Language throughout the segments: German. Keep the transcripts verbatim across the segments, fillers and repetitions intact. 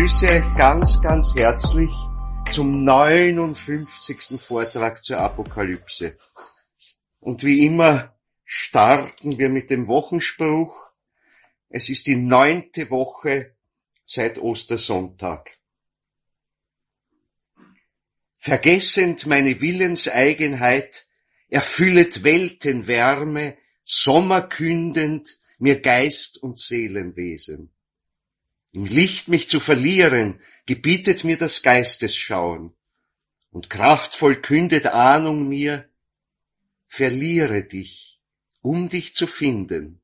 begrüße euch ganz, ganz herzlich zum neunundfünfzigsten Vortrag zur Apokalypse. Und wie immer starten wir mit dem Wochenspruch. Es ist die neunte Woche seit Ostersonntag. Vergessend meine Willenseigenheit, erfüllet Weltenwärme, sommerkündend mir Geist und Seelenwesen. Im Licht mich zu verlieren, gebietet mir das Geistesschauen, und kraftvoll kündet Ahnung mir, verliere dich, um dich zu finden.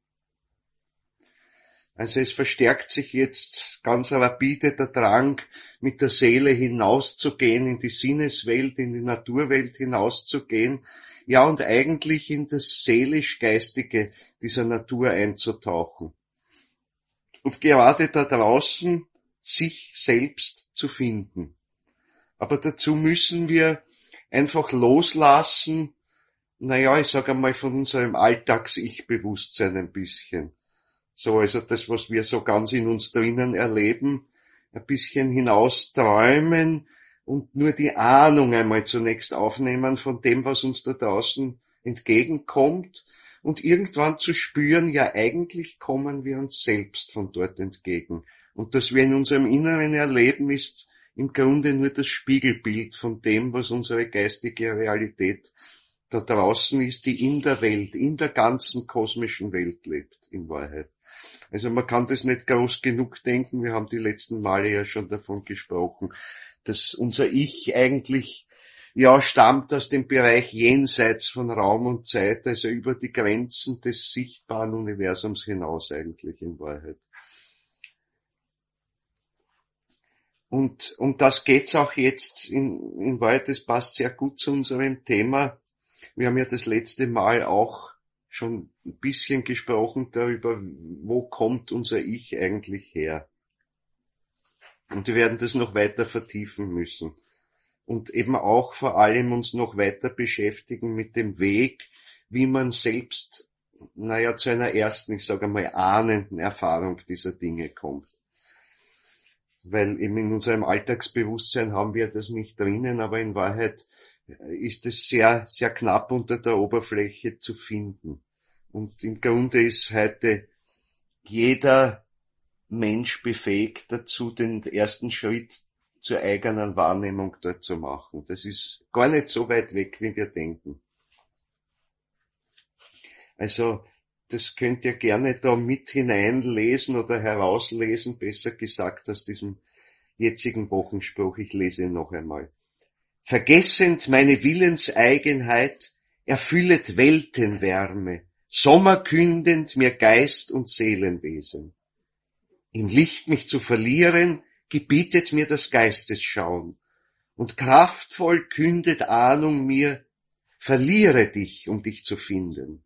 Also es verstärkt sich jetzt ganz rapide der Drang, mit der Seele hinauszugehen, in die Sinneswelt, in die Naturwelt hinauszugehen, ja und eigentlich in das seelisch-geistige dieser Natur einzutauchen. Und gerade da draußen sich selbst zu finden. Aber dazu müssen wir einfach loslassen, naja, ich sage einmal von unserem Alltags-Ich-Bewusstsein ein bisschen. So, also das, was wir so ganz in uns drinnen erleben, ein bisschen hinaus träumen und nur die Ahnung einmal zunächst aufnehmen von dem, was uns da draußen entgegenkommt und irgendwann zu spüren, ja eigentlich kommen wir uns selbst von dort entgegen. Und dass wir in unserem Inneren erleben, ist im Grunde nur das Spiegelbild von dem, was unsere geistige Realität da draußen ist, die in der Welt, in der ganzen kosmischen Welt lebt, in Wahrheit. Also man kann das nicht groß genug denken, wir haben die letzten Male ja schon davon gesprochen, dass unser Ich eigentlich ja stammt aus dem Bereich jenseits von Raum und Zeit, also über die Grenzen des sichtbaren Universums hinaus eigentlich in Wahrheit. Und um das geht's auch jetzt in, in Wahrheit, das passt sehr gut zu unserem Thema. Wir haben ja das letzte Mal auch schon ein bisschen gesprochen darüber, wo kommt unser Ich eigentlich her. Und wir werden das noch weiter vertiefen müssen. Und eben auch vor allem uns noch weiter beschäftigen mit dem Weg, wie man selbst, naja, zu einer ersten, ich sage einmal, ahnenden Erfahrung dieser Dinge kommt. Weil eben in unserem Alltagsbewusstsein haben wir das nicht drinnen, aber in Wahrheit ist es sehr, sehr knapp unter der Oberfläche zu finden. Und im Grunde ist heute jeder Mensch befähigt dazu, den ersten Schritt zur eigenen Wahrnehmung dort zu machen. Das ist gar nicht so weit weg, wie wir denken. Also, das könnt ihr gerne da mit hineinlesen oder herauslesen, besser gesagt, aus diesem jetzigen Wochenspruch. Ich lese ihn noch einmal. Vergessend meine Willenseigenheit, erfüllet Weltenwärme, sommerkündend mir Geist und Seelenwesen. Im Licht mich zu verlieren, gebietet mir das Geistesschauen, und kraftvoll kündet Ahnung mir, verliere dich, um dich zu finden.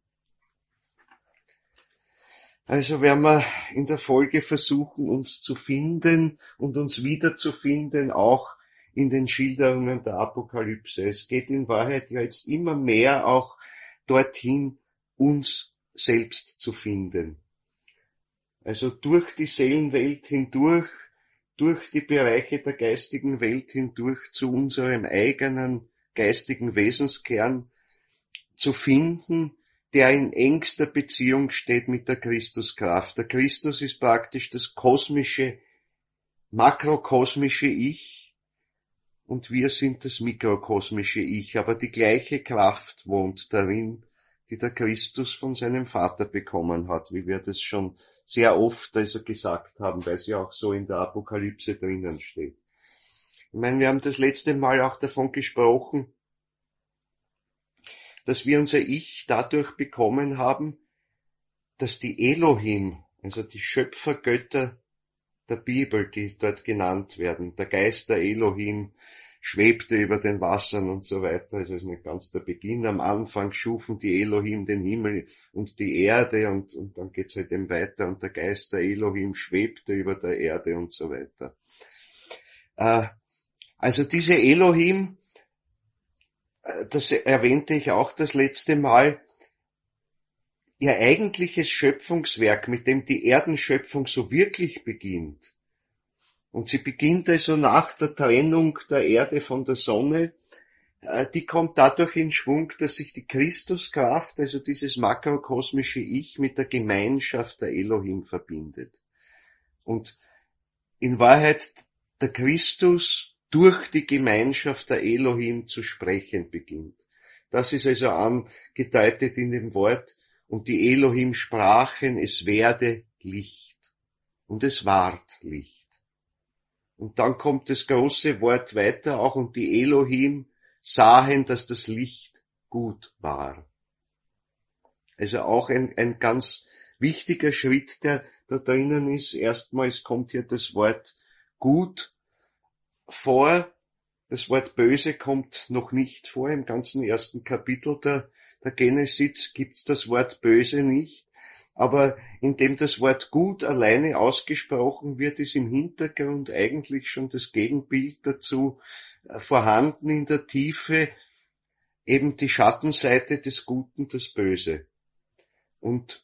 Also werden wir in der Folge versuchen, uns zu finden und uns wiederzufinden, auch in den Schilderungen der Apokalypse. Es geht in Wahrheit ja jetzt immer mehr auch dorthin, uns selbst zu finden. Also durch die Seelenwelt hindurch, durch die Bereiche der geistigen Welt hindurch zu unserem eigenen geistigen Wesenskern zu finden, der in engster Beziehung steht mit der Christuskraft. Der Christus ist praktisch das kosmische, makrokosmische Ich und wir sind das mikrokosmische Ich, aber die gleiche Kraft wohnt darin, die der Christus von seinem Vater bekommen hat, wie wir das schon sehr oft also gesagt haben, weil es ja auch so in der Apokalypse drinnen steht. Ich meine, wir haben das letzte Mal auch davon gesprochen, dass wir unser Ich dadurch bekommen haben, dass die Elohim, also die Schöpfergötter der Bibel, die dort genannt werden, der Geist der Elohim, schwebte über den Wassern und so weiter. Also ist nicht ganz der Beginn. Am Anfang schufen die Elohim den Himmel und die Erde und, und dann geht's halt eben weiter und der Geist der Elohim schwebte über der Erde und so weiter. Äh, also diese Elohim, das erwähnte ich auch das letzte Mal, ihr eigentliches Schöpfungswerk, mit dem die Erdenschöpfung so wirklich beginnt Und sie beginnt also nach der Trennung der Erde von der Sonne. Die kommt dadurch in Schwung, dass sich die Christuskraft, also dieses makrokosmische Ich, mit der Gemeinschaft der Elohim verbindet. Und in Wahrheit der Christus durch die Gemeinschaft der Elohim zu sprechen beginnt. Das ist also angedeutet in dem Wort, und die Elohim sprachen, es werde Licht. Und es ward Licht. Und dann kommt das große Wort weiter auch, und die Elohim sahen, dass das Licht gut war. Also auch ein, ein ganz wichtiger Schritt, der da drinnen ist. Erstmals kommt hier das Wort gut vor. Das Wort böse kommt noch nicht vor. Im ganzen ersten Kapitel der, der Genesis gibt's das Wort böse nicht. Aber indem das Wort gut alleine ausgesprochen wird, ist im Hintergrund eigentlich schon das Gegenbild dazu vorhanden in der Tiefe, eben die Schattenseite des Guten, das Böse. Und,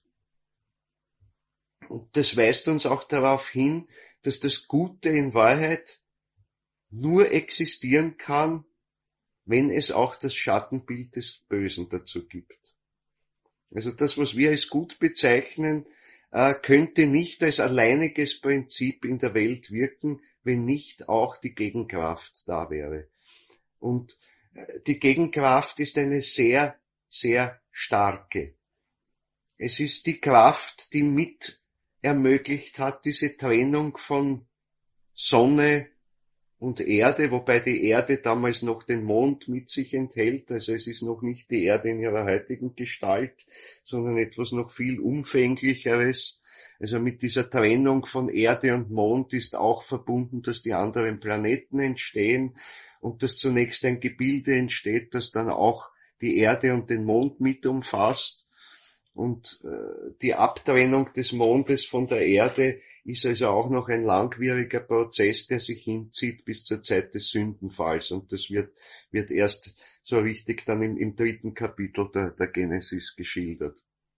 und das weist uns auch darauf hin, dass das Gute in Wahrheit nur existieren kann, wenn es auch das Schattenbild des Bösen dazu gibt. Also das, was wir als gut bezeichnen, könnte nicht als alleiniges Prinzip in der Welt wirken, wenn nicht auch die Gegenkraft da wäre. Und die Gegenkraft ist eine sehr, sehr starke. Es ist die Kraft, die mit ermöglicht hat, diese Trennung von Sonne und Erde, wobei die Erde damals noch den Mond mit sich enthält, also es ist noch nicht die Erde in ihrer heutigen Gestalt, sondern etwas noch viel Umfänglicheres. Also mit dieser Trennung von Erde und Mond ist auch verbunden, dass die anderen Planeten entstehen und dass zunächst ein Gebilde entsteht, das dann auch die Erde und den Mond mit umfasst. Und äh, die Abtrennung des Mondes von der Erde ist also auch noch ein langwieriger Prozess, der sich hinzieht bis zur Zeit des Sündenfalls. Und das wird, wird erst so richtig dann im, im dritten Kapitel der, der Genesis geschildert.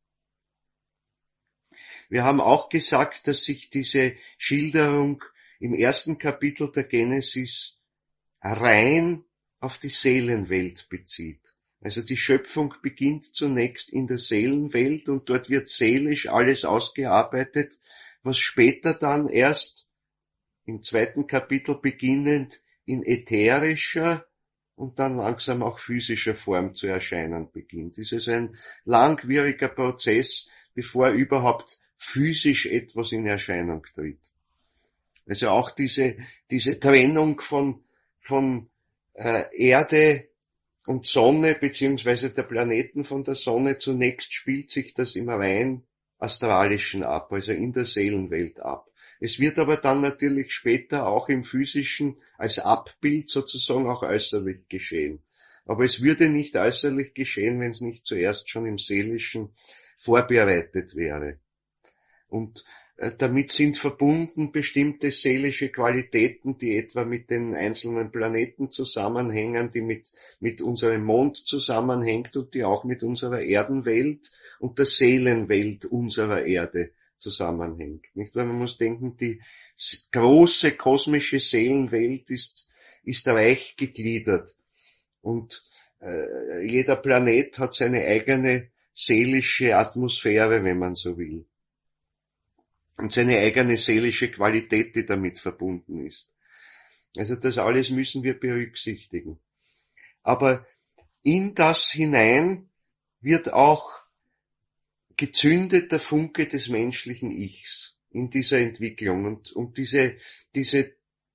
Wir haben auch gesagt, dass sich diese Schilderung im ersten Kapitel der Genesis rein auf die Seelenwelt bezieht. Also die Schöpfung beginnt zunächst in der Seelenwelt und dort wird seelisch alles ausgearbeitet, was später dann erst im zweiten Kapitel beginnend in ätherischer und dann langsam auch physischer Form zu erscheinen beginnt. Das ist also ein langwieriger Prozess, bevor überhaupt physisch etwas in Erscheinung tritt. Also auch diese, diese Trennung von, von äh, Erde und Sonne beziehungsweise der Planeten von der Sonne, zunächst spielt sich das im rein astralischen ab, also in der Seelenwelt ab. Es wird aber dann natürlich später auch im physischen als Abbild sozusagen auch äußerlich geschehen. Aber es würde nicht äußerlich geschehen, wenn es nicht zuerst schon im Seelischen vorbereitet wäre. Und damit sind verbunden bestimmte seelische Qualitäten, die etwa mit den einzelnen Planeten zusammenhängen, die mit, mit unserem Mond zusammenhängt und die auch mit unserer Erdenwelt und der Seelenwelt unserer Erde zusammenhängt. Nicht? Weil man muss denken, die große kosmische Seelenwelt ist, ist reich gegliedert. Und äh, jeder Planet hat seine eigene seelische Atmosphäre, wenn man so will. Und seine eigene seelische Qualität, die damit verbunden ist. Also das alles müssen wir berücksichtigen. Aber in das hinein wird auch gezündet der Funke des menschlichen Ichs in dieser Entwicklung. Und, und diese, diese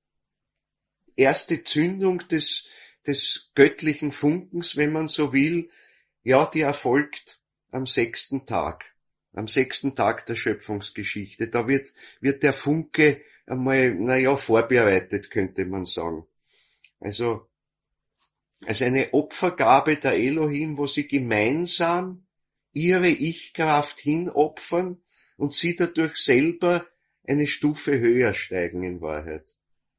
erste Zündung des, des göttlichen Funkens, wenn man so will, ja, die erfolgt am sechsten Tag. Am sechsten Tag der Schöpfungsgeschichte. Da wird, wird der Funke einmal, naja, vorbereitet, könnte man sagen. Also, als eine Opfergabe der Elohim, wo sie gemeinsam ihre Ich-Kraft hinopfern und sie dadurch selber eine Stufe höher steigen in Wahrheit.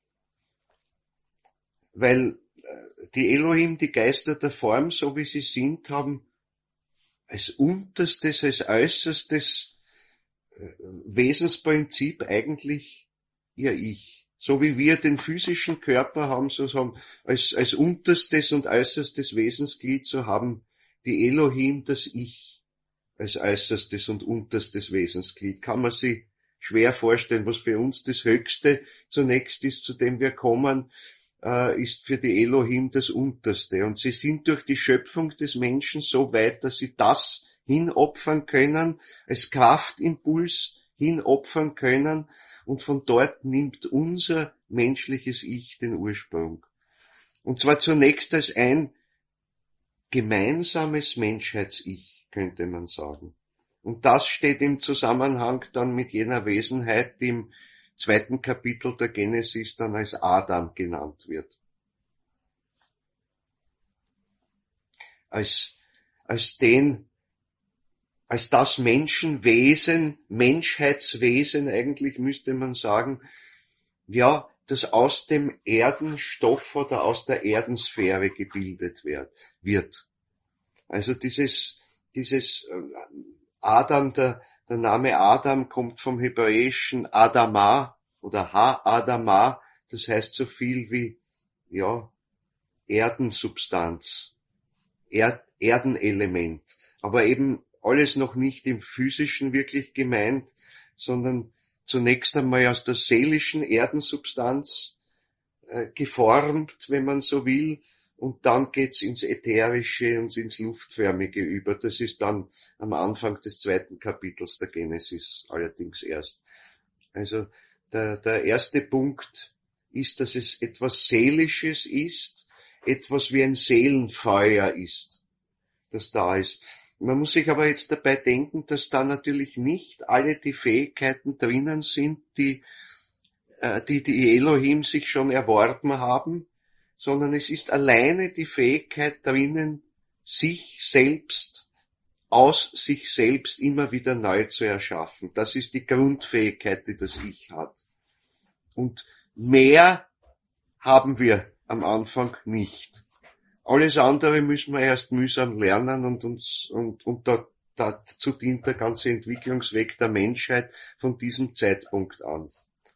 Weil die Elohim, die Geister der Form, so wie sie sind, haben als unterstes, als äußerstes Wesensprinzip eigentlich ihr Ich. So wie wir den physischen Körper haben, sozusagen als, als unterstes und äußerstes Wesensglied, so haben die Elohim das Ich als äußerstes und unterstes Wesensglied. Kann man sich schwer vorstellen, was für uns das Höchste zunächst ist, zu dem wir kommen, äh, ist für die Elohim das Unterste. Und sie sind durch die Schöpfung des Menschen so weit, dass sie das hinopfern können, als Kraftimpuls hinopfern können, und von dort nimmt unser menschliches Ich den Ursprung. Und zwar zunächst als ein gemeinsames Menschheits-Ich, könnte man sagen. Und das steht im Zusammenhang dann mit jener Wesenheit, die im zweiten Kapitel der Genesis dann als Adam genannt wird. Als, als den, als das Menschenwesen, Menschheitswesen eigentlich müsste man sagen, ja, das aus dem Erdenstoff oder aus der Erdensphäre gebildet wird. Also dieses, dieses Adam, der, der Name Adam kommt vom hebräischen Adama oder Ha-Adama, das heißt so viel wie, ja, Erdensubstanz, Erd, Erdenelement, aber eben alles noch nicht im Physischen wirklich gemeint, sondern zunächst einmal aus der seelischen Erdensubstanz äh, geformt, wenn man so will, und dann geht's ins Ätherische und ins Luftförmige über. Das ist dann am Anfang des zweiten Kapitels der Genesis allerdings erst. Also der, der erste Punkt ist, dass es etwas Seelisches ist, etwas wie ein Seelenfeuer ist, das da ist. Man muss sich aber jetzt dabei denken, dass da natürlich nicht alle die Fähigkeiten drinnen sind, die äh, die, die Elohim sich schon erworben haben, sondern es ist alleine die Fähigkeit drinnen, sich selbst, aus sich selbst immer wieder neu zu erschaffen. Das ist die Grundfähigkeit, die das Ich hat. Und mehr haben wir am Anfang nicht. Alles andere müssen wir erst mühsam lernen und uns, und, und da, dazu dient der ganze Entwicklungsweg der Menschheit von diesem Zeitpunkt an.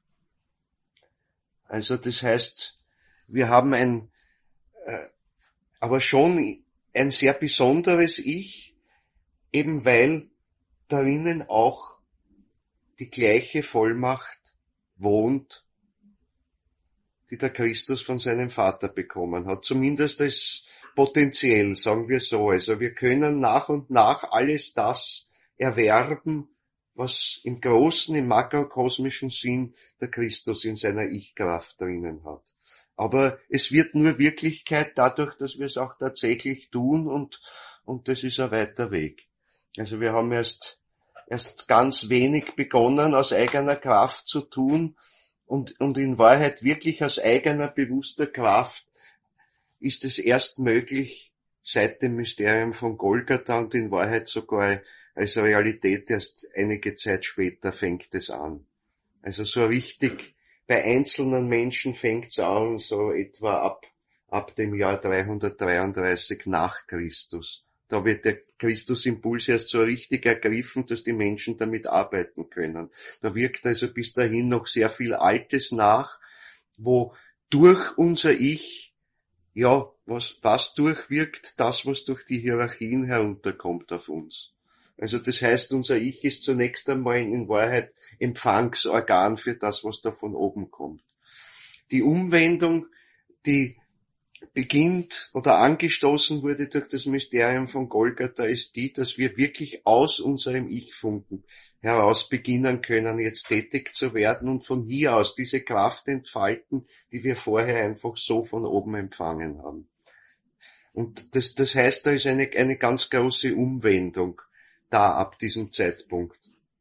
Also das heißt, wir haben ein, äh, aber schon ein sehr besonderes Ich, eben weil darin auch die gleiche Vollmacht wohnt, die der Christus von seinem Vater bekommen hat. Zumindest als potenziell, sagen wir so. Also wir können nach und nach alles das erwerben, was im großen, im makrokosmischen Sinn der Christus in seiner Ich-Kraft drinnen hat. Aber es wird nur Wirklichkeit dadurch, dass wir es auch tatsächlich tun, und, und das ist ein weiter Weg. Also wir haben erst, erst ganz wenig begonnen, aus eigener Kraft zu tun, und, und in Wahrheit wirklich aus eigener bewusster Kraft ist es erst möglich seit dem Mysterium von Golgatha, und in Wahrheit sogar als Realität erst einige Zeit später fängt es an. Also so richtig bei einzelnen Menschen fängt es an, so etwa ab, ab dem Jahr dreihundertdreiunddreißig nach Christus. Da wird der Christusimpuls erst so richtig ergriffen, dass die Menschen damit arbeiten können. Da wirkt also bis dahin noch sehr viel Altes nach, wo durch unser Ich, ja, was, was durchwirkt, das, was durch die Hierarchien herunterkommt auf uns. Also das heißt, unser Ich ist zunächst einmal in Wahrheit Empfangsorgan für das, was da von oben kommt. Die Umwendung, die beginnt oder angestoßen wurde durch das Mysterium von Golgatha, ist die, dass wir wirklich aus unserem Ich-Funken heraus beginnen können, jetzt tätig zu werden und von hier aus diese Kraft entfalten, die wir vorher einfach so von oben empfangen haben. Und das, das heißt, da ist eine, eine ganz große Umwendung da ab diesem Zeitpunkt.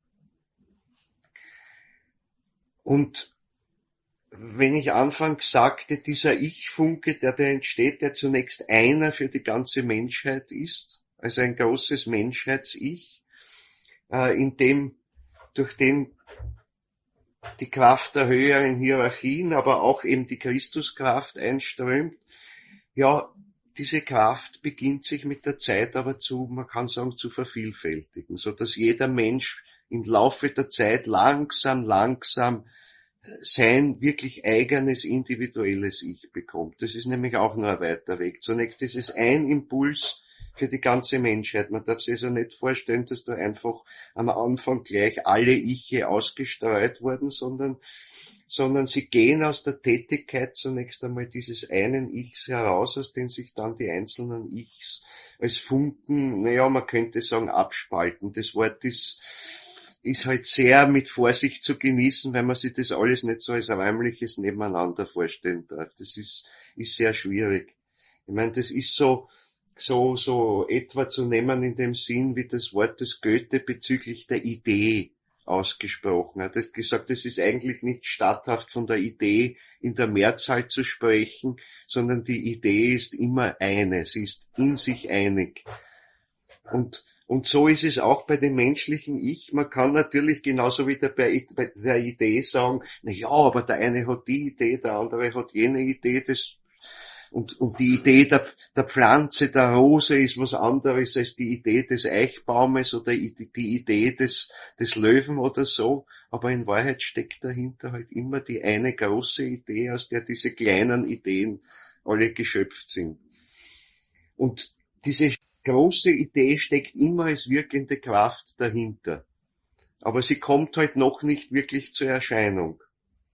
Und wenn ich anfangs sagte, dieser Ich-Funke, der da entsteht, der zunächst einer für die ganze Menschheit ist, also ein großes Menschheits-Ich, äh, in dem, durch den die Kraft der höheren Hierarchien, aber auch eben die Christuskraft einströmt, ja, diese Kraft beginnt sich mit der Zeit aber zu, man kann sagen, zu vervielfältigen, so dass jeder Mensch im Laufe der Zeit langsam, langsam sein wirklich eigenes, individuelles Ich bekommt. Das ist nämlich auch nur ein weiter Weg. Zunächst ist es ein Impuls für die ganze Menschheit. Man darf sich also nicht vorstellen, dass da einfach am Anfang gleich alle Iche ausgestreut wurden, sondern, sondern sie gehen aus der Tätigkeit zunächst einmal dieses einen Ichs heraus, aus dem sich dann die einzelnen Ichs als Funken, naja, man könnte sagen, abspalten. Das Wort ist, ist halt sehr mit Vorsicht zu genießen, weil man sich das alles nicht so als räumliches Nebeneinander vorstellen darf. Das ist, ist sehr schwierig. Ich meine, das ist so, so, so etwa zu nehmen in dem Sinn, wie das Wort des Goethe bezüglich der Idee ausgesprochen hat. Er hat gesagt, es ist eigentlich nicht statthaft von der Idee in der Mehrzahl zu sprechen, sondern die Idee ist immer eine, sie ist in sich einig. Und Und so ist es auch bei dem menschlichen Ich. Man kann natürlich genauso wie bei der Idee sagen, na ja, aber der eine hat die Idee, der andere hat jene Idee, das, und, und die Idee der, der Pflanze, der Rose ist was anderes als die Idee des Eichbaumes oder die, die Idee des, des Löwen oder so. Aber in Wahrheit steckt dahinter halt immer die eine große Idee, aus der diese kleinen Ideen alle geschöpft sind. Und diese große Idee steckt immer als wirkende Kraft dahinter. Aber sie kommt halt noch nicht wirklich zur Erscheinung.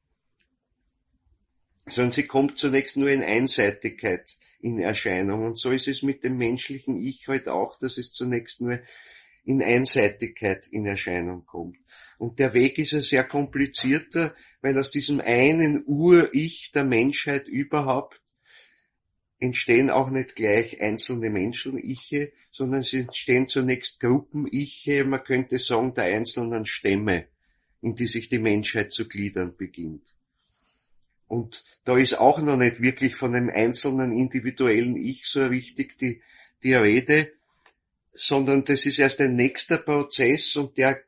Sondern sie kommt zunächst nur in Einseitigkeit in Erscheinung. Und so ist es mit dem menschlichen Ich halt auch, dass es zunächst nur in Einseitigkeit in Erscheinung kommt. Und der Weg ist ja sehr komplizierter, weil aus diesem einen Ur-Ich der Menschheit überhaupt entstehen auch nicht gleich einzelne Menschen-Iche, sondern es entstehen zunächst Gruppen-Iche, man könnte sagen, der einzelnen Stämme, in die sich die Menschheit zu gliedern beginnt. Und da ist auch noch nicht wirklich von einem einzelnen individuellen Ich so richtig die, die Rede, sondern das ist erst ein nächster Prozess und der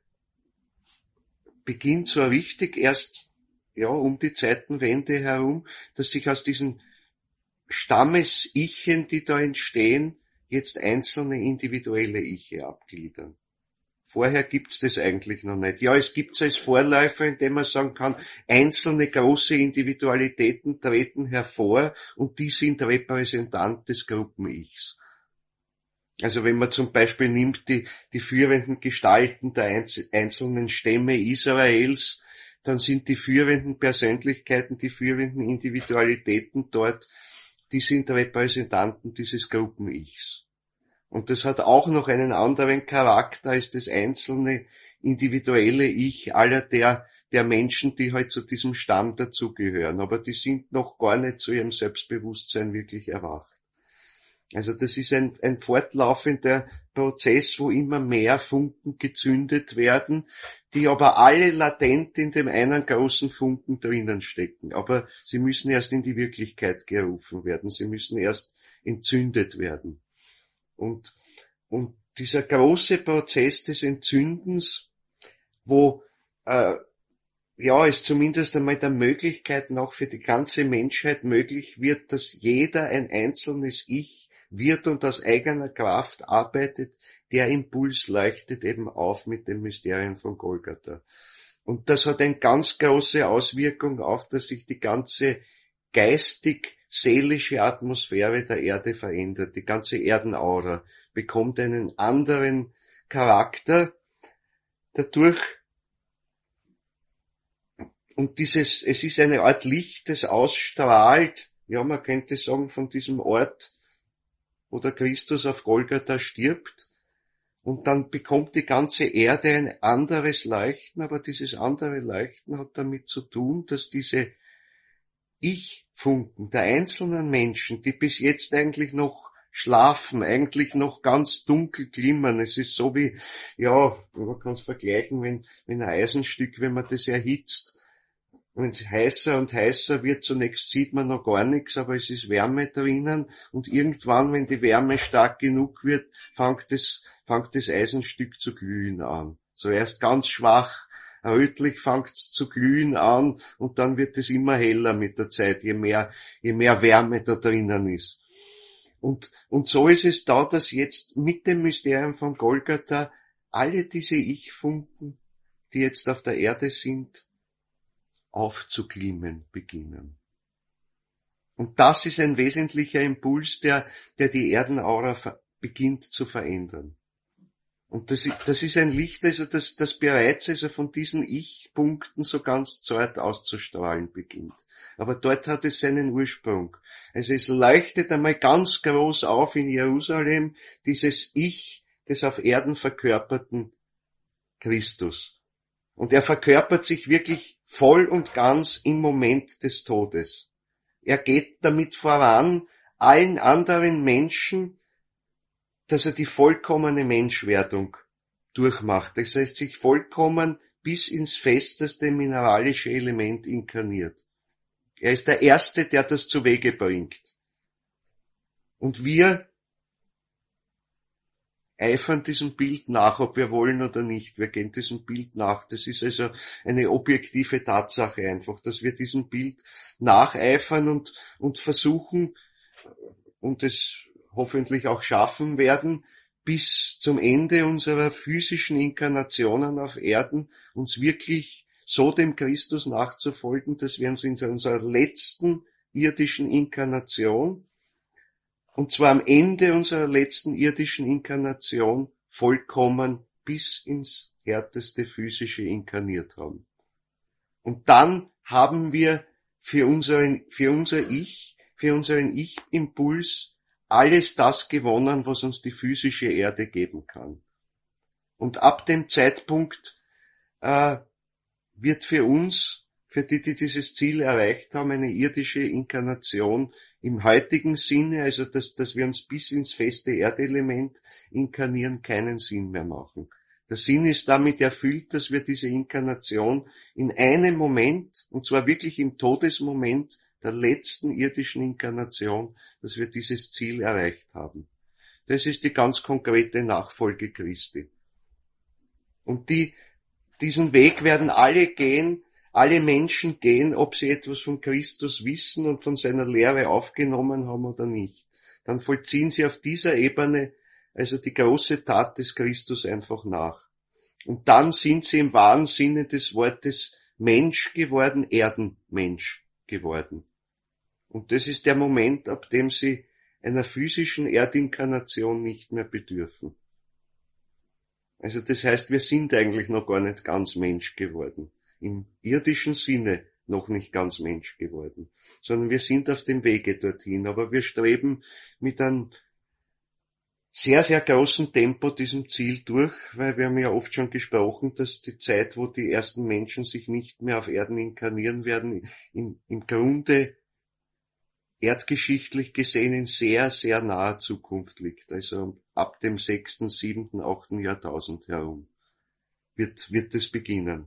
beginnt so richtig erst, ja, um die Zeitenwende herum, dass sich aus diesen Stammes-Ichen, die da entstehen, jetzt einzelne individuelle Iche abgliedern. Vorher gibt's das eigentlich noch nicht. Ja, es gibt's als Vorläufer, indem man sagen kann, einzelne große Individualitäten treten hervor und die sind Repräsentant des Gruppen-Ichs. Also wenn man zum Beispiel nimmt die, die führenden Gestalten der einzelnen Stämme Israels, dann sind die führenden Persönlichkeiten, die führenden Individualitäten dort, die sind Repräsentanten dieses Gruppen-Ichs. Und das hat auch noch einen anderen Charakter als das einzelne individuelle Ich aller der, der Menschen, die halt zu diesem Stamm dazugehören. Aber die sind noch gar nicht zu ihrem Selbstbewusstsein wirklich erwacht. Also das ist ein, ein fortlaufender Prozess, wo immer mehr Funken gezündet werden, die aber alle latent in dem einen großen Funken drinnen stecken. Aber sie müssen erst in die Wirklichkeit gerufen werden. Sie müssen erst entzündet werden. Und, und dieser große Prozess des Entzündens, wo äh, ja es zumindest einmal der Möglichkeit noch für die ganze Menschheit möglich wird, dass jeder ein einzelnes Ich wird und aus eigener Kraft arbeitet, der Impuls leuchtet eben auf mit dem Mysterium von Golgatha. Und das hat eine ganz große Auswirkung auf, dass sich die ganze geistig-seelische Atmosphäre der Erde verändert. Die ganze Erdenaura bekommt einen anderen Charakter dadurch. Und dieses, es ist eine Art Licht, das ausstrahlt, ja, man könnte sagen, von diesem Ort, wo der Christus auf Golgatha stirbt, und dann bekommt die ganze Erde ein anderes Leuchten, aber dieses andere Leuchten hat damit zu tun, dass diese Ich-Funken der einzelnen Menschen, die bis jetzt eigentlich noch schlafen, eigentlich noch ganz dunkel glimmern, es ist so wie, ja, man kann es vergleichen, wenn, wenn ein Eisenstück, wenn man das erhitzt, wenn es heißer und heißer wird, zunächst sieht man noch gar nichts, aber es ist Wärme drinnen und irgendwann, wenn die Wärme stark genug wird, fängt das, fängt das Eisenstück zu glühen an. Zuerst ganz schwach, rötlich fängt es zu glühen an und dann wird es immer heller mit der Zeit, je mehr, je mehr Wärme da drinnen ist. Und, und so ist es da, dass jetzt mit dem Mysterium von Golgatha alle diese Ich-Funken, die jetzt auf der Erde sind, aufzuglimmen beginnen. Und das ist ein wesentlicher Impuls, der, der die Erdenaura ver- beginnt zu verändern. Und das, das ist ein Licht, also das, das bereits also von diesen Ich-Punkten so ganz zart auszustrahlen beginnt. Aber dort hat es seinen Ursprung. Also es leuchtet einmal ganz groß auf in Jerusalem, dieses Ich des auf Erden verkörperten Christus. Und er verkörpert sich wirklich voll und ganz im Moment des Todes. Er geht damit voran, allen anderen Menschen, dass er die vollkommene Menschwerdung durchmacht. Das heißt, sich vollkommen bis ins festeste mineralische Element inkarniert. Er ist der Erste, der das zu Wege bringt. Und wir eifern diesem Bild nach, ob wir wollen oder nicht. Wir gehen diesem Bild nach. Das ist also eine objektive Tatsache einfach, dass wir diesem Bild nacheifern und, und versuchen, und es hoffentlich auch schaffen werden, bis zum Ende unserer physischen Inkarnationen auf Erden uns wirklich so dem Christus nachzufolgen, dass wir uns in unserer letzten irdischen Inkarnation, und zwar am Ende unserer letzten irdischen Inkarnation, vollkommen bis ins härteste physische inkarniert haben. Und dann haben wir für unseren, für unser Ich, für unseren Ich-Impuls alles das gewonnen, was uns die physische Erde geben kann. Und ab dem Zeitpunkt äh, wird für uns, für die, die dieses Ziel erreicht haben, eine irdische Inkarnation im heutigen Sinne, also dass, dass wir uns bis ins feste Erdelement inkarnieren, keinen Sinn mehr machen. Der Sinn ist damit erfüllt, dass wir diese Inkarnation in einem Moment, und zwar wirklich im Todesmoment der letzten irdischen Inkarnation, dass wir dieses Ziel erreicht haben. Das ist die ganz konkrete Nachfolge Christi. Und die, diesen Weg werden alle gehen, alle Menschen gehen, ob sie etwas von Christus wissen und von seiner Lehre aufgenommen haben oder nicht. Dann vollziehen sie auf dieser Ebene also die große Tat des Christus einfach nach. Und dann sind sie im wahren Sinne des Wortes Mensch geworden, Erdenmensch geworden. Und das ist der Moment, ab dem sie einer physischen Erdinkarnation nicht mehr bedürfen. Also das heißt, wir sind eigentlich noch gar nicht ganz Mensch geworden. Im irdischen Sinne noch nicht ganz Mensch geworden. Sondern wir sind auf dem Wege dorthin. Aber wir streben mit einem sehr, sehr großen Tempo diesem Ziel durch, weil wir haben ja oft schon gesprochen, dass die Zeit, wo die ersten Menschen sich nicht mehr auf Erden inkarnieren werden, im, im Grunde erdgeschichtlich gesehen in sehr, sehr naher Zukunft liegt. Also ab dem sechsten, siebten, achten Jahrtausend herum wird, wird es beginnen.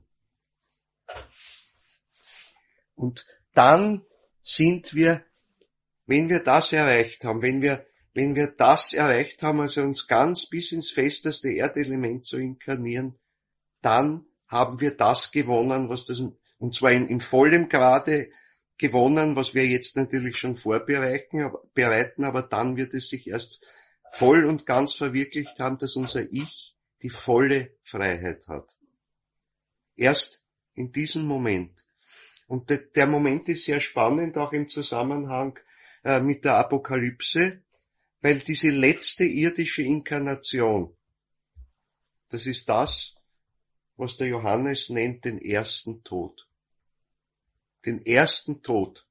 Und dann sind wir, wenn wir das erreicht haben, wenn wir, wenn wir das erreicht haben, also uns ganz bis ins festeste Erdelement zu inkarnieren, dann haben wir das gewonnen, was das, und zwar in, in vollem Grade gewonnen, was wir jetzt natürlich schon vorbereiten, bereiten, aber dann wird es sich erst voll und ganz verwirklicht haben, dass unser Ich die volle Freiheit hat. Erst in diesem Moment. Und de, der Moment ist sehr spannend, auch im Zusammenhang äh, mit der Apokalypse, weil diese letzte irdische Inkarnation, das ist das, was der Johannes nennt, den ersten Tod. Den ersten Tod.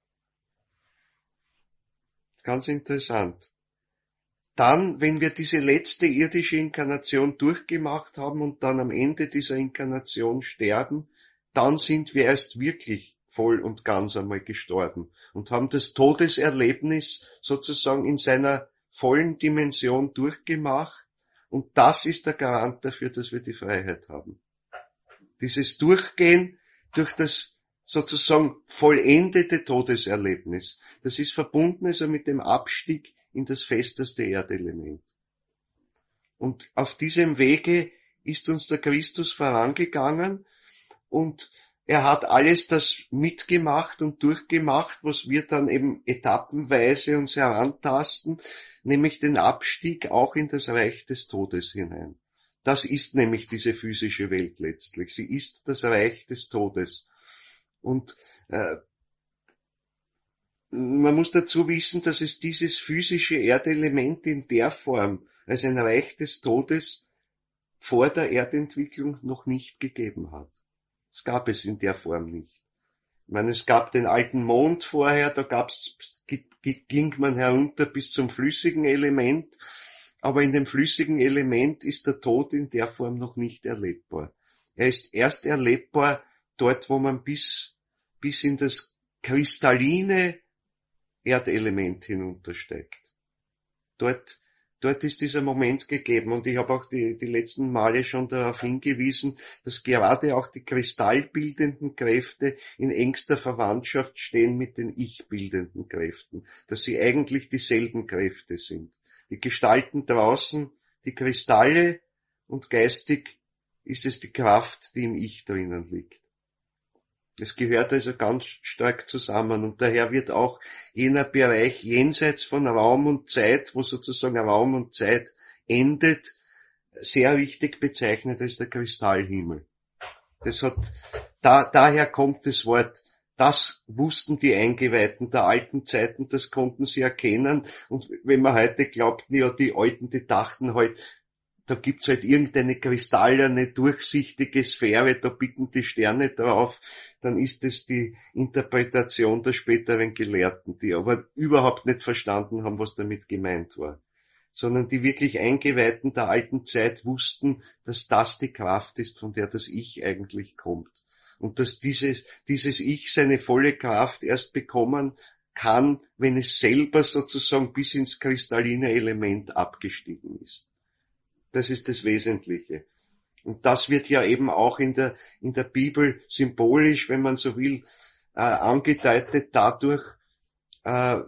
Ganz interessant. Dann, wenn wir diese letzte irdische Inkarnation durchgemacht haben und dann am Ende dieser Inkarnation sterben, dann sind wir erst wirklich voll und ganz einmal gestorben und haben das Todeserlebnis sozusagen in seiner vollen Dimension durchgemacht, und das ist der Garant dafür, dass wir die Freiheit haben. Dieses Durchgehen durch das sozusagen vollendete Todeserlebnis. Das ist verbunden also mit dem Abstieg in das festeste Erdelement. Und auf diesem Wege ist uns der Christus vorangegangen, und er hat alles das mitgemacht und durchgemacht, was wir dann eben etappenweise uns herantasten, nämlich den Abstieg auch in das Reich des Todes hinein. Das ist nämlich diese physische Welt letztlich. Sie ist das Reich des Todes. Und äh, man muss dazu wissen, dass es dieses physische Erdelement in der Form als ein Reich des Todes vor der Erdentwicklung noch nicht gegeben hat. Es gab es in der Form nicht. Ich meine, es gab den alten Mond vorher, da gab's, ging man herunter bis zum flüssigen Element, aber in dem flüssigen Element ist der Tod in der Form noch nicht erlebbar. Er ist erst erlebbar dort, wo man bis, bis in das kristalline Erdelement hinuntersteigt. Dort, dort ist dieser Moment gegeben, und ich habe auch die, die letzten Male schon darauf hingewiesen, dass gerade auch die kristallbildenden Kräfte in engster Verwandtschaft stehen mit den ich-bildenden Kräften, dass sie eigentlich dieselben Kräfte sind. Die Gestalten draußen, die Kristalle, und geistig ist es die Kraft, die im Ich drinnen liegt. Es gehört also ganz stark zusammen, und daher wird auch jener Bereich jenseits von Raum und Zeit, wo sozusagen Raum und Zeit endet, sehr wichtig bezeichnet als der Kristallhimmel. Das hat, da, daher kommt das Wort. Das wussten die Eingeweihten der alten Zeiten, das konnten sie erkennen. Und wenn man heute glaubt, ja, die Alten, die dachten halt, da gibt's halt irgendeine kristallene, durchsichtige Sphäre, da bieten die Sterne drauf, dann ist es die Interpretation der späteren Gelehrten, die aber überhaupt nicht verstanden haben, was damit gemeint war. Sondern die wirklich Eingeweihten der alten Zeit wussten, dass das die Kraft ist, von der das Ich eigentlich kommt. Und dass dieses, dieses Ich seine volle Kraft erst bekommen kann, wenn es selber sozusagen bis ins kristalline Element abgestiegen ist. Das ist das Wesentliche. Und das wird ja eben auch in der, in der Bibel symbolisch, wenn man so will, äh, angedeutet dadurch, äh,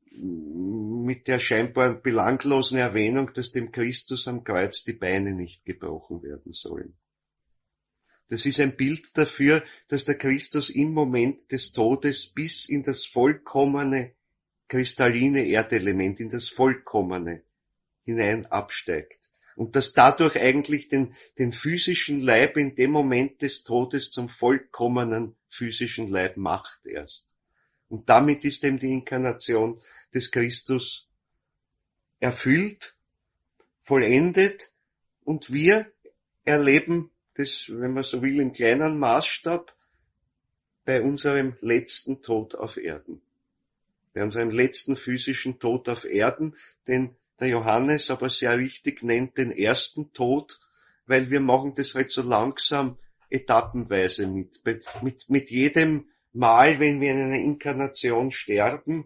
mit der scheinbar belanglosen Erwähnung, dass dem Christus am Kreuz die Beine nicht gebrochen werden sollen. Das ist ein Bild dafür, dass der Christus im Moment des Todes bis in das vollkommene kristalline Erdelement, in das Vollkommene hinein absteigt. Und dass dadurch eigentlich den, den physischen Leib in dem Moment des Todes zum vollkommenen physischen Leib macht erst. Und damit ist eben die Inkarnation des Christus erfüllt, vollendet, und wir erleben das, wenn man so will, im kleinen Maßstab bei unserem letzten Tod auf Erden. Bei unserem letzten physischen Tod auf Erden, den der Johannes aber sehr richtig nennt, den ersten Tod, weil wir machen das halt so langsam etappenweise mit. Mit, mit jedem Mal, wenn wir in einer Inkarnation sterben,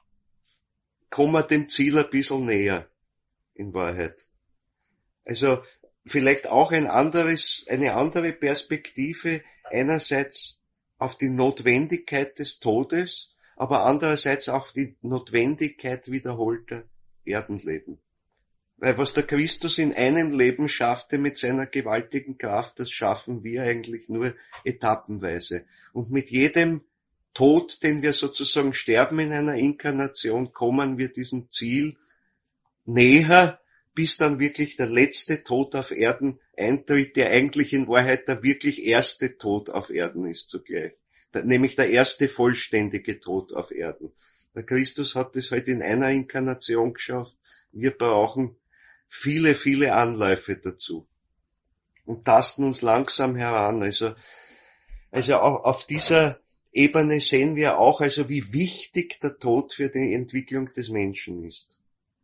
kommen wir dem Ziel ein bisschen näher, in Wahrheit. Also vielleicht auch ein anderes, eine andere Perspektive, einerseits auf die Notwendigkeit des Todes, aber andererseits auch die Notwendigkeit wiederholter Erdenleben. Weil was der Christus in einem Leben schaffte mit seiner gewaltigen Kraft, das schaffen wir eigentlich nur etappenweise. Und mit jedem Tod, den wir sozusagen sterben in einer Inkarnation, kommen wir diesem Ziel näher, bis dann wirklich der letzte Tod auf Erden eintritt, der eigentlich in Wahrheit der wirklich erste Tod auf Erden ist zugleich. Nämlich der erste vollständige Tod auf Erden. Der Christus hat es halt in einer Inkarnation geschafft. Wir brauchen viele, viele Anläufe dazu. Und tasten uns langsam heran. Also, also auch auf dieser Ebene sehen wir auch, also wie wichtig der Tod für die Entwicklung des Menschen ist.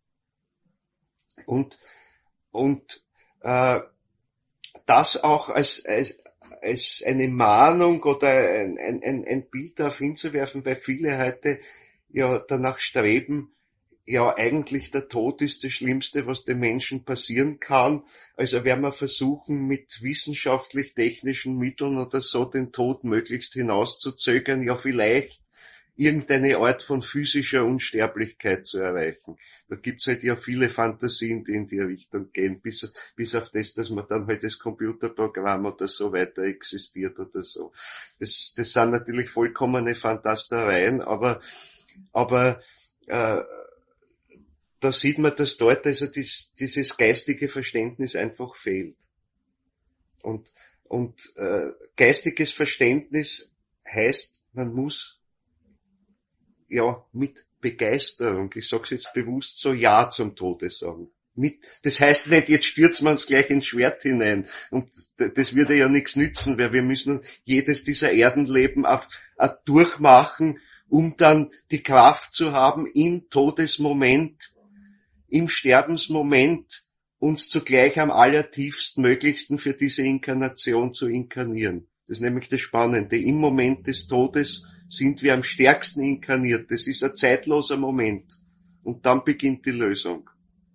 Und, und, äh, das auch als, als, als eine Mahnung oder ein, ein, ein Bild darauf hinzuwerfen, weil viele heute ja danach streben, ja eigentlich der Tod ist das Schlimmste, was dem Menschen passieren kann. Also werden wir versuchen, mit wissenschaftlich-technischen Mitteln oder so den Tod möglichst hinauszuzögern, ja vielleicht irgendeine Art von physischer Unsterblichkeit zu erreichen. Da gibt's halt ja viele Fantasien, die in die Richtung gehen, bis, bis auf das, dass man dann halt das Computerprogramm oder so weiter existiert oder so. Das, das sind natürlich vollkommene Fantastereien, aber aber äh, da sieht man, dass dort also dies, dieses geistige Verständnis einfach fehlt. Und, und äh, geistiges Verständnis heißt, man muss ja mit Begeisterung, ich sag's jetzt bewusst so, Ja zum Tode sagen. Mit, das heißt nicht, jetzt stürzen wir uns gleich ins Schwert hinein. Und das würde ja nichts nützen, weil wir müssen jedes dieser Erdenleben auch, auch durchmachen, um dann die Kraft zu haben, im Todesmoment, im Sterbensmoment, uns zugleich am allertiefstmöglichsten für diese Inkarnation zu inkarnieren. Das ist nämlich das Spannende. Im Moment des Todes sind wir am stärksten inkarniert. Das ist ein zeitloser Moment. Und dann beginnt die Lösung.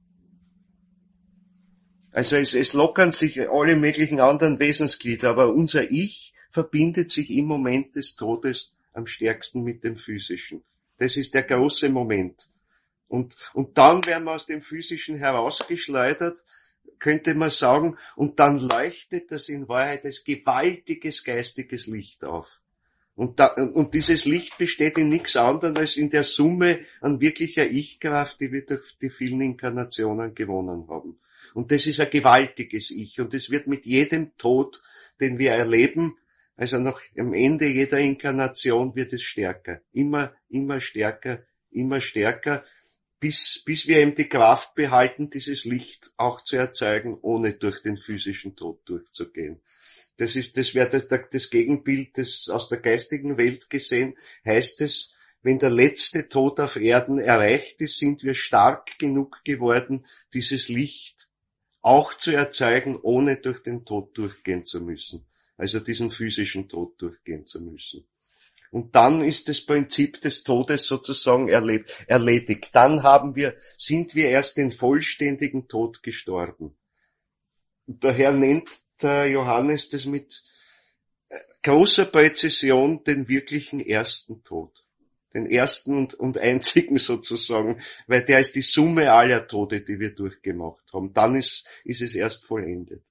Also es, es lockern sich alle möglichen anderen Wesensglieder, aber unser Ich verbindet sich im Moment des Todes am stärksten mit dem Physischen. Das ist der große Moment. Und, und dann werden wir aus dem Physischen herausgeschleudert, könnte man sagen, und dann leuchtet das in Wahrheit als gewaltiges geistiges Licht auf. Und, da, und dieses Licht besteht in nichts anderem als in der Summe an wirklicher Ich-Kraft, die wir durch die vielen Inkarnationen gewonnen haben. Und das ist ein gewaltiges Ich. Und es wird mit jedem Tod, den wir erleben, also noch am Ende jeder Inkarnation wird es stärker. Immer, immer stärker, immer stärker, bis, bis wir eben die Kraft behalten, dieses Licht auch zu erzeugen, ohne durch den physischen Tod durchzugehen. Das ist, das wäre das, das Gegenbild, das aus der geistigen Welt gesehen, heißt es, wenn der letzte Tod auf Erden erreicht ist, sind wir stark genug geworden, dieses Licht auch zu erzeugen, ohne durch den Tod durchgehen zu müssen. Also diesen physischen Tod durchgehen zu müssen. Und dann ist das Prinzip des Todes sozusagen erledigt. Dann haben wir, sind wir erst den vollständigen Tod gestorben. Und daher nennt der Johannes das mit großer Präzision den wirklichen ersten Tod. Den ersten und, und einzigen sozusagen, weil der ist die Summe aller Tode, die wir durchgemacht haben. Dann ist, ist es erst vollendet.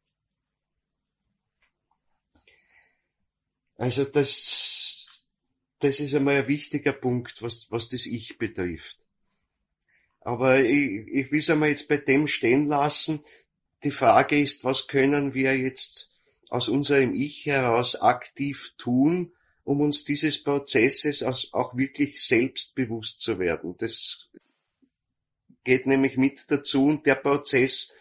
Also das, das ist einmal ein wichtiger Punkt, was, was das Ich betrifft. Aber ich, ich will es einmal jetzt bei dem stehen lassen. Die Frage ist, was können wir jetzt aus unserem Ich heraus aktiv tun, um uns dieses Prozesses auch wirklich selbstbewusst zu werden. Das geht nämlich mit dazu und der Prozess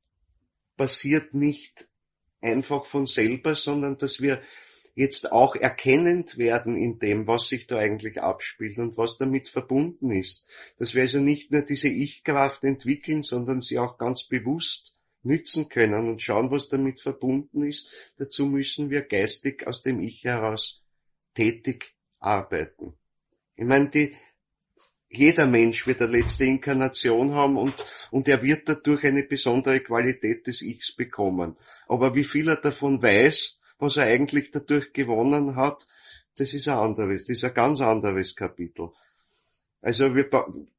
passiert nicht einfach von selber, sondern dass wir jetzt auch erkennend werden in dem, was sich da eigentlich abspielt und was damit verbunden ist. Dass wir also nicht nur diese Ich-Kraft entwickeln, sondern sie auch ganz bewusst nützen können und schauen, was damit verbunden ist. Dazu müssen wir geistig aus dem Ich heraus tätig arbeiten. Ich meine, die, jeder Mensch wird eine letzte Inkarnation haben und, und er wird dadurch eine besondere Qualität des Ichs bekommen. Aber wie viel er davon weiß, was er eigentlich dadurch gewonnen hat, das ist ein anderes, das ist ein ganz anderes Kapitel. Also wir,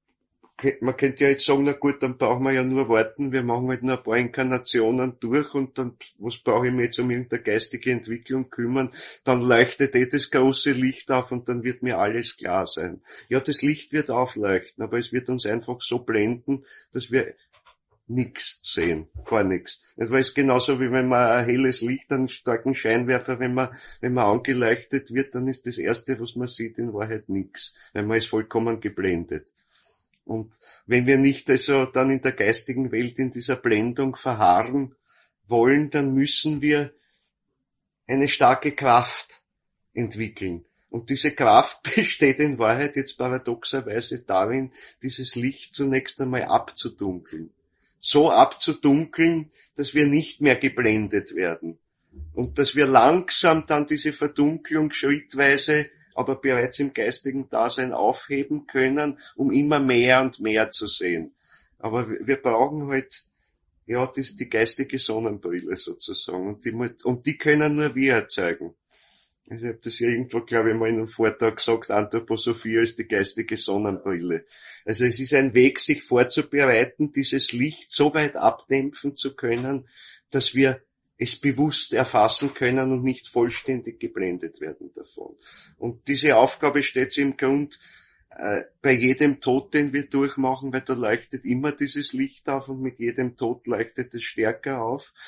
man könnte ja jetzt sagen, na gut, dann brauchen wir ja nur warten, wir machen halt nur ein paar Inkarnationen durch und dann, was brauche ich mir jetzt um irgendeine geistige Entwicklung kümmern, dann leuchtet eh das große Licht auf und dann wird mir alles klar sein. Ja, das Licht wird aufleuchten, aber es wird uns einfach so blenden, dass wir nix sehen, gar nix. Das war es genauso wie wenn man ein helles Licht, einen starken Scheinwerfer, wenn man, wenn man angeleuchtet wird, dann ist das erste, was man sieht, in Wahrheit nix, weil man ist vollkommen geblendet. Und wenn wir nicht also dann in der geistigen Welt in dieser Blendung verharren wollen, dann müssen wir eine starke Kraft entwickeln. Und diese Kraft besteht in Wahrheit jetzt paradoxerweise darin, dieses Licht zunächst einmal abzudunkeln. So abzudunkeln, dass wir nicht mehr geblendet werden. Und dass wir langsam dann diese Verdunklung schrittweise aber bereits im geistigen Dasein aufheben können, um immer mehr und mehr zu sehen. Aber wir brauchen halt, ja, das, die geistige Sonnenbrille sozusagen. Und die, und die können nur wir erzeugen. Also ich habe das ja irgendwo, glaube ich, mal in einem Vortrag gesagt, Anthroposophie ist die geistige Sonnenbrille. Also es ist ein Weg, sich vorzubereiten, dieses Licht so weit abdämpfen zu können, dass wir es bewusst erfassen können und nicht vollständig geblendet werden davon. Und diese Aufgabe steht im Grund äh, bei jedem Tod, den wir durchmachen, weil da leuchtet immer dieses Licht auf und mit jedem Tod leuchtet es stärker auf.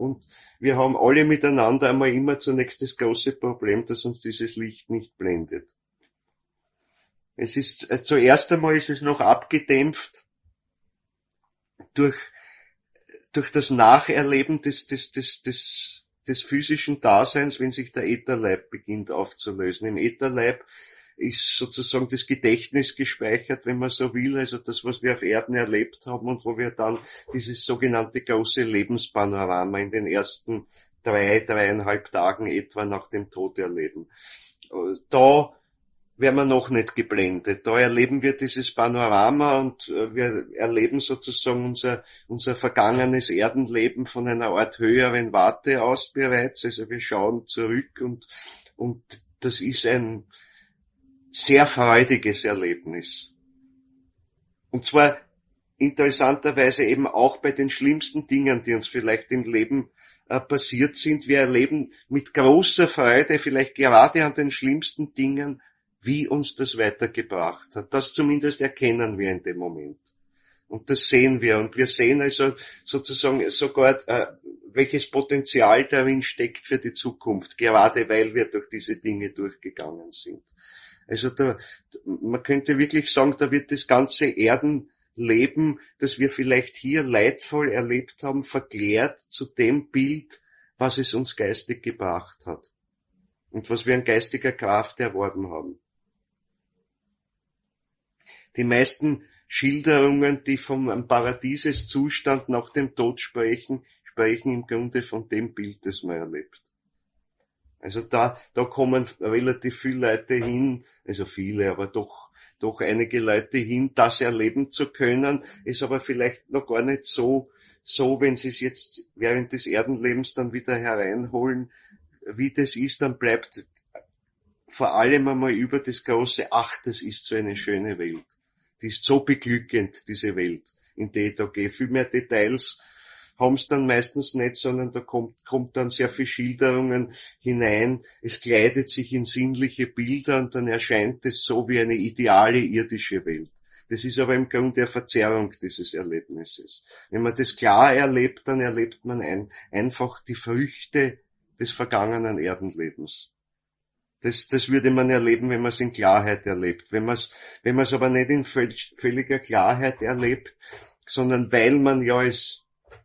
und wir haben alle miteinander einmal immer zunächst das große Problem, dass uns dieses Licht nicht blendet. Es ist, äh, zuerst einmal ist es noch abgedämpft durch, durch das Nacherleben des, des, des, des, des physischen Daseins, wenn sich der Ätherleib beginnt aufzulösen. Im Ätherleib ist sozusagen das Gedächtnis gespeichert, wenn man so will, also das, was wir auf Erden erlebt haben und wo wir dann dieses sogenannte große Lebenspanorama in den ersten drei, dreieinhalb Tagen etwa nach dem Tod erleben. Da werden wir noch nicht geblendet. Da erleben wir dieses Panorama und wir erleben sozusagen unser, unser vergangenes Erdenleben von einer Art höheren Warte aus bereits. Also wir schauen zurück und, und das ist ein sehr freudiges Erlebnis. Und zwar interessanterweise eben auch bei den schlimmsten Dingen, die uns vielleicht im Leben äh, passiert sind. Wir erleben mit großer Freude, vielleicht gerade an den schlimmsten Dingen, wie uns das weitergebracht hat. Das zumindest erkennen wir in dem Moment. Und das sehen wir. Und wir sehen also sozusagen sogar, äh, welches Potenzial darin steckt für die Zukunft, gerade weil wir durch diese Dinge durchgegangen sind. Also da, man könnte wirklich sagen, da wird das ganze Erdenleben, das wir vielleicht hier leidvoll erlebt haben, verklärt zu dem Bild, was es uns geistig gebracht hat. Und was wir an geistiger Kraft erworben haben. Die meisten Schilderungen, die vom Paradieseszustand nach dem Tod sprechen, sprechen im Grunde von dem Bild, das man erlebt. Also da, da kommen relativ viele Leute hin, also viele, aber doch, doch einige Leute hin, das erleben zu können, ist aber vielleicht noch gar nicht so, so, wenn sie es jetzt während des Erdenlebens dann wieder hereinholen, wie das ist, dann bleibt vor allem einmal über das große, ach, das ist so eine schöne Welt. Die ist so beglückend, diese Welt, in die ich da gehe. Viel mehr Details haben es dann meistens nicht, sondern da kommt, kommt dann sehr viel Schilderungen hinein. Es kleidet sich in sinnliche Bilder und dann erscheint es so wie eine ideale irdische Welt. Das ist aber im Grunde eine Verzerrung dieses Erlebnisses. Wenn man das klar erlebt, dann erlebt man ein, einfach die Früchte des vergangenen Erdenlebens. Das, das würde man erleben, wenn man es in Klarheit erlebt. Wenn man es, wenn man es aber nicht in völliger Klarheit erlebt, sondern weil man ja als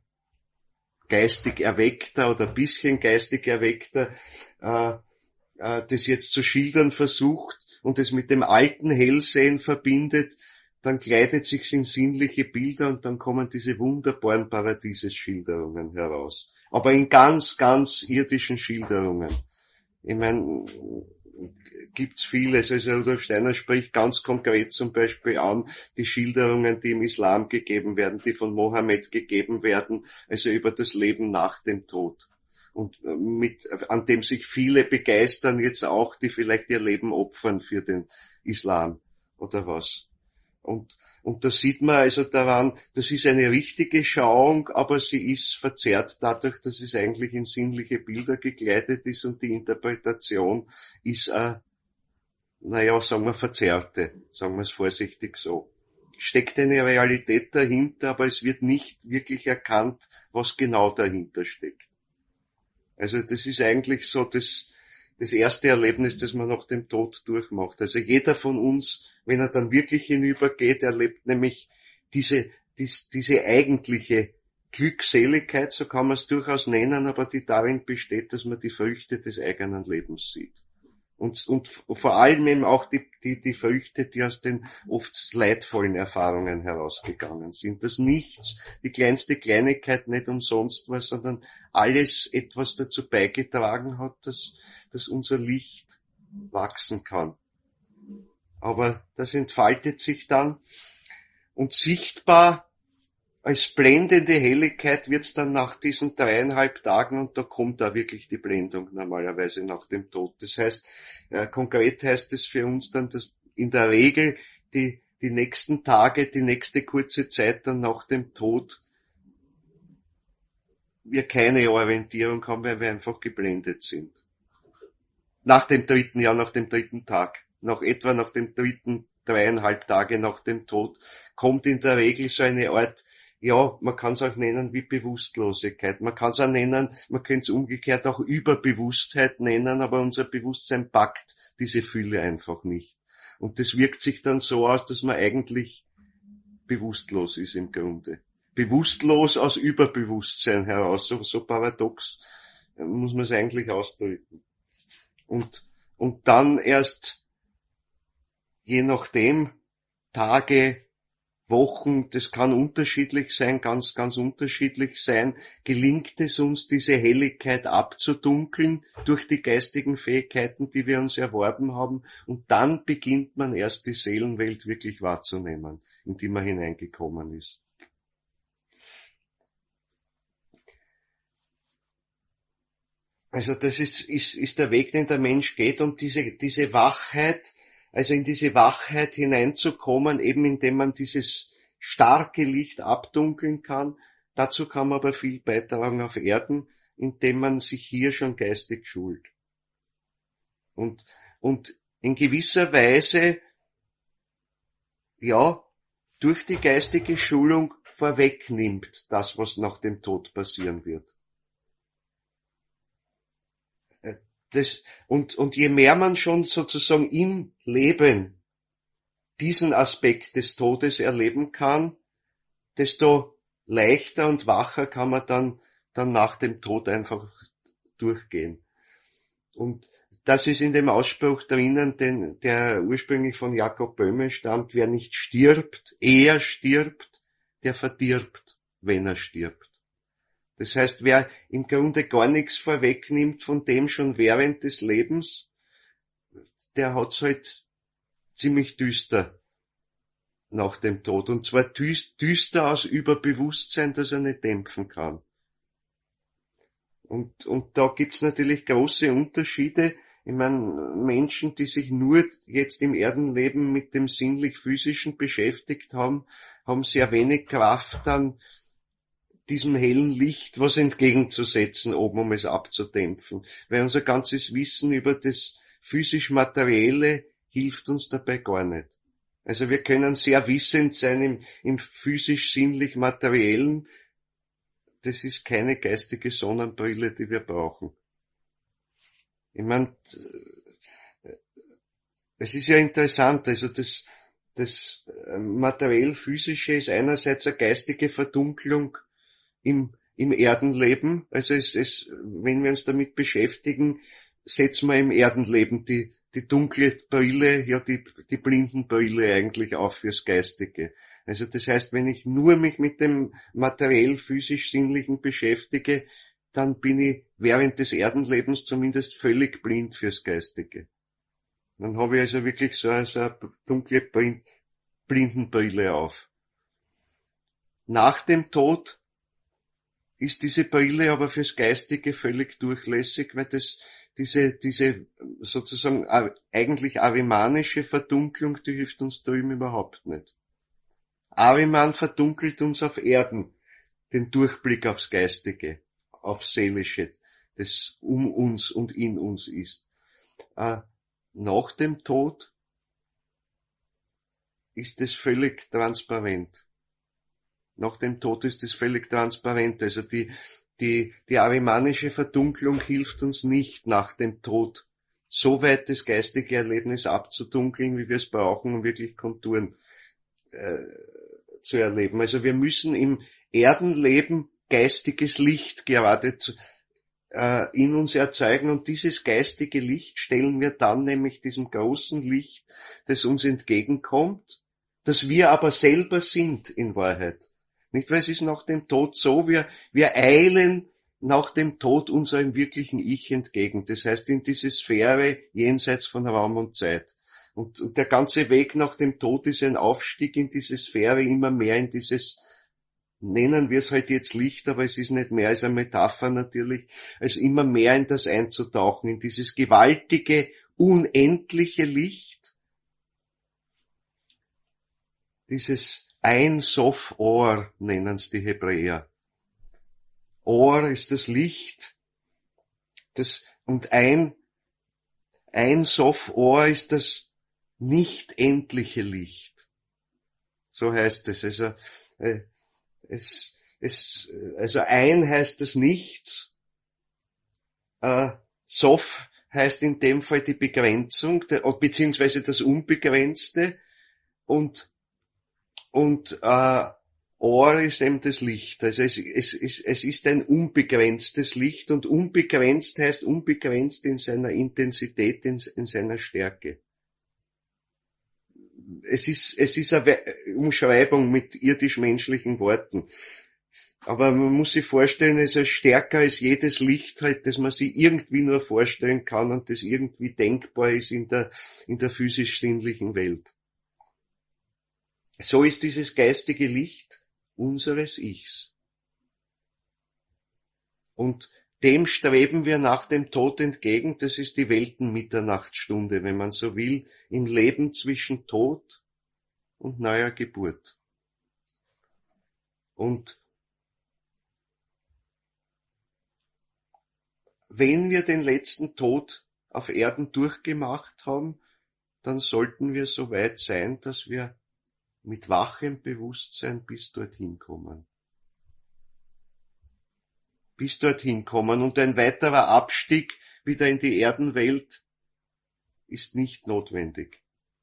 geistig Erweckter oder ein bisschen geistig Erweckter äh, äh, das jetzt zu schildern versucht und es mit dem alten Hellsehen verbindet, dann kleidet sich's in sinnliche Bilder und dann kommen diese wunderbaren Paradiesesschilderungen heraus. Aber in ganz, ganz irdischen Schilderungen. Ich meine, gibt's vieles. Also Rudolf Steiner spricht ganz konkret zum Beispiel an die Schilderungen, die im Islam gegeben werden, die von Mohammed gegeben werden, also über das Leben nach dem Tod. Und mit, an dem sich viele begeistern jetzt auch, die vielleicht ihr Leben opfern für den Islam oder was. Und, und da sieht man also daran, das ist eine richtige Schauung, aber sie ist verzerrt dadurch, dass es eigentlich in sinnliche Bilder gekleidet ist und die Interpretation ist, äh, naja, sagen wir verzerrte, sagen wir es vorsichtig so. Steckt eine Realität dahinter, aber es wird nicht wirklich erkannt, was genau dahinter steckt. Also das ist eigentlich so das, das erste Erlebnis, das man nach dem Tod durchmacht. Also jeder von uns, wenn er dann wirklich hinübergeht, erlebt nämlich diese, dies, diese eigentliche Glückseligkeit, so kann man es durchaus nennen, aber die darin besteht, dass man die Früchte des eigenen Lebens sieht. Und, und vor allem eben auch die, die, die Früchte, die aus den oft leidvollen Erfahrungen herausgegangen sind. Dass nichts, die kleinste Kleinigkeit nicht umsonst war, sondern alles etwas dazu beigetragen hat, dass, dass unser Licht wachsen kann. Aber das entfaltet sich dann und sichtbar als blendende Helligkeit wird's dann nach diesen dreieinhalb Tagen, und da kommt da wirklich die Blendung normalerweise nach dem Tod. Das heißt, äh, konkret heißt es für uns dann, dass in der Regel die, die nächsten Tage, die nächste kurze Zeit dann nach dem Tod wir keine Orientierung haben, weil wir einfach geblendet sind. Nach dem dritten Jahr, nach dem dritten Tag, nach etwa nach dem dritten dreieinhalb Tage nach dem Tod, kommt in der Regel so eine Art ja, man kann es auch nennen wie Bewusstlosigkeit. Man kann es auch nennen, man könnte es umgekehrt auch Überbewusstheit nennen, aber unser Bewusstsein packt diese Fülle einfach nicht. Und das wirkt sich dann so aus, dass man eigentlich bewusstlos ist im Grunde. Bewusstlos aus Überbewusstsein heraus. So, so paradox muss man es eigentlich ausdrücken. Und, und dann erst, je nachdem, Tage, Wochen, das kann unterschiedlich sein, ganz, ganz unterschiedlich sein, gelingt es uns, diese Helligkeit abzudunkeln durch die geistigen Fähigkeiten, die wir uns erworben haben, und dann beginnt man erst die Seelenwelt wirklich wahrzunehmen, in die man hineingekommen ist. Also das ist, ist, ist der Weg, den der Mensch geht, und diese, diese Wachheit, also in diese Wachheit hineinzukommen, eben indem man dieses starke Licht abdunkeln kann. Dazu kann man aber viel beitragen auf Erden, indem man sich hier schon geistig schult. Und, und in gewisser Weise, ja, durch die geistige Schulung vorwegnimmt das, was nach dem Tod passieren wird. Das, und, und je mehr man schon sozusagen im Leben diesen Aspekt des Todes erleben kann, desto leichter und wacher kann man dann, dann nach dem Tod einfach durchgehen. Und das ist in dem Ausspruch drinnen, den, der ursprünglich von Jakob Böhme stammt: Wer nicht stirbt, er stirbt, der verdirbt, wenn er stirbt. Das heißt, wer im Grunde gar nichts vorwegnimmt von dem schon während des Lebens, der hat's halt ziemlich düster nach dem Tod. Und zwar düster aus Überbewusstsein, das er nicht dämpfen kann. Und, und da gibt's natürlich große Unterschiede. Ich meine, Menschen, die sich nur jetzt im Erdenleben mit dem sinnlich-physischen beschäftigt haben, haben sehr wenig Kraft, dann diesem hellen Licht was entgegenzusetzen, oben, um es abzudämpfen. Weil unser ganzes Wissen über das physisch-materielle hilft uns dabei gar nicht. Also wir können sehr wissend sein im, im physisch-sinnlich-materiellen. Das ist keine geistige Sonnenbrille, die wir brauchen. Ich meine, es ist ja interessant, also das, das materiell-physische ist einerseits eine geistige Verdunklung im, im Erdenleben. Also es, es, wenn wir uns damit beschäftigen, setzen wir im Erdenleben die, die dunkle Brille, ja die, die Blindenbrille eigentlich auf fürs Geistige. Also das heißt, wenn ich nur mich mit dem materiell-physisch-sinnlichen beschäftige, dann bin ich während des Erdenlebens zumindest völlig blind fürs Geistige. Dann habe ich also wirklich so eine, so eine dunkle Blindenbrille auf. Nach dem Tod ist diese Brille aber fürs Geistige völlig durchlässig, weil das, diese, diese sozusagen eigentlich arimanische Verdunklung, die hilft uns drüben überhaupt nicht. Ariman verdunkelt uns auf Erden den Durchblick aufs Geistige, aufs Seelische, das um uns und in uns ist. Äh, nach dem Tod ist es völlig transparent. Nach dem Tod ist es völlig transparent. Also die, die, die arimanische Verdunklung hilft uns nicht, nach dem Tod so weit das geistige Erlebnis abzudunkeln, wie wir es brauchen, um wirklich Konturen äh, zu erleben. Also wir müssen im Erdenleben geistiges Licht gerade zu, äh, in uns erzeugen, und dieses geistige Licht stellen wir dann nämlich diesem großen Licht, das uns entgegenkommt, das wir aber selber sind in Wahrheit. Nicht, weil es ist nach dem Tod so, wir, wir eilen nach dem Tod unserem wirklichen Ich entgegen. Das heißt, in diese Sphäre jenseits von Raum und Zeit. Und, und der ganze Weg nach dem Tod ist ein Aufstieg in diese Sphäre, immer mehr in dieses, nennen wir es halt jetzt Licht, aber es ist nicht mehr als eine Metapher natürlich, als immer mehr in das einzutauchen, in dieses gewaltige, unendliche Licht, dieses Ein Sof Or nennen es die Hebräer. Or ist das Licht, das, und ein, ein Sof Or ist das nicht endliche Licht. So heißt es. Also, äh, Es, es, also ein heißt das Nichts, äh, Sof heißt in dem Fall die Begrenzung, beziehungsweise das Unbegrenzte, und, und, äh, Or ist eben das Licht. Also es, es, es, es ist ein unbegrenztes Licht, und unbegrenzt heißt unbegrenzt in seiner Intensität, in, in seiner Stärke. Es ist, es ist eine Umschreibung mit irdisch-menschlichen Worten. Aber man muss sich vorstellen, es ist stärker als jedes Licht halt, das man sich irgendwie nur vorstellen kann und das irgendwie denkbar ist in der, in der physisch-sinnlichen Welt. So ist dieses geistige Licht unseres Ichs. Und dem streben wir nach dem Tod entgegen. Das ist die Weltenmitternachtsstunde, wenn man so will, im Leben zwischen Tod und neuer Geburt. Und wenn wir den letzten Tod auf Erden durchgemacht haben, dann sollten wir so weit sein, dass wir mit wachem Bewusstsein bis dorthin kommen. Bis dorthin kommen. Und ein weiterer Abstieg wieder in die Erdenwelt ist nicht notwendig.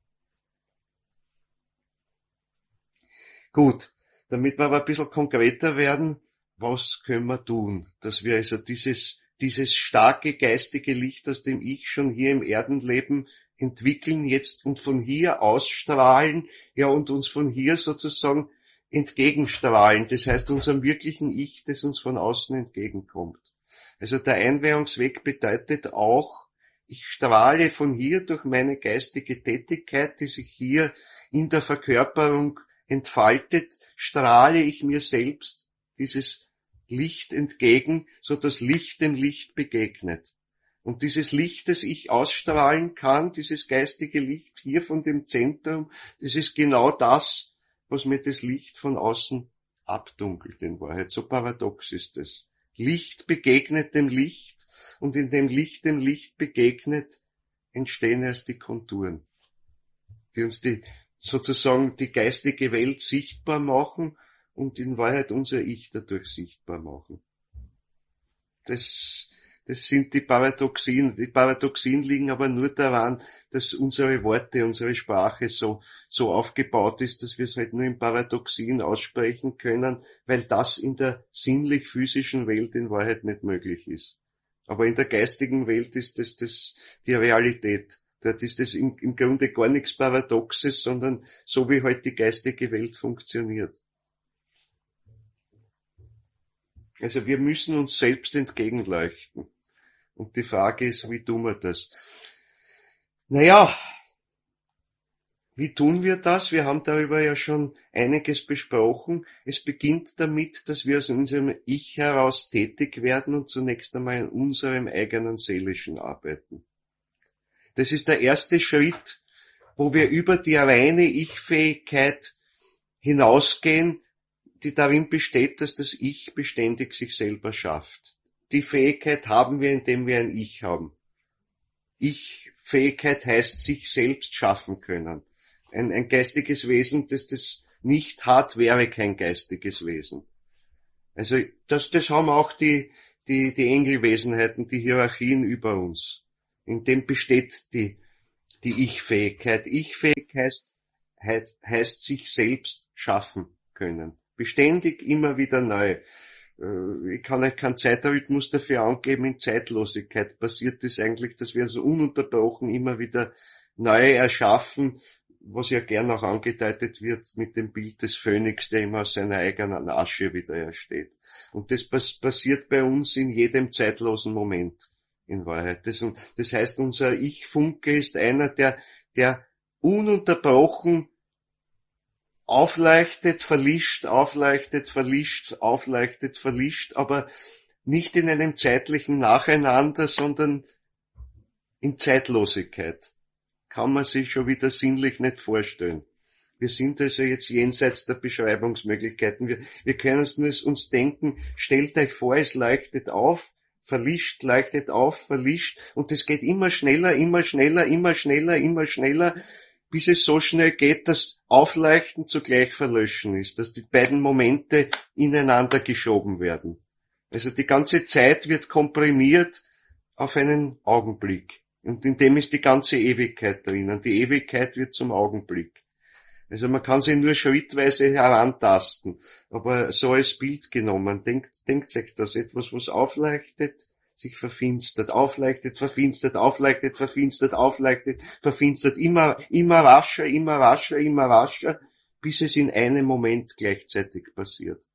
Gut, damit wir aber ein bisschen konkreter werden, was können wir tun, dass wir also dieses, dieses starke geistige Licht, aus dem Ich schon hier im Erdenleben entwickeln jetzt und von hier ausstrahlen, ja, und uns von hier sozusagen entgegenstrahlen. Das heißt, unserem wirklichen Ich, das uns von außen entgegenkommt. Also der Einweihungsweg bedeutet auch, ich strahle von hier durch meine geistige Tätigkeit, die sich hier in der Verkörperung entfaltet, strahle ich mir selbst dieses Licht entgegen, so dass Licht dem Licht begegnet. Und dieses Licht, das ich ausstrahlen kann, dieses geistige Licht hier von dem Zentrum, das ist genau das, was mir das Licht von außen abdunkelt in Wahrheit. So paradox ist es. Licht begegnet dem Licht, und in dem Licht dem Licht begegnet, entstehen erst die Konturen, die uns die, sozusagen die geistige Welt sichtbar machen und in Wahrheit unser Ich dadurch sichtbar machen. Das Das sind die Paradoxien. Die Paradoxien liegen aber nur daran, dass unsere Worte, unsere Sprache so, so aufgebaut ist, dass wir es halt nur in Paradoxien aussprechen können, weil das in der sinnlich-physischen Welt in Wahrheit nicht möglich ist. Aber in der geistigen Welt ist das, das die Realität. Dort ist das im, im Grunde gar nichts Paradoxes, sondern so wie halt die geistige Welt funktioniert. Also wir müssen uns selbst entgegenleuchten. Und die Frage ist, wie tun wir das? Naja, wie tun wir das? Wir haben darüber ja schon einiges besprochen. Es beginnt damit, dass wir aus unserem Ich heraus tätig werden und zunächst einmal in unserem eigenen seelischen arbeiten. Das ist der erste Schritt, wo wir über die reine Ich-Fähigkeit hinausgehen, die darin besteht, dass das Ich beständig sich selber schafft. Die Fähigkeit haben wir, indem wir ein Ich haben. Ich-Fähigkeit heißt sich selbst schaffen können. Ein, ein geistiges Wesen, das das nicht hat, wäre kein geistiges Wesen. Also das, das haben auch die, die, die Engelwesenheiten, die Hierarchien über uns. In dem besteht die, die Ich-Fähigkeit. Ich-Fähigkeit heißt, heißt, heißt sich selbst schaffen können. Beständig, immer wieder neu. Ich kann euch keinen Zeitrhythmus dafür angeben. In Zeitlosigkeit passiert es eigentlich, dass wir so ununterbrochen immer wieder neu erschaffen, was ja gern auch angedeutet wird mit dem Bild des Phönix, der immer aus seiner eigenen Asche wieder ersteht. Und das passiert bei uns in jedem zeitlosen Moment, in Wahrheit. Das, das heißt, unser Ich-Funke ist einer, der, der ununterbrochen aufleuchtet, verlischt, aufleuchtet, verlischt, aufleuchtet, verlischt, aber nicht in einem zeitlichen Nacheinander, sondern in Zeitlosigkeit. Kann man sich schon wieder sinnlich nicht vorstellen. Wir sind also jetzt jenseits der Beschreibungsmöglichkeiten. Wir, wir können es nur uns denken, stellt euch vor, es leuchtet auf, verlischt, leuchtet auf, verlischt, und es geht immer schneller, immer schneller, immer schneller, immer schneller, bis es so schnell geht, dass Aufleuchten zugleich Verlöschen ist, dass die beiden Momente ineinander geschoben werden. Also die ganze Zeit wird komprimiert auf einen Augenblick. Und in dem ist die ganze Ewigkeit drinnen. Die Ewigkeit wird zum Augenblick. Also man kann sich nur schrittweise herantasten. Aber so als Bild genommen, denkt, denkt euch das, etwas, was aufleuchtet, sich verfinstert, aufleuchtet, verfinstert, aufleuchtet, verfinstert, aufleuchtet, verfinstert, immer, immer rascher, immer rascher, immer rascher, bis es in einem Moment gleichzeitig passiert.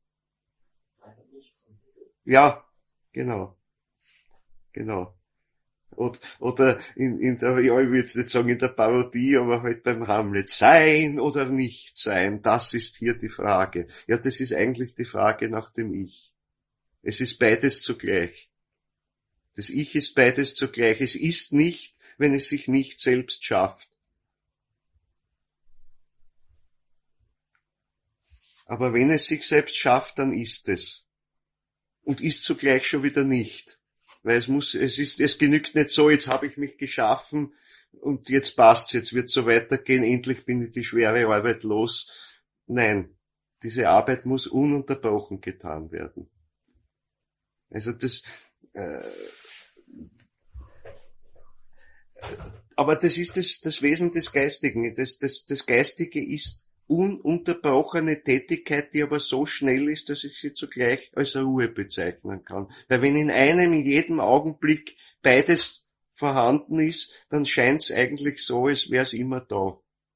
Ja, genau, genau. Oder, oder in, in der, ja, ich würde jetzt nicht sagen in der Parodie, aber halt beim Hamlet. Sein oder nicht sein, das ist hier die Frage. Ja, das ist eigentlich die Frage nach dem Ich. Es ist beides zugleich. Das Ich ist beides zugleich. Es ist nicht, wenn es sich nicht selbst schafft. Aber wenn es sich selbst schafft, dann ist es. Und ist zugleich schon wieder nicht. Weil es muss, es ist, es genügt nicht so, jetzt habe ich mich geschaffen und jetzt passt's, jetzt wird's so weitergehen, endlich bin ich die schwere Arbeit los. Nein, diese Arbeit muss ununterbrochen getan werden. Also das, äh, aber das ist das, das Wesen des Geistigen. Das, das, das Geistige ist ununterbrochene Tätigkeit, die aber so schnell ist, dass ich sie zugleich als Ruhe bezeichnen kann. Weil wenn in einem, in jedem Augenblick beides vorhanden ist, dann scheint es eigentlich so, als wäre es immer da.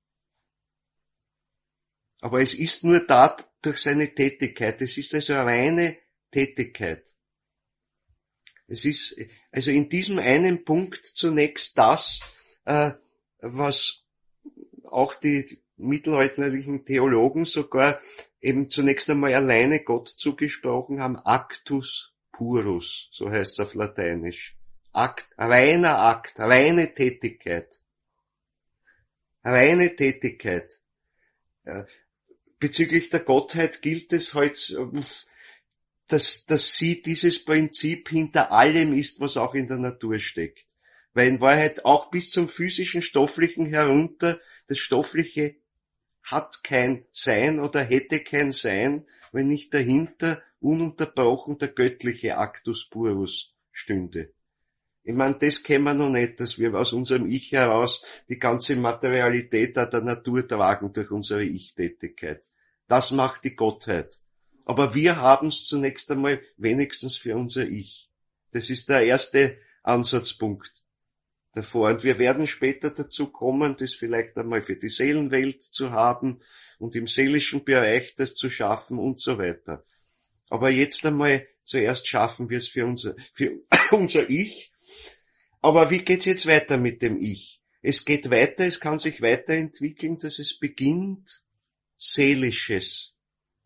Aber es ist nur da durch seine Tätigkeit. Es ist also eine reine Tätigkeit. Es ist also in diesem einen Punkt zunächst das, äh, was auch die mittelalterlichen Theologen sogar eben zunächst einmal alleine Gott zugesprochen haben, actus purus, so heißt es auf Lateinisch. Akt, reiner Akt, reine Tätigkeit. Reine Tätigkeit. Bezüglich der Gottheit gilt es halt, dass, dass sie dieses Prinzip hinter allem ist, was auch in der Natur steckt. Weil in Wahrheit auch bis zum physischen, stofflichen herunter, das Stoffliche hat kein Sein oder hätte kein Sein, wenn nicht dahinter ununterbrochen der göttliche Actus purus stünde. Ich meine, das kennen wir noch nicht, dass wir aus unserem Ich heraus die ganze Materialität der Natur tragen durch unsere Ich-Tätigkeit. Das macht die Gottheit. Aber wir haben es zunächst einmal wenigstens für unser Ich. Das ist der erste Ansatzpunkt davor. Und wir werden später dazu kommen, das vielleicht einmal für die Seelenwelt zu haben und im seelischen Bereich das zu schaffen und so weiter. Aber jetzt einmal, zuerst schaffen wir es für unser, für unser Ich. Aber wie geht's jetzt weiter mit dem Ich? Es geht weiter, es kann sich weiterentwickeln, dass es beginnt, Seelisches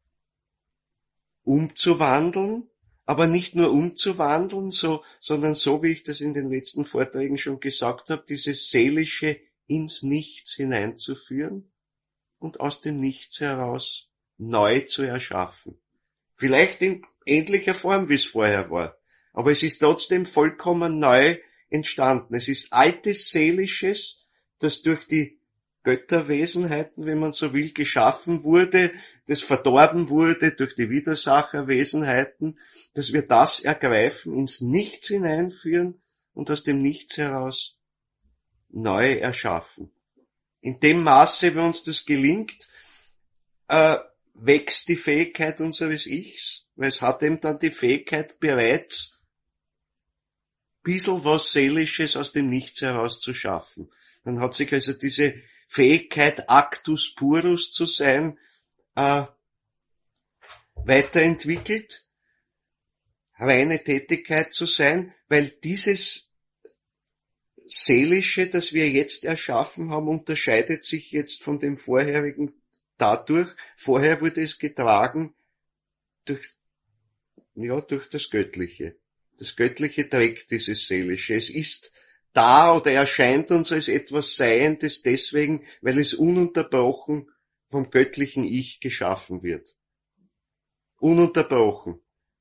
umzuwandeln, aber nicht nur umzuwandeln, so, sondern so, wie ich das in den letzten Vorträgen schon gesagt habe, dieses Seelische ins Nichts hineinzuführen und aus dem Nichts heraus neu zu erschaffen. Vielleicht in ähnlicher Form, wie es vorher war, aber es ist trotzdem vollkommen neu entstanden. Es ist altes Seelisches, das durch die Götterwesenheiten, wenn man so will, geschaffen wurde, das verdorben wurde durch die Widersacherwesenheiten, dass wir das ergreifen, ins Nichts hineinführen und aus dem Nichts heraus neu erschaffen. In dem Maße, wenn uns das gelingt, äh, wächst die Fähigkeit unseres Ichs, weil es hat eben dann die Fähigkeit bereits, bisschen was Seelisches aus dem Nichts heraus zu schaffen. Dann hat sich also diese Fähigkeit, Actus purus zu sein, äh, weiterentwickelt, reine Tätigkeit zu sein, weil dieses Seelische, das wir jetzt erschaffen haben, unterscheidet sich jetzt von dem vorherigen dadurch, vorher wurde es getragen durch, ja, durch das Göttliche. Das Göttliche trägt dieses Seelische. Es ist da oder erscheint uns als etwas Seiendes deswegen, weil es ununterbrochen vom göttlichen Ich geschaffen wird. Ununterbrochen.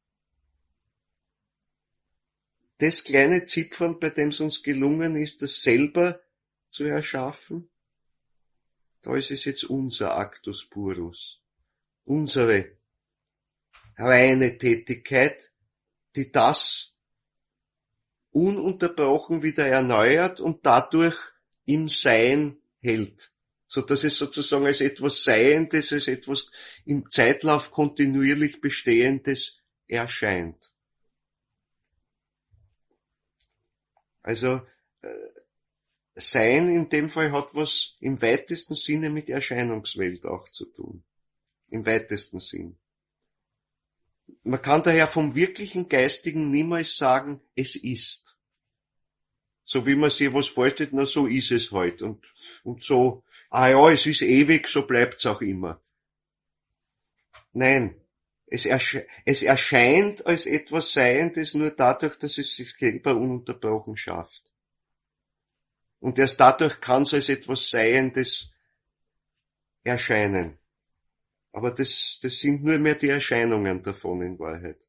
Das kleine Zipfern, bei dem es uns gelungen ist, das selber zu erschaffen, da ist es jetzt unser Actus purus, unsere reine Tätigkeit, die das ununterbrochen wieder erneuert und dadurch im Sein hält, so dass es sozusagen als etwas Seiendes, als etwas im Zeitlauf kontinuierlich Bestehendes erscheint. Also äh, Sein in dem Fall hat was im weitesten Sinne mit Erscheinungswelt auch zu tun. Im weitesten Sinn. Man kann daher vom wirklichen Geistigen niemals sagen, es ist. So wie man sich was vorstellt, na so ist es halt. Und, und so, ah ja, es ist ewig, so bleibt's auch immer. Nein, es, ersche- es erscheint als etwas Seiendes nur dadurch, dass es sich selber ununterbrochen schafft. Und erst dadurch kann es als etwas Seiendes erscheinen. Aber das, das sind nur mehr die Erscheinungen davon in Wahrheit.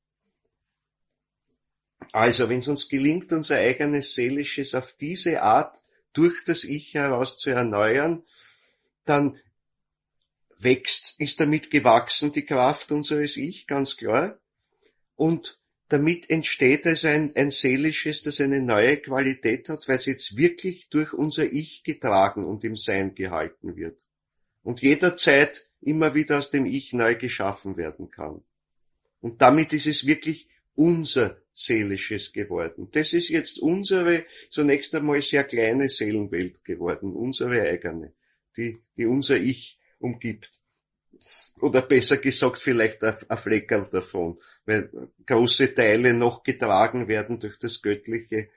Also, wenn es uns gelingt, unser eigenes Seelisches auf diese Art durch das Ich heraus zu erneuern, dann wächst, ist damit gewachsen die Kraft unseres Ich, ganz klar. Und damit entsteht also ein, ein Seelisches, das eine neue Qualität hat, weil es jetzt wirklich durch unser Ich getragen und im Sein gehalten wird. Und jederzeit immer wieder aus dem Ich neu geschaffen werden kann. Und damit ist es wirklich unser Seelisches geworden. Das ist jetzt unsere, zunächst einmal sehr kleine Seelenwelt geworden, unsere eigene, die, die unser Ich umgibt. Oder besser gesagt vielleicht ein, ein Fleckerl davon, weil große Teile noch getragen werden durch das Göttliche,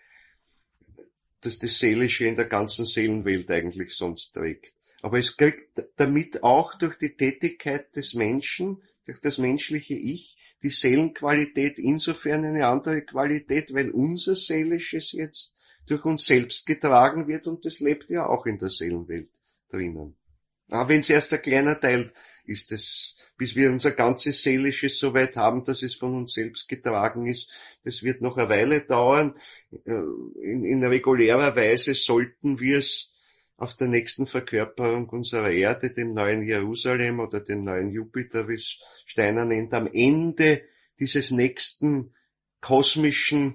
das das Seelische in der ganzen Seelenwelt eigentlich sonst trägt. Aber es kriegt damit auch durch die Tätigkeit des Menschen, durch das menschliche Ich, die Seelenqualität insofern eine andere Qualität, weil unser Seelisches jetzt durch uns selbst getragen wird und das lebt ja auch in der Seelenwelt drinnen. Aber wenn es erst ein kleiner Teil ist, es, bis wir unser ganzes Seelisches so weit haben, dass es von uns selbst getragen ist, das wird noch eine Weile dauern. In, in regulärer Weise sollten wir es auf der nächsten Verkörperung unserer Erde, dem neuen Jerusalem oder dem neuen Jupiter, wie es Steiner nennt, am Ende dieses nächsten kosmischen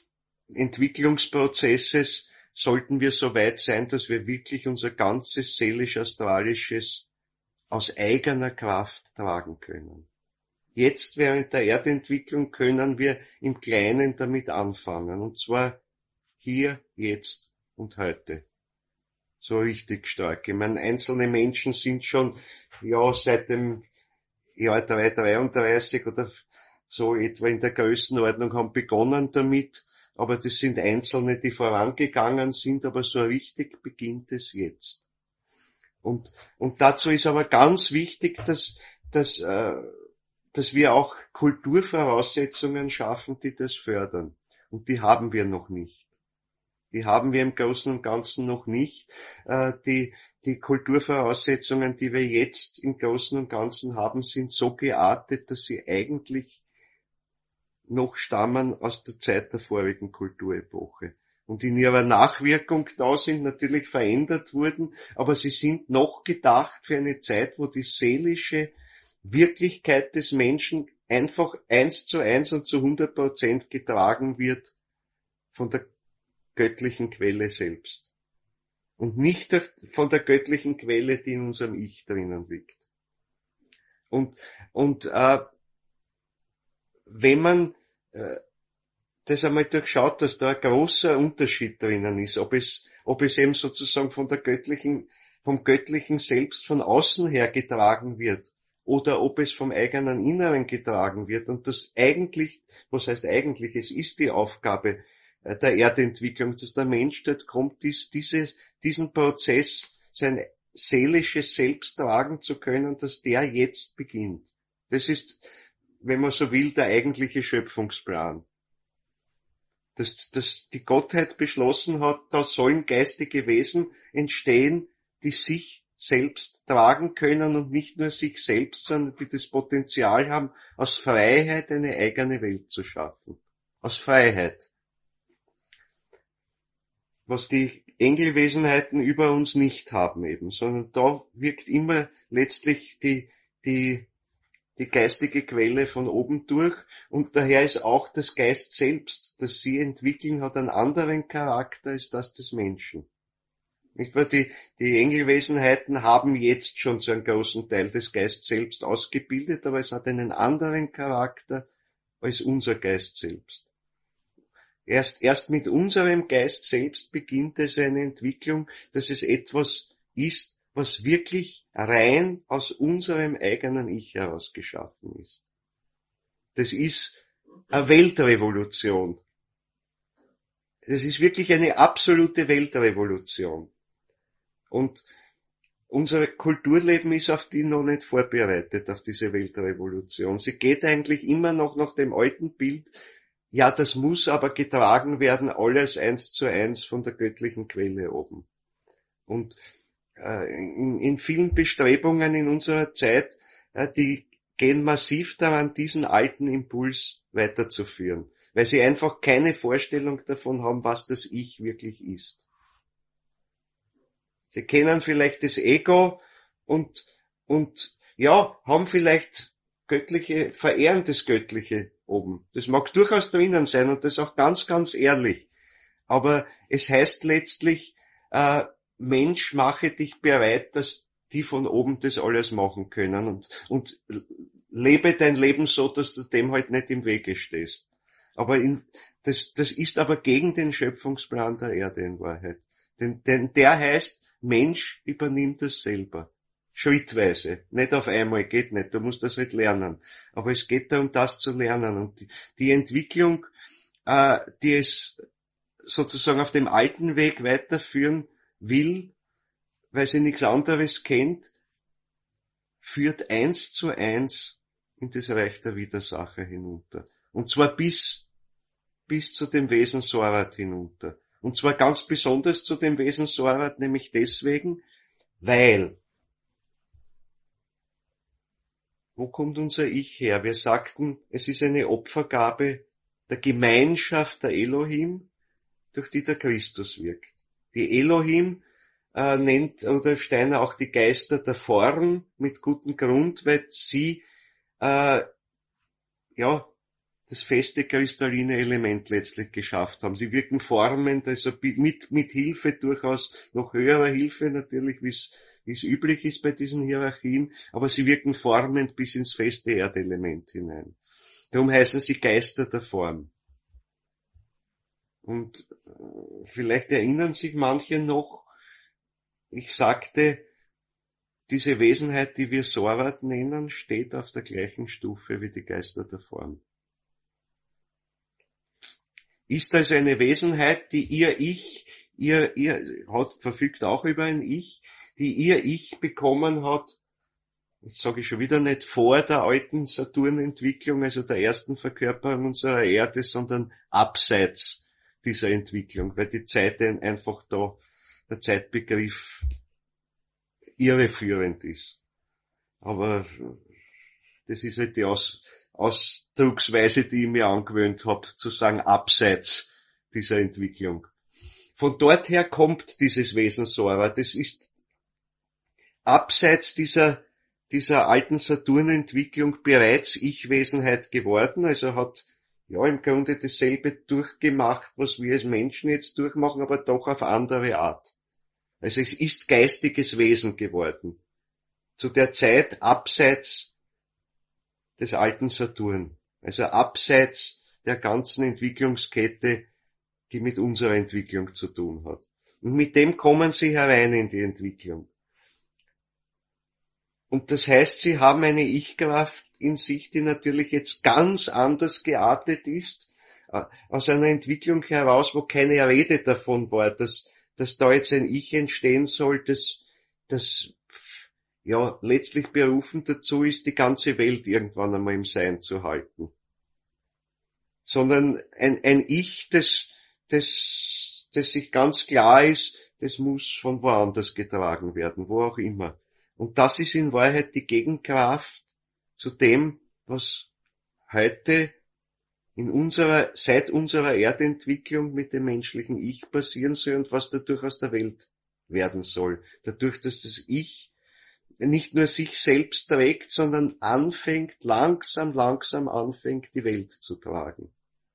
Entwicklungsprozesses sollten wir so weit sein, dass wir wirklich unser ganzes seelisch-astralisches aus eigener Kraft tragen können. Jetzt während der Erdentwicklung können wir im Kleinen damit anfangen, und zwar hier, jetzt und heute. So richtig stark. Ich meine, einzelne Menschen sind schon, ja, seit dem Jahr dreihundertdreiunddreißig oder so etwa in der Größenordnung haben begonnen damit, aber das sind Einzelne, die vorangegangen sind, aber so richtig beginnt es jetzt. Und, und dazu ist aber ganz wichtig, dass, dass, äh, dass wir auch Kulturvoraussetzungen schaffen, die das fördern. Und die haben wir noch nicht. Die haben wir im Großen und Ganzen noch nicht. Äh, die, die Kulturvoraussetzungen, die wir jetzt im Großen und Ganzen haben, sind so geartet, dass sie eigentlich noch stammen aus der Zeit der vorigen Kulturepoche. Und in ihrer Nachwirkung da sind natürlich verändert wurden, aber sie sind noch gedacht für eine Zeit, wo die seelische Wirklichkeit des Menschen einfach eins zu eins und zu hundert Prozent getragen wird von der göttlichen Quelle selbst. Und nicht von der göttlichen Quelle, die in unserem Ich drinnen liegt. Und, und äh, wenn man äh, das einmal durchschaut, dass da ein großer Unterschied drinnen ist, ob es, ob es eben sozusagen von der göttlichen, vom göttlichen Selbst von außen her getragen wird, oder ob es vom eigenen Inneren getragen wird. Und das eigentlich, was heißt eigentlich, es ist die Aufgabe der Erdentwicklung, dass der Mensch dort kommt, dies, dieses, diesen Prozess, sein seelisches Selbst tragen zu können, dass der jetzt beginnt. Das ist, wenn man so will, der eigentliche Schöpfungsplan. Dass, dass die Gottheit beschlossen hat, da sollen geistige Wesen entstehen, die sich selbst tragen können und nicht nur sich selbst, sondern die das Potenzial haben, aus Freiheit eine eigene Welt zu schaffen. Aus Freiheit. Was die Engelwesenheiten über uns nicht haben eben, sondern da wirkt immer letztlich die, die, die geistige Quelle von oben durch, und daher ist auch das Geist selbst, das sie entwickeln, hat einen anderen Charakter als das des Menschen. Nicht wahr? Die, die Engelwesenheiten haben jetzt schon so einen großen Teil des Geistes selbst ausgebildet, aber es hat einen anderen Charakter als unser Geist selbst. Erst, erst mit unserem Geist selbst beginnt es eine Entwicklung, dass es etwas ist, was wirklich rein aus unserem eigenen Ich heraus geschaffen ist. Das ist eine Weltrevolution. Das ist wirklich eine absolute Weltrevolution. Und unser Kulturleben ist auf die noch nicht vorbereitet, auf diese Weltrevolution. Sie geht eigentlich immer noch nach dem alten Bild. Ja, das muss aber getragen werden, alles eins zu eins von der göttlichen Quelle oben. Und äh, in, in vielen Bestrebungen in unserer Zeit, äh, die gehen massiv daran, diesen alten Impuls weiterzuführen, weil sie einfach keine Vorstellung davon haben, was das Ich wirklich ist. Sie kennen vielleicht das Ego und, und ja, haben vielleicht göttliche, verehren das Göttliche oben. Das mag durchaus drinnen sein und das auch ganz, ganz ehrlich. Aber es heißt letztlich, äh, Mensch, mache dich bereit, dass die von oben das alles machen können, und, und lebe dein Leben so, dass du dem halt nicht im Wege stehst. Aber in, das, das ist aber gegen den Schöpfungsplan der Erde in Wahrheit. Denn, denn der heißt, Mensch übernimmt das selber. Schrittweise. Nicht auf einmal, geht nicht. Du musst das halt lernen. Aber es geht darum, das zu lernen. Und die, die Entwicklung, äh, die es sozusagen auf dem alten Weg weiterführen will, weil sie nichts anderes kennt, führt eins zu eins in das Reich der Widersacher hinunter. Und zwar bis, bis zu dem Wesen Sorat hinunter. Und zwar ganz besonders zu dem Wesen Sorat, nämlich deswegen, weil, wo kommt unser Ich her? Wir sagten, es ist eine Opfergabe der Gemeinschaft der Elohim, durch die der Christus wirkt. Die Elohim äh, nennt Rudolf Steiner auch die Geister der Form, mit gutem Grund, weil sie äh, ja das feste kristalline Element letztlich geschafft haben. Sie wirken formend, also mit mit Hilfe durchaus noch höherer Hilfe natürlich, wie es wie es üblich ist bei diesen Hierarchien, aber sie wirken formend bis ins feste Erdelement hinein. Darum heißen sie Geister der Form. Und äh, vielleicht erinnern sich manche noch, ich sagte, diese Wesenheit, die wir Sorat nennen, steht auf der gleichen Stufe wie die Geister der Form. Ist also eine Wesenheit, die ihr Ich, ihr, ihr, hat, verfügt auch über ein Ich, die ihr Ich bekommen hat, das sage ich schon wieder nicht vor der alten Saturn-Entwicklung, also der ersten Verkörperung unserer Erde, sondern abseits dieser Entwicklung, weil die Zeit einfach da, der Zeitbegriff irreführend ist. Aber das ist halt die Aus, Ausdrucksweise, die ich mir angewöhnt habe, zu sagen, abseits dieser Entwicklung. Von dort her kommt dieses Wesen Sora. Das ist abseits dieser, dieser alten Saturn-Entwicklung bereits Ich-Wesenheit geworden, also hat ja im Grunde dasselbe durchgemacht, was wir als Menschen jetzt durchmachen, aber doch auf andere Art. Also es ist geistiges Wesen geworden. Zu der Zeit abseits des alten Saturn. Also abseits der ganzen Entwicklungskette, die mit unserer Entwicklung zu tun hat. Und mit dem kommen sie herein in die Entwicklung. Und das heißt, sie haben eine Ich-Kraft in sich, die natürlich jetzt ganz anders geartet ist, aus einer Entwicklung heraus, wo keine Rede davon war, dass, dass da jetzt ein Ich entstehen soll, das, das ja letztlich berufen dazu ist, die ganze Welt irgendwann einmal im Sein zu halten. Sondern ein, ein Ich, das, das, das sich ganz klar ist, das muss von woanders getragen werden, wo auch immer. Und das ist in Wahrheit die Gegenkraft zu dem, was heute in unserer, seit unserer Erdentwicklung mit dem menschlichen Ich passieren soll und was dadurch aus der Welt werden soll. Dadurch, dass das Ich nicht nur sich selbst trägt, sondern anfängt, langsam, langsam anfängt, die Welt zu tragen.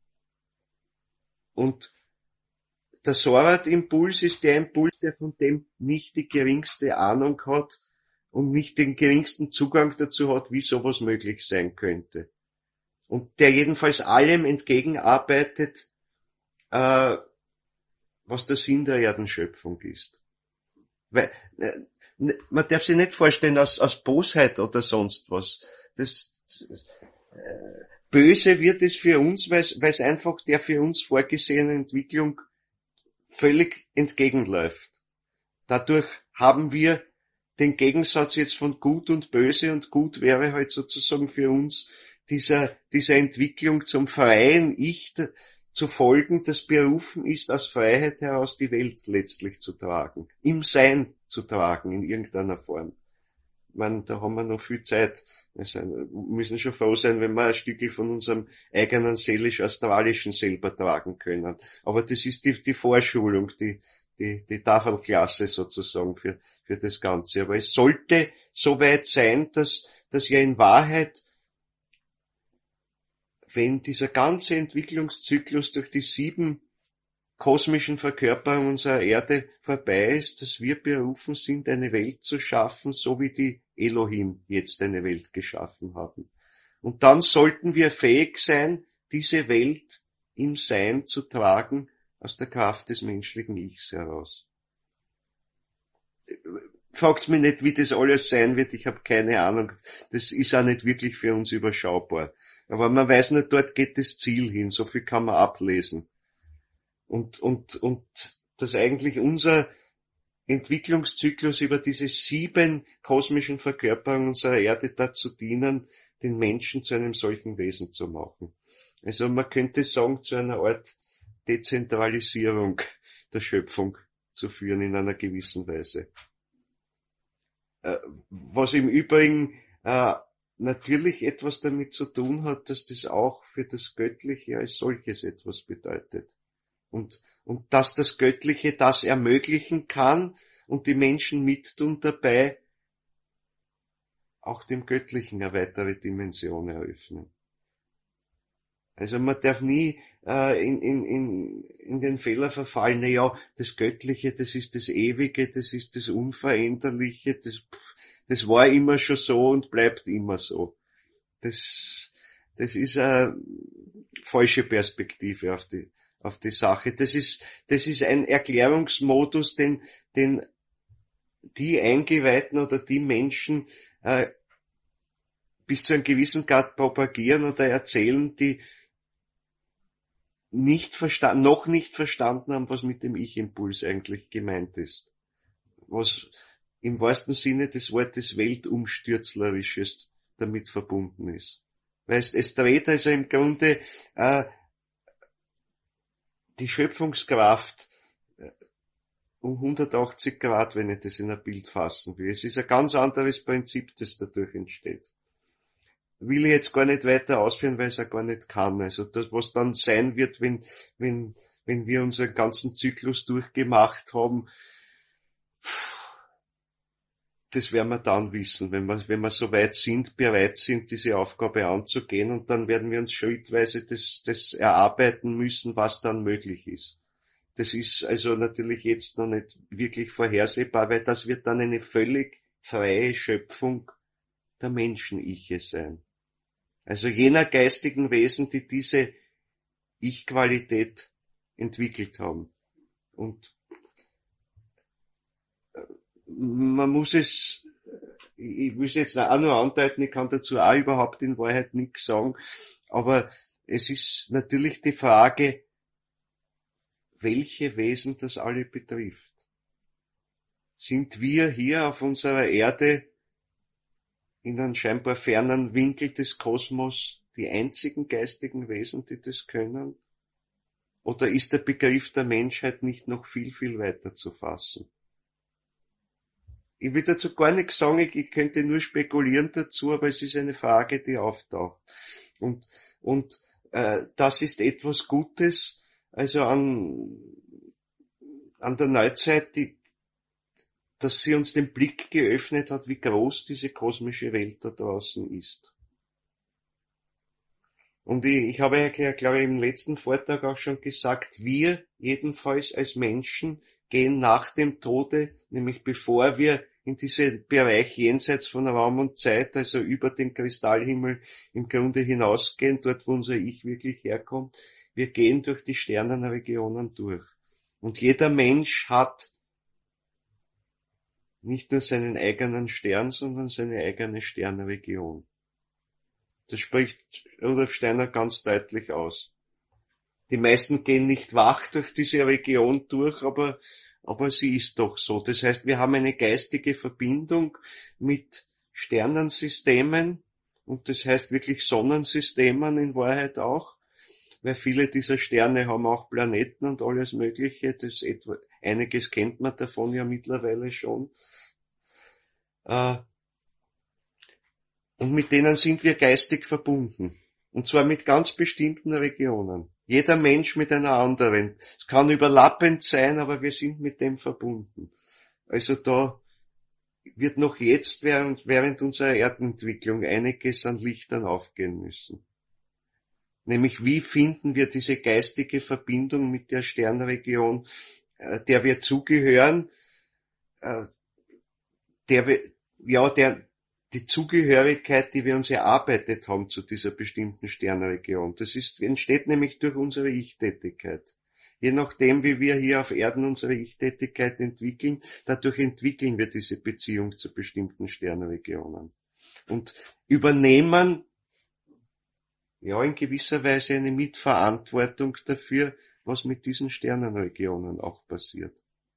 Und der Sorat-Impuls ist der Impuls, der von dem nicht die geringste Ahnung hat und nicht den geringsten Zugang dazu hat, wie sowas möglich sein könnte. Und der jedenfalls allem entgegenarbeitet, äh, was der Sinn der Erdenschöpfung ist. Weil, äh, man darf sich nicht vorstellen aus, aus Bosheit oder sonst was. Das, äh, böse wird es für uns, weil es einfach der für uns vorgesehenen Entwicklung völlig entgegenläuft. Dadurch haben wir den Gegensatz jetzt von gut und böse, und gut wäre halt sozusagen für uns dieser, dieser Entwicklung zum freien Ich zu folgen, das berufen ist, aus Freiheit heraus die Welt letztlich zu tragen, im Sein zu tragen, in irgendeiner Form. Ich meine, da haben wir noch viel Zeit. Wir müssen schon froh sein, wenn wir ein Stückchen von unserem eigenen seelisch-astralischen selber tragen können. Aber das ist die, die Vorschulung, die, die, die Tafelklasse sozusagen für, für das Ganze. Aber es sollte so weit sein, dass, dass ja in Wahrheit, wenn dieser ganze Entwicklungszyklus durch die sieben kosmischen Verkörperungen unserer Erde vorbei ist, dass wir berufen sind, eine Welt zu schaffen, so wie die Elohim jetzt eine Welt geschaffen haben. Und dann sollten wir fähig sein, diese Welt im Sein zu tragen, aus der Kraft des menschlichen Ichs heraus. Fragt mich nicht, wie das alles sein wird, ich habe keine Ahnung. Das ist auch nicht wirklich für uns überschaubar. Aber man weiß nur, dort geht das Ziel hin, so viel kann man ablesen. Und, und, und dass eigentlich unser Entwicklungszyklus über diese sieben kosmischen Verkörperungen unserer Erde dazu dienen, den Menschen zu einem solchen Wesen zu machen. Also man könnte sagen, zu einer Art Dezentralisierung der Schöpfung zu führen in einer gewissen Weise. Was im Übrigen äh, natürlich etwas damit zu tun hat, dass das auch für das Göttliche als solches etwas bedeutet. Und, und dass das Göttliche das ermöglichen kann und die Menschen mittun dabei, auch dem Göttlichen eine weitere Dimension eröffnen. Also man darf nie äh, in, in, in, in den Fehler verfallen, na ja, das Göttliche, das ist das Ewige, das ist das Unveränderliche, das, das war immer schon so und bleibt immer so. Das, das ist eine falsche Perspektive auf die auf die Sache. Das ist, das ist ein Erklärungsmodus, den, den die Eingeweihten oder die Menschen äh, bis zu einem gewissen Grad propagieren oder erzählen, die nicht verstanden, noch nicht verstanden haben, was mit dem Ich-Impuls eigentlich gemeint ist. Was im wahrsten Sinne des Wortes Weltumstürzlerisches damit verbunden ist. Weil es, es dreht also im Grunde äh, die Schöpfungskraft um hundertachtzig Grad, wenn ich das in ein Bild fassen will. Es ist ein ganz anderes Prinzip, das dadurch entsteht. Will ich jetzt gar nicht weiter ausführen, weil ich es auch gar nicht kann. Also das, was dann sein wird, wenn, wenn, wenn wir unseren ganzen Zyklus durchgemacht haben, das werden wir dann wissen, wenn wir, wenn wir so weit sind, bereit sind, diese Aufgabe anzugehen, und dann werden wir uns schrittweise das, das erarbeiten müssen, was dann möglich ist. Das ist also natürlich jetzt noch nicht wirklich vorhersehbar, weil das wird dann eine völlig freie Schöpfung der Menschen-Iche sein. Also jener geistigen Wesen, die diese Ich-Qualität entwickelt haben. Und man muss es, ich will es jetzt auch nur andeuten, ich kann dazu auch überhaupt in Wahrheit nichts sagen, aber es ist natürlich die Frage, welche Wesen das alle betrifft. Sind wir hier auf unserer Erde in einem scheinbar fernen Winkel des Kosmos die einzigen geistigen Wesen, die das können? Oder ist der Begriff der Menschheit nicht noch viel, viel weiter zu fassen? Ich will dazu gar nichts sagen, ich könnte nur spekulieren dazu, aber es ist eine Frage, die auftaucht. Und, und äh, das ist etwas Gutes, also an, an der Neuzeit, die, dass sie uns den Blick geöffnet hat, wie groß diese kosmische Welt da draußen ist. Und ich, ich habe ja, glaube ich, im letzten Vortrag auch schon gesagt, wir jedenfalls als Menschen gehen nach dem Tode, nämlich bevor wir in diesen Bereich jenseits von Raum und Zeit, also über den Kristallhimmel im Grunde hinausgehen, dort wo unser Ich wirklich herkommt, wir gehen durch die Sternenregionen durch. Und jeder Mensch hat nicht nur seinen eigenen Stern, sondern seine eigene Sternregion. Das spricht Rudolf Steiner ganz deutlich aus. Die meisten gehen nicht wach durch diese Region durch, aber, aber sie ist doch so. Das heißt, wir haben eine geistige Verbindung mit Sternensystemen und das heißt wirklich Sonnensystemen in Wahrheit auch, weil viele dieser Sterne haben auch Planeten und alles Mögliche. Das etwa, einiges kennt man davon ja mittlerweile schon. Äh, Und mit denen sind wir geistig verbunden. Und zwar mit ganz bestimmten Regionen. Jeder Mensch mit einer anderen. Es kann überlappend sein, aber wir sind mit dem verbunden. Also da wird noch jetzt während, während unserer Erdentwicklung einiges an Lichtern aufgehen müssen. Nämlich, wie finden wir diese geistige Verbindung mit der Sternregion, der wir zugehören, der wir, ja, der, die Zugehörigkeit, die wir uns erarbeitet haben zu dieser bestimmten Sternregion. Das ist, entsteht nämlich durch unsere Ich-Tätigkeit. Je nachdem, wie wir hier auf Erden unsere Ich-Tätigkeit entwickeln, dadurch entwickeln wir diese Beziehung zu bestimmten Sternregionen. Und übernehmen, ja, in gewisser Weise eine Mitverantwortung dafür, was mit diesen Sternenregionen auch passiert.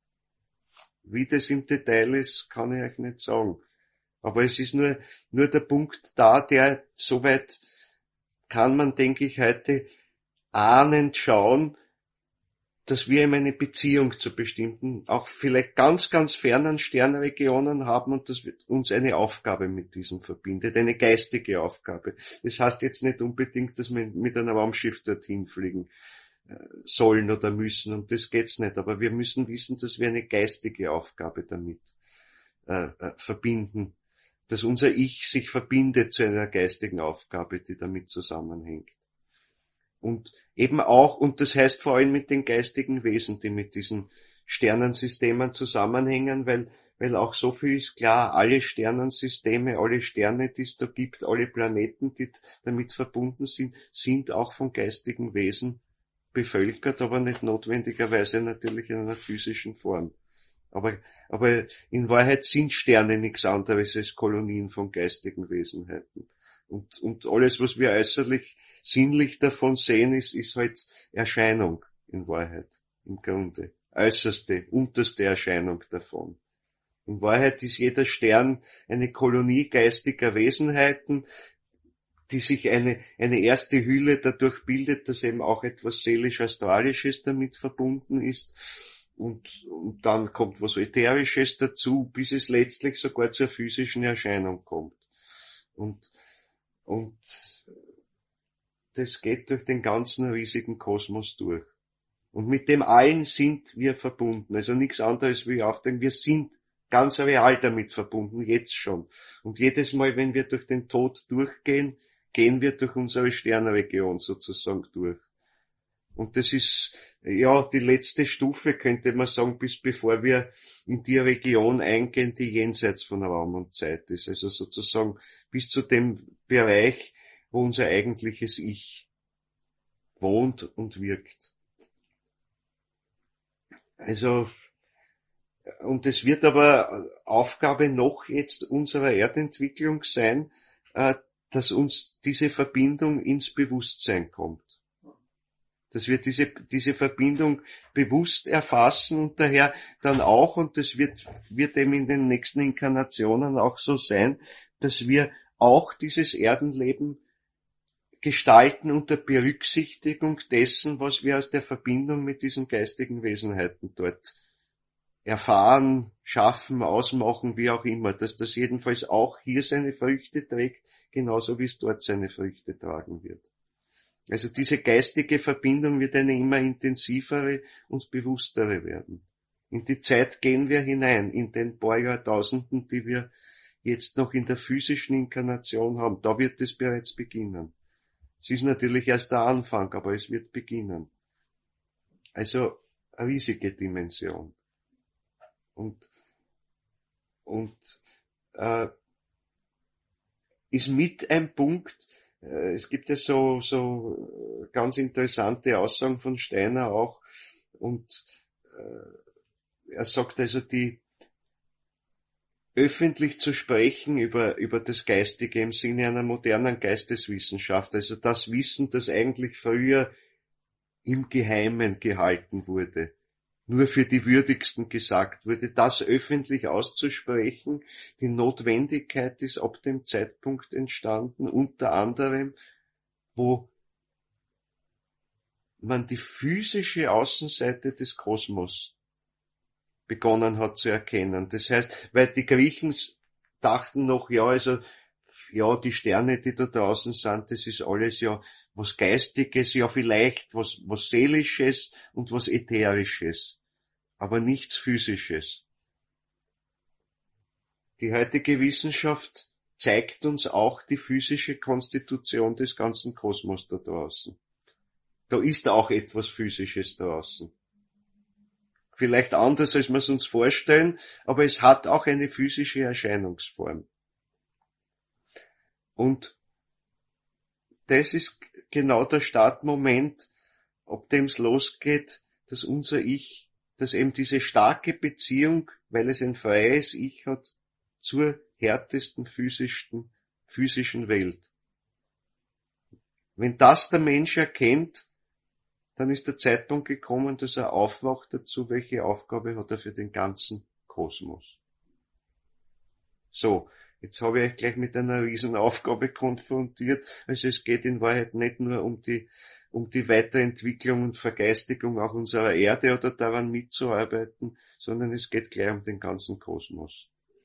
Wie das im Detail ist, kann ich euch nicht sagen. Aber es ist nur, nur der Punkt da, der, soweit kann man, denke ich, heute ahnend schauen, dass wir eben eine Beziehung zu bestimmten, auch vielleicht ganz, ganz fernen Sternregionen haben und dass uns eine Aufgabe mit diesen verbindet, eine geistige Aufgabe. Das heißt jetzt nicht unbedingt, dass wir mit einem Raumschiff dorthin fliegen sollen oder müssen, um das geht's nicht, aber wir müssen wissen, dass wir eine geistige Aufgabe damit äh, äh, verbinden, dass unser Ich sich verbindet zu einer geistigen Aufgabe, die damit zusammenhängt. Und eben auch, und das heißt vor allem mit den geistigen Wesen, die mit diesen Sternensystemen zusammenhängen, weil, weil auch so viel ist klar, alle Sternensysteme, alle Sterne, die es da gibt, alle Planeten, die damit verbunden sind, sind auch von geistigen Wesen bevölkert, aber nicht notwendigerweise natürlich in einer physischen Form. Aber, aber in Wahrheit sind Sterne nichts anderes als Kolonien von geistigen Wesenheiten. Und, und alles, was wir äußerlich, sinnlich davon sehen, ist, ist halt Erscheinung in Wahrheit, im Grunde. Äußerste, unterste Erscheinung davon. In Wahrheit ist jeder Stern eine Kolonie geistiger Wesenheiten, die sich eine, eine erste Hülle dadurch bildet, dass eben auch etwas seelisch-astralisches damit verbunden ist. Und, und dann kommt was Ätherisches dazu, bis es letztlich sogar zur physischen Erscheinung kommt. Und, und das geht durch den ganzen riesigen Kosmos durch. Und mit dem allen sind wir verbunden. Also nichts anderes wie aufdenken. Wir sind ganz real damit verbunden, jetzt schon. Und jedes Mal, wenn wir durch den Tod durchgehen, gehen wir durch unsere Sternregion sozusagen durch. Und das ist, ja, die letzte Stufe, könnte man sagen, bis bevor wir in die Region eingehen, die jenseits von Raum und Zeit ist. Also sozusagen bis zu dem Bereich, wo unser eigentliches Ich wohnt und wirkt. Also, und es wird aber Aufgabe noch jetzt unserer Erdentwicklung sein, dass uns diese Verbindung ins Bewusstsein kommt. Dass wir diese, diese Verbindung bewusst erfassen und daher dann auch, und das wird, wird eben in den nächsten Inkarnationen auch so sein, dass wir auch dieses Erdenleben gestalten unter Berücksichtigung dessen, was wir aus der Verbindung mit diesen geistigen Wesenheiten dort erfahren, schaffen, ausmachen, wie auch immer, dass das jedenfalls auch hier seine Früchte trägt, genauso wie es dort seine Früchte tragen wird. Also diese geistige Verbindung wird eine immer intensivere und bewusstere werden. In die Zeit gehen wir hinein, in den paar Jahrtausenden, die wir jetzt noch in der physischen Inkarnation haben. Da wird es bereits beginnen. Es ist natürlich erst der Anfang, aber es wird beginnen. Also eine riesige Dimension. Und, und äh, ist mit ein Punkt, äh, es gibt ja so, so ganz interessante Aussagen von Steiner auch, und äh, er sagt also, die öffentlich zu sprechen über, über das Geistige im Sinne einer modernen Geisteswissenschaft, also das Wissen, das eigentlich früher im Geheimen gehalten wurde, nur für die Würdigsten gesagt wurde, das öffentlich auszusprechen, die Notwendigkeit ist ab dem Zeitpunkt entstanden, unter anderem, wo man die physische Außenseite des Kosmos begonnen hat zu erkennen. Das heißt, weil die Griechen dachten noch, ja, also, ja, die Sterne, die da draußen sind, das ist alles ja was Geistiges, ja vielleicht was, was Seelisches und was Ätherisches, aber nichts Physisches. Die heutige Wissenschaft zeigt uns auch die physische Konstitution des ganzen Kosmos da draußen. Da ist auch etwas Physisches draußen. Vielleicht anders, als wir es uns vorstellen, aber es hat auch eine physische Erscheinungsform. Und das ist genau der Startmoment, ab dem es losgeht, dass unser Ich, dass eben diese starke Beziehung, weil es ein freies Ich hat, zur härtesten physischsten, physischen Welt. Wenn das der Mensch erkennt, dann ist der Zeitpunkt gekommen, dass er aufwacht dazu, welche Aufgabe hat er für den ganzen Kosmos. So, jetzt habe ich euch gleich mit einer Riesenaufgabe konfrontiert. Also es geht in Wahrheit nicht nur um die, um die Weiterentwicklung und Vergeistigung auch unserer Erde oder daran mitzuarbeiten, sondern es geht gleich um den ganzen Kosmos.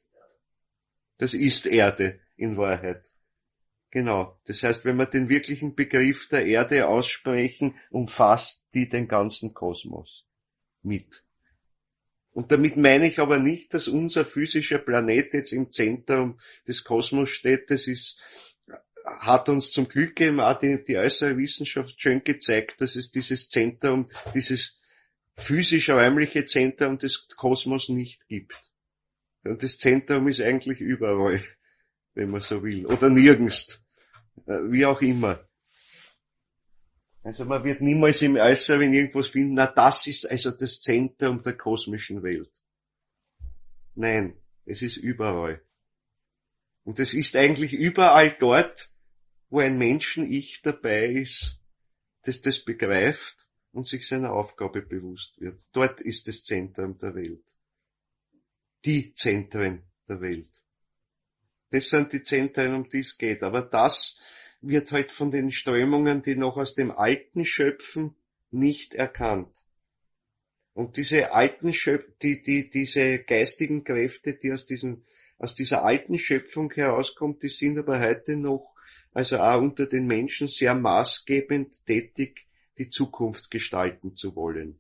Das ist Erde in Wahrheit. Genau. Das heißt, wenn wir den wirklichen Begriff der Erde aussprechen, umfasst die den ganzen Kosmos mit. Und damit meine ich aber nicht, dass unser physischer Planet jetzt im Zentrum des Kosmos steht. Das ist, hat uns zum Glück eben auch die, die äußere Wissenschaft schön gezeigt, dass es dieses Zentrum, dieses physisch-räumliche Zentrum des Kosmos nicht gibt. Und das Zentrum ist eigentlich überall, wenn man so will. Oder nirgends. Wie auch immer. Also man wird niemals im Äußeren irgendwas finden, na das ist also das Zentrum der kosmischen Welt. Nein, es ist überall. Und es ist eigentlich überall dort, wo ein Menschen-Ich dabei ist, das das begreift und sich seiner Aufgabe bewusst wird. Dort ist das Zentrum der Welt. Die Zentren der Welt. Das sind die Zentren, um die es geht. Aber das wird halt von den Strömungen, die noch aus dem Alten schöpfen, nicht erkannt. Und diese alten Schöp die, die, diese geistigen Kräfte, die aus diesen, aus dieser alten Schöpfung herauskommen, die sind aber heute noch, also auch unter den Menschen sehr maßgebend tätig, die Zukunft gestalten zu wollen.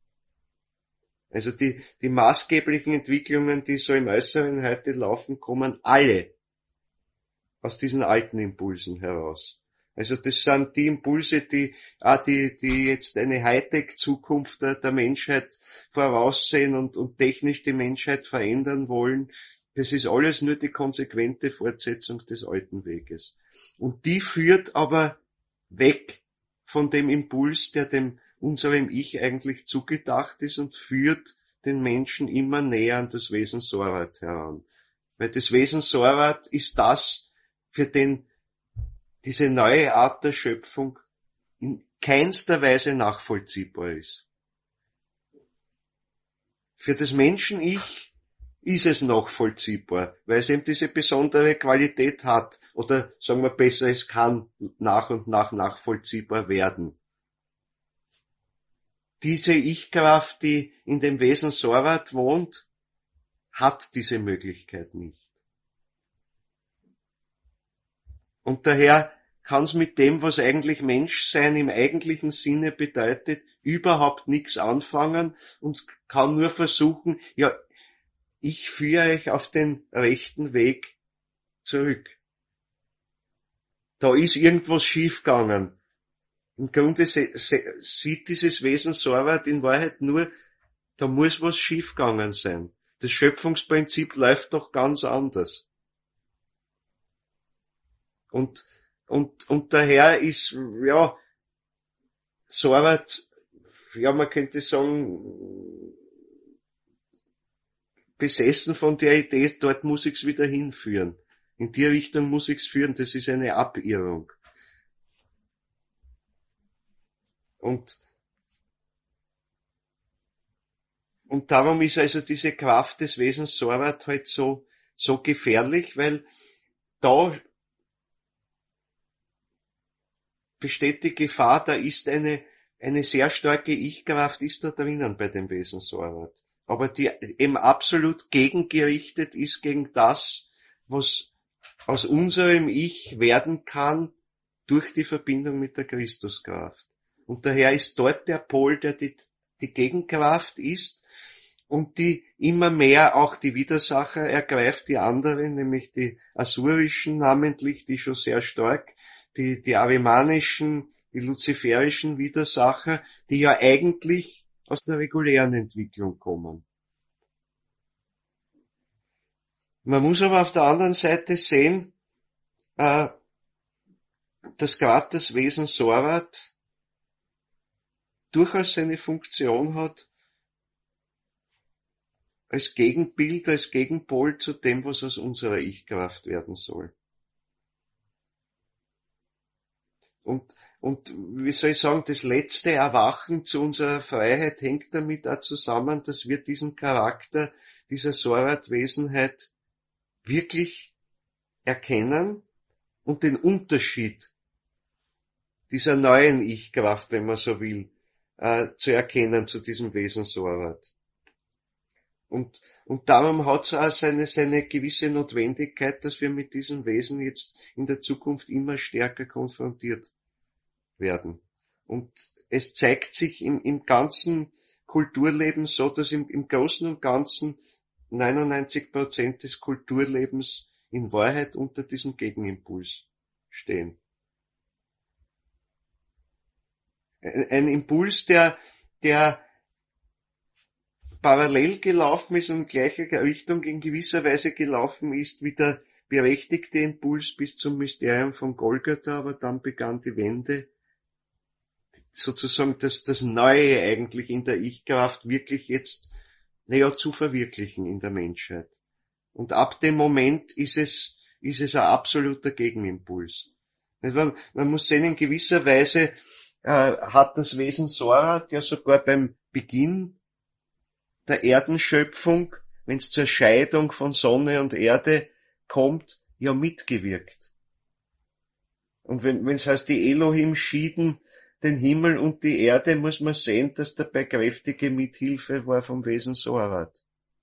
Also die, die maßgeblichen Entwicklungen, die so im Äußeren heute laufen, kommen alle aus diesen alten Impulsen heraus. Also das sind die Impulse, die, ah, die, die jetzt eine Hightech-Zukunft der, der Menschheit voraussehen und, und technisch die Menschheit verändern wollen. Das ist alles nur die konsequente Fortsetzung des alten Weges. Und die führt aber weg von dem Impuls, der dem unserem Ich eigentlich zugedacht ist, und führt den Menschen immer näher an das Wesen Sorat heran. Weil das Wesen Sorat ist das, für den diese neue Art der Schöpfung in keinster Weise nachvollziehbar ist. Für das Menschen-Ich ist es nachvollziehbar, weil es eben diese besondere Qualität hat, oder sagen wir besser, es kann nach und nach nachvollziehbar werden. Diese Ich-Kraft, die in dem Wesen Sorat wohnt, hat diese Möglichkeit nicht. Und daher kann's mit dem, was eigentlich Menschsein im eigentlichen Sinne bedeutet, überhaupt nichts anfangen und kann nur versuchen, ja, ich führe euch auf den rechten Weg zurück. Da ist irgendwas schiefgegangen. Im Grunde se, se, sieht dieses Wesen Sorvat in Wahrheit nur, da muss was schiefgegangen sein. Das Schöpfungsprinzip läuft doch ganz anders. Und, und, und daher ist, ja, Sorvat, ja, man könnte sagen, besessen von der Idee, dort muss ich's wieder hinführen. In die Richtung muss ich's führen, das ist eine Abirrung. Und, und darum ist also diese Kraft des Wesens Sorvat halt so, so gefährlich, weil da besteht die Gefahr, da ist eine, eine sehr starke Ich-Kraft ist da drinnen bei dem Wesen Sorvat. Aber die eben absolut gegengerichtet ist gegen das, was aus unserem Ich werden kann durch die Verbindung mit der Christuskraft. Und daher ist dort der Pol, der die, die Gegenkraft ist und die immer mehr auch die Widersacher ergreift, die anderen, nämlich die asurischen namentlich, die schon sehr stark, die, die arimanischen, die luziferischen Widersacher, die ja eigentlich aus der regulären Entwicklung kommen. Man muss aber auf der anderen Seite sehen, äh, dass gerade das Wesen Sorvat durchaus seine Funktion hat als Gegenbild, als Gegenpol zu dem, was aus unserer Ich-Kraft werden soll. Und, und wie soll ich sagen, das letzte Erwachen zu unserer Freiheit hängt damit auch zusammen, dass wir diesen Charakter dieser Sorvat-Wesenheit wirklich erkennen und den Unterschied dieser neuen Ich-Kraft, wenn man so will, äh, zu erkennen zu diesem Wesen Sorvat. Und, und darum hat es auch seine, seine gewisse Notwendigkeit, dass wir mit diesem Wesen jetzt in der Zukunft immer stärker konfrontiert werden. Und es zeigt sich im, im ganzen Kulturleben so, dass im, im Großen und Ganzen neunundneunzig Prozent des Kulturlebens in Wahrheit unter diesem Gegenimpuls stehen. Ein, ein Impuls, der, der parallel gelaufen ist und in gleicher Richtung in gewisser Weise gelaufen ist wie der berechtigte Impuls bis zum Mysterium von Golgatha, aber dann begann die Wende, sozusagen das, das Neue eigentlich in der Ich-Kraft wirklich jetzt, naja, zu verwirklichen in der Menschheit. Und ab dem Moment ist es, ist es ein absoluter Gegenimpuls. Man, man muss sehen, in gewisser Weise äh, hat das Wesen Sorvat ja sogar beim Beginn der Erdenschöpfung, wenn es zur Scheidung von Sonne und Erde kommt, ja mitgewirkt. Und wenn es heißt, die Elohim schieden den Himmel und die Erde, muss man sehen, dass dabei kräftige Mithilfe war vom Wesen Sorvat.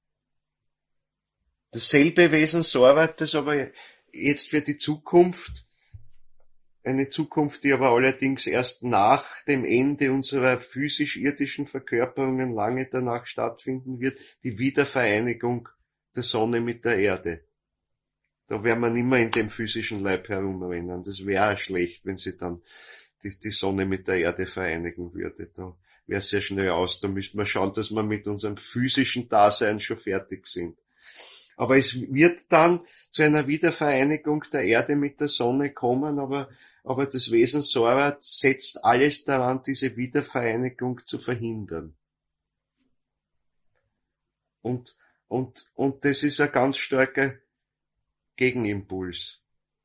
Dasselbe Wesen Sorvat, das aber jetzt für die Zukunft, eine Zukunft, die aber allerdings erst nach dem Ende unserer physisch-irdischen Verkörperungen lange danach stattfinden wird, die Wiedervereinigung der Sonne mit der Erde. Da werden wir nicht mehr in dem physischen Leib herumrennen. Das wäre schlecht, wenn sie dann die, die Sonne mit der Erde vereinigen würde. Da wäre es sehr schnell aus. Da müsste man schauen, dass wir mit unserem physischen Dasein schon fertig sind. Aber es wird dann zu einer Wiedervereinigung der Erde mit der Sonne kommen, aber, aber das Wesen Sorvat setzt alles daran, diese Wiedervereinigung zu verhindern. Und, und, und das ist ein ganz starker Gegenimpuls.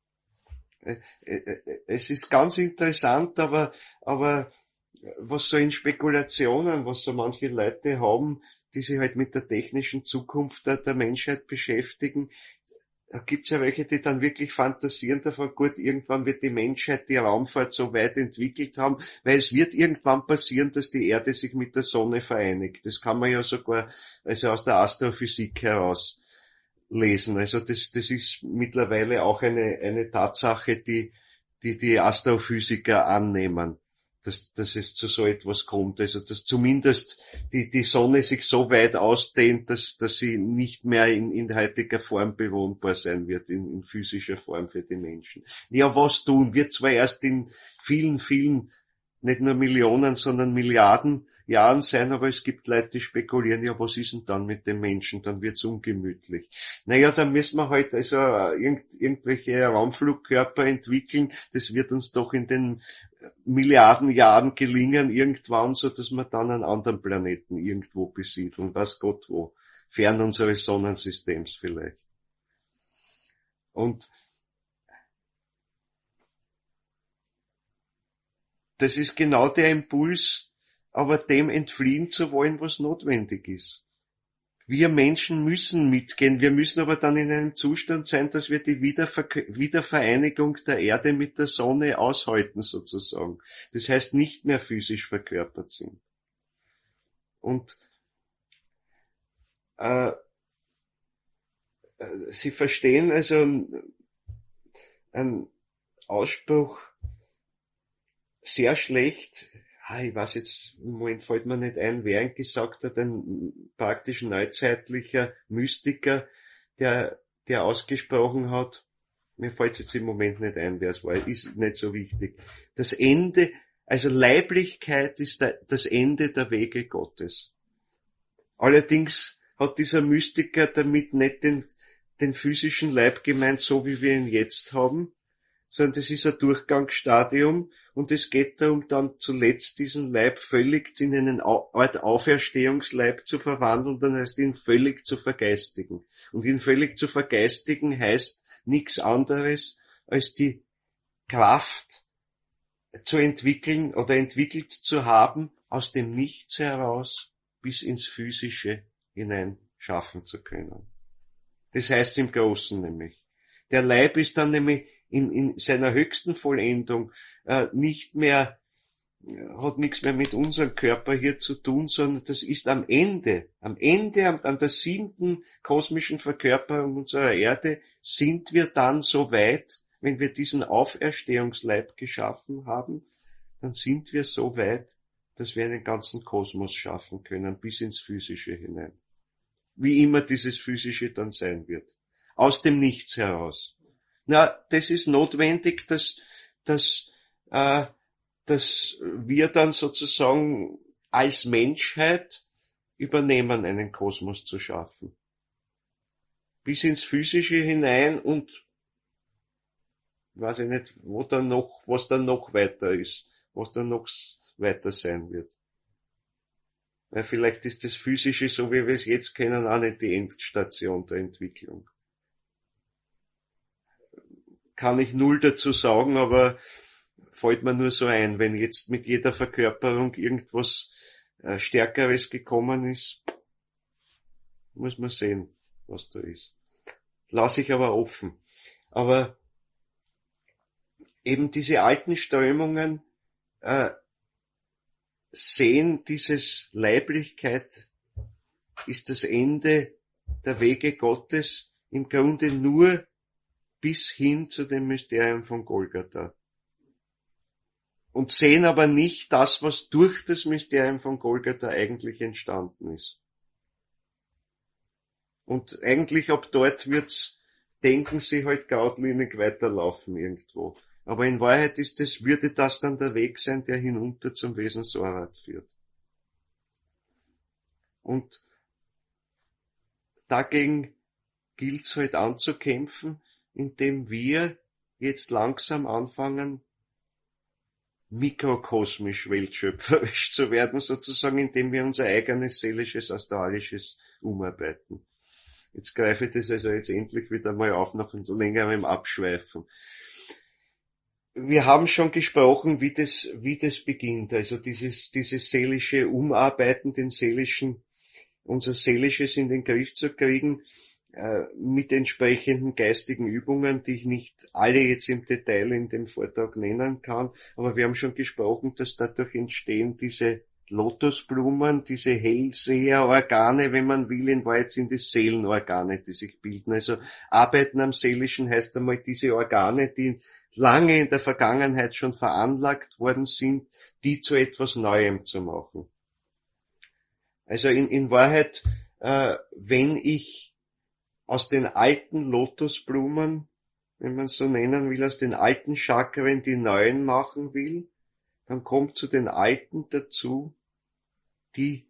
Es ist ganz interessant, aber, aber was so in Spekulationen, was so manche Leute haben, die sich halt mit der technischen Zukunft der, der Menschheit beschäftigen, da gibt's ja welche, die dann wirklich fantasieren davon, gut, irgendwann wird die Menschheit die Raumfahrt so weit entwickelt haben, weil es wird irgendwann passieren, dass die Erde sich mit der Sonne vereinigt. Das kann man ja sogar also aus der Astrophysik heraus lesen. Also das, das ist mittlerweile auch eine, eine Tatsache, die, die, die Astrophysiker annehmen, dass, dass es zu so etwas kommt. Also, dass zumindest die, die Sonne sich so weit ausdehnt, dass, dass sie nicht mehr in, in heutiger Form bewohnbar sein wird, in, in physischer Form für die Menschen. Ja, was tun? Wird zwar erst in vielen, vielen, nicht nur Millionen, sondern Milliarden Jahren sein, aber es gibt Leute, die spekulieren, ja, was ist denn dann mit dem Menschen? Dann wird's ungemütlich. Naja, dann müssen wir halt also irgend, irgendwelche Raumflugkörper entwickeln. Das wird uns doch in den Milliarden Jahren gelingen irgendwann, so dass wir dann einen anderen Planeten irgendwo besiedeln, weiß Gott wo, fern unseres Sonnensystems vielleicht. Und das ist genau der Impuls, aber dem entfliehen zu wollen, was notwendig ist. Wir Menschen müssen mitgehen, wir müssen aber dann in einem Zustand sein, dass wir die Wiederver- Wiedervereinigung der Erde mit der Sonne aushalten sozusagen. Das heißt, nicht mehr physisch verkörpert sind. Und äh, Sie verstehen also einen Ausspruch sehr schlecht. Ah, ich weiß jetzt, im Moment fällt mir nicht ein, wer ihn gesagt hat, ein praktisch neuzeitlicher Mystiker, der, der ausgesprochen hat, mir fällt jetzt im Moment nicht ein, wer es war, ist nicht so wichtig. Das Ende, also Leiblichkeit ist der, das Ende der Wege Gottes. Allerdings hat dieser Mystiker damit nicht den, den physischen Leib gemeint, so wie wir ihn jetzt haben, sondern das ist ein Durchgangsstadium und es geht darum, dann zuletzt diesen Leib völlig in einen Art Auferstehungsleib zu verwandeln, dann heißt ihn völlig zu vergeistigen. Und ihn völlig zu vergeistigen heißt nichts anderes, als die Kraft zu entwickeln oder entwickelt zu haben, aus dem Nichts heraus bis ins Physische hinein schaffen zu können. Das heißt im Großen nämlich. Der Leib ist dann nämlich in, in seiner höchsten Vollendung äh, nicht mehr, hat nichts mehr mit unserem Körper hier zu tun, sondern das ist am Ende, am Ende, an, an der siebten kosmischen Verkörperung unserer Erde, sind wir dann so weit, wenn wir diesen Auferstehungsleib geschaffen haben, dann sind wir so weit, dass wir einen ganzen Kosmos schaffen können, bis ins Physische hinein. Wie immer dieses Physische dann sein wird. Aus dem Nichts heraus. Na, das ist notwendig, dass, dass, äh, dass wir dann sozusagen als Menschheit übernehmen, einen Kosmos zu schaffen. Bis ins Physische hinein und weiß ich nicht, wo dann noch, was dann noch weiter ist, was dann noch weiter sein wird. Weil vielleicht ist das Physische, so wie wir es jetzt kennen, auch nicht die Endstation der Entwicklung. Kann ich null dazu sagen, aber fällt mir nur so ein, wenn jetzt mit jeder Verkörperung irgendwas äh, Stärkeres gekommen ist, muss man sehen, was da ist. Lass ich aber offen. Aber eben diese alten Strömungen äh, sehen, dieses Leiblichkeit ist das Ende der Wege Gottes im Grunde nur bis hin zu dem Mysterium von Golgatha. Und sehen aber nicht das, was durch das Mysterium von Golgatha eigentlich entstanden ist. Und eigentlich ab dort wird's, denken sie halt geradlinig weiterlaufen irgendwo. Aber in Wahrheit ist das, würde das dann der Weg sein, der hinunter zum Wesen Sorat führt. Und dagegen gilt's halt anzukämpfen, indem wir jetzt langsam anfangen, mikrokosmisch weltschöpferisch zu werden, sozusagen, indem wir unser eigenes seelisches, astralisches umarbeiten. Jetzt greife ich das also jetzt endlich wieder mal auf, nach längerem Abschweifen. Wir haben schon gesprochen, wie das, wie das beginnt, also dieses, dieses seelische Umarbeiten, den seelischen, unser Seelisches in den Griff zu kriegen, mit entsprechenden geistigen Übungen, die ich nicht alle jetzt im Detail in dem Vortrag nennen kann, aber wir haben schon gesprochen, dass dadurch entstehen diese Lotusblumen, diese Hellseherorgane, wenn man will, in Wahrheit sind es Seelenorgane, die sich bilden. Also Arbeiten am Seelischen heißt einmal diese Organe, die lange in der Vergangenheit schon veranlagt worden sind, die zu etwas Neuem zu machen. Also in, in Wahrheit, äh, wenn ich aus den alten Lotusblumen, wenn man es so nennen will, aus den alten Chakren die neuen machen will, dann kommt zu den alten dazu die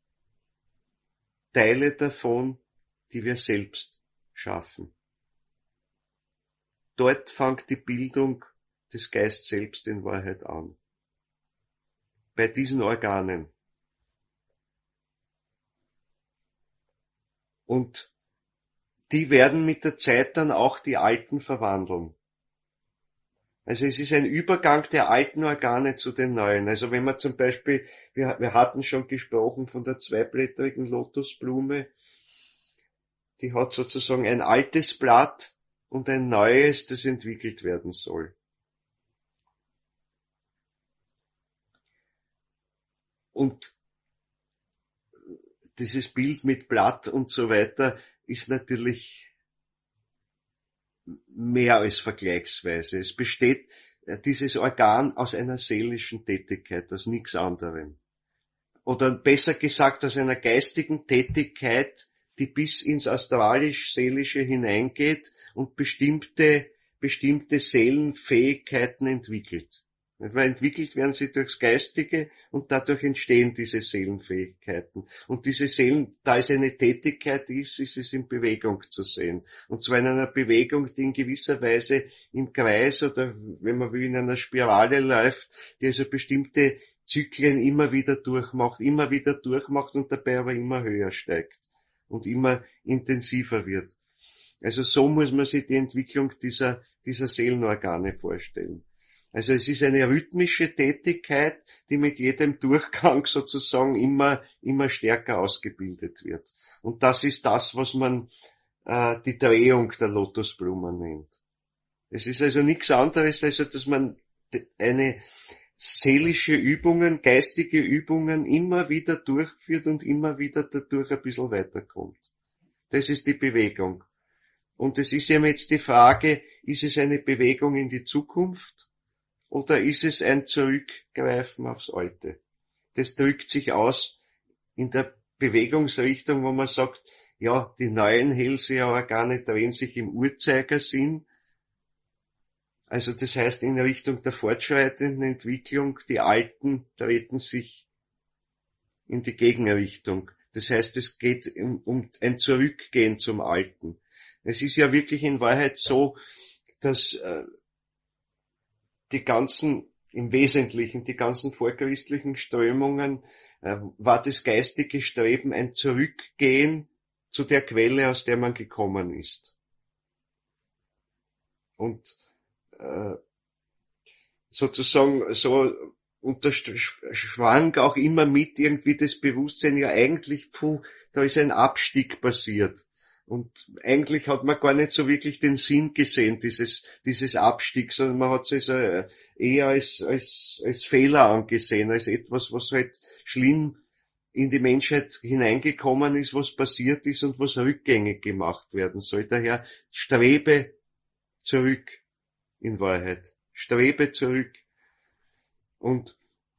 Teile davon, die wir selbst schaffen. Dort fängt die Bildung des Geistes selbst in Wahrheit an. Bei diesen Organen. Und die werden mit der Zeit dann auch die alten verwandeln. Also es ist ein Übergang der alten Organe zu den neuen. Also wenn man zum Beispiel, wir, wir hatten schon gesprochen von der zweiblättrigen Lotusblume, die hat sozusagen ein altes Blatt und ein neues, das entwickelt werden soll. Und dieses Bild mit Blatt und so weiter ist natürlich mehr als vergleichsweise. Es besteht dieses Organ aus einer seelischen Tätigkeit, aus nichts anderem. Oder besser gesagt, aus einer geistigen Tätigkeit, die bis ins Astralisch-Seelische hineingeht und bestimmte, bestimmte Seelenfähigkeiten entwickelt. Weil entwickelt werden sie durchs Geistige und dadurch entstehen diese Seelenfähigkeiten. Und diese Seelen, da es eine Tätigkeit ist, ist es in Bewegung zu sehen. Und zwar in einer Bewegung, die in gewisser Weise im Kreis oder, wenn man will, in einer Spirale läuft, die also bestimmte Zyklen immer wieder durchmacht, immer wieder durchmacht und dabei aber immer höher steigt und immer intensiver wird. Also so muss man sich die Entwicklung dieser, dieser Seelenorgane vorstellen. Also es ist eine rhythmische Tätigkeit, die mit jedem Durchgang sozusagen immer, immer stärker ausgebildet wird. Und das ist das, was man äh, die Drehung der Lotusblumen nennt. Es ist also nichts anderes, als dass man eine seelische Übungen, geistige Übungen immer wieder durchführt und immer wieder dadurch ein bisschen weiterkommt. Das ist die Bewegung. Und es ist eben jetzt die Frage, ist es eine Bewegung in die Zukunft? Oder ist es ein Zurückgreifen aufs Alte? Das drückt sich aus in der Bewegungsrichtung, wo man sagt, ja, die neuen Hellseherorgane drehen sich im Uhrzeigersinn. Also das heißt in Richtung der fortschreitenden Entwicklung, die alten treten sich in die Gegenrichtung. Das heißt, es geht um, um ein Zurückgehen zum Alten. Es ist ja wirklich in Wahrheit so, dass äh, die ganzen, im Wesentlichen, die ganzen vorchristlichen Strömungen, äh, war das geistige Streben ein Zurückgehen zu der Quelle, aus der man gekommen ist. Und äh, sozusagen so unterschwang auch immer mit irgendwie das Bewusstsein, ja eigentlich, puh, da ist ein Abstieg passiert. Und eigentlich hat man gar nicht so wirklich den Sinn gesehen, dieses, dieses Abstiegs, sondern man hat es also eher als, als, als Fehler angesehen, als etwas, was halt schlimm in die Menschheit hineingekommen ist, was passiert ist und was rückgängig gemacht werden soll. Daher strebe zurück, in Wahrheit. Strebe zurück. Und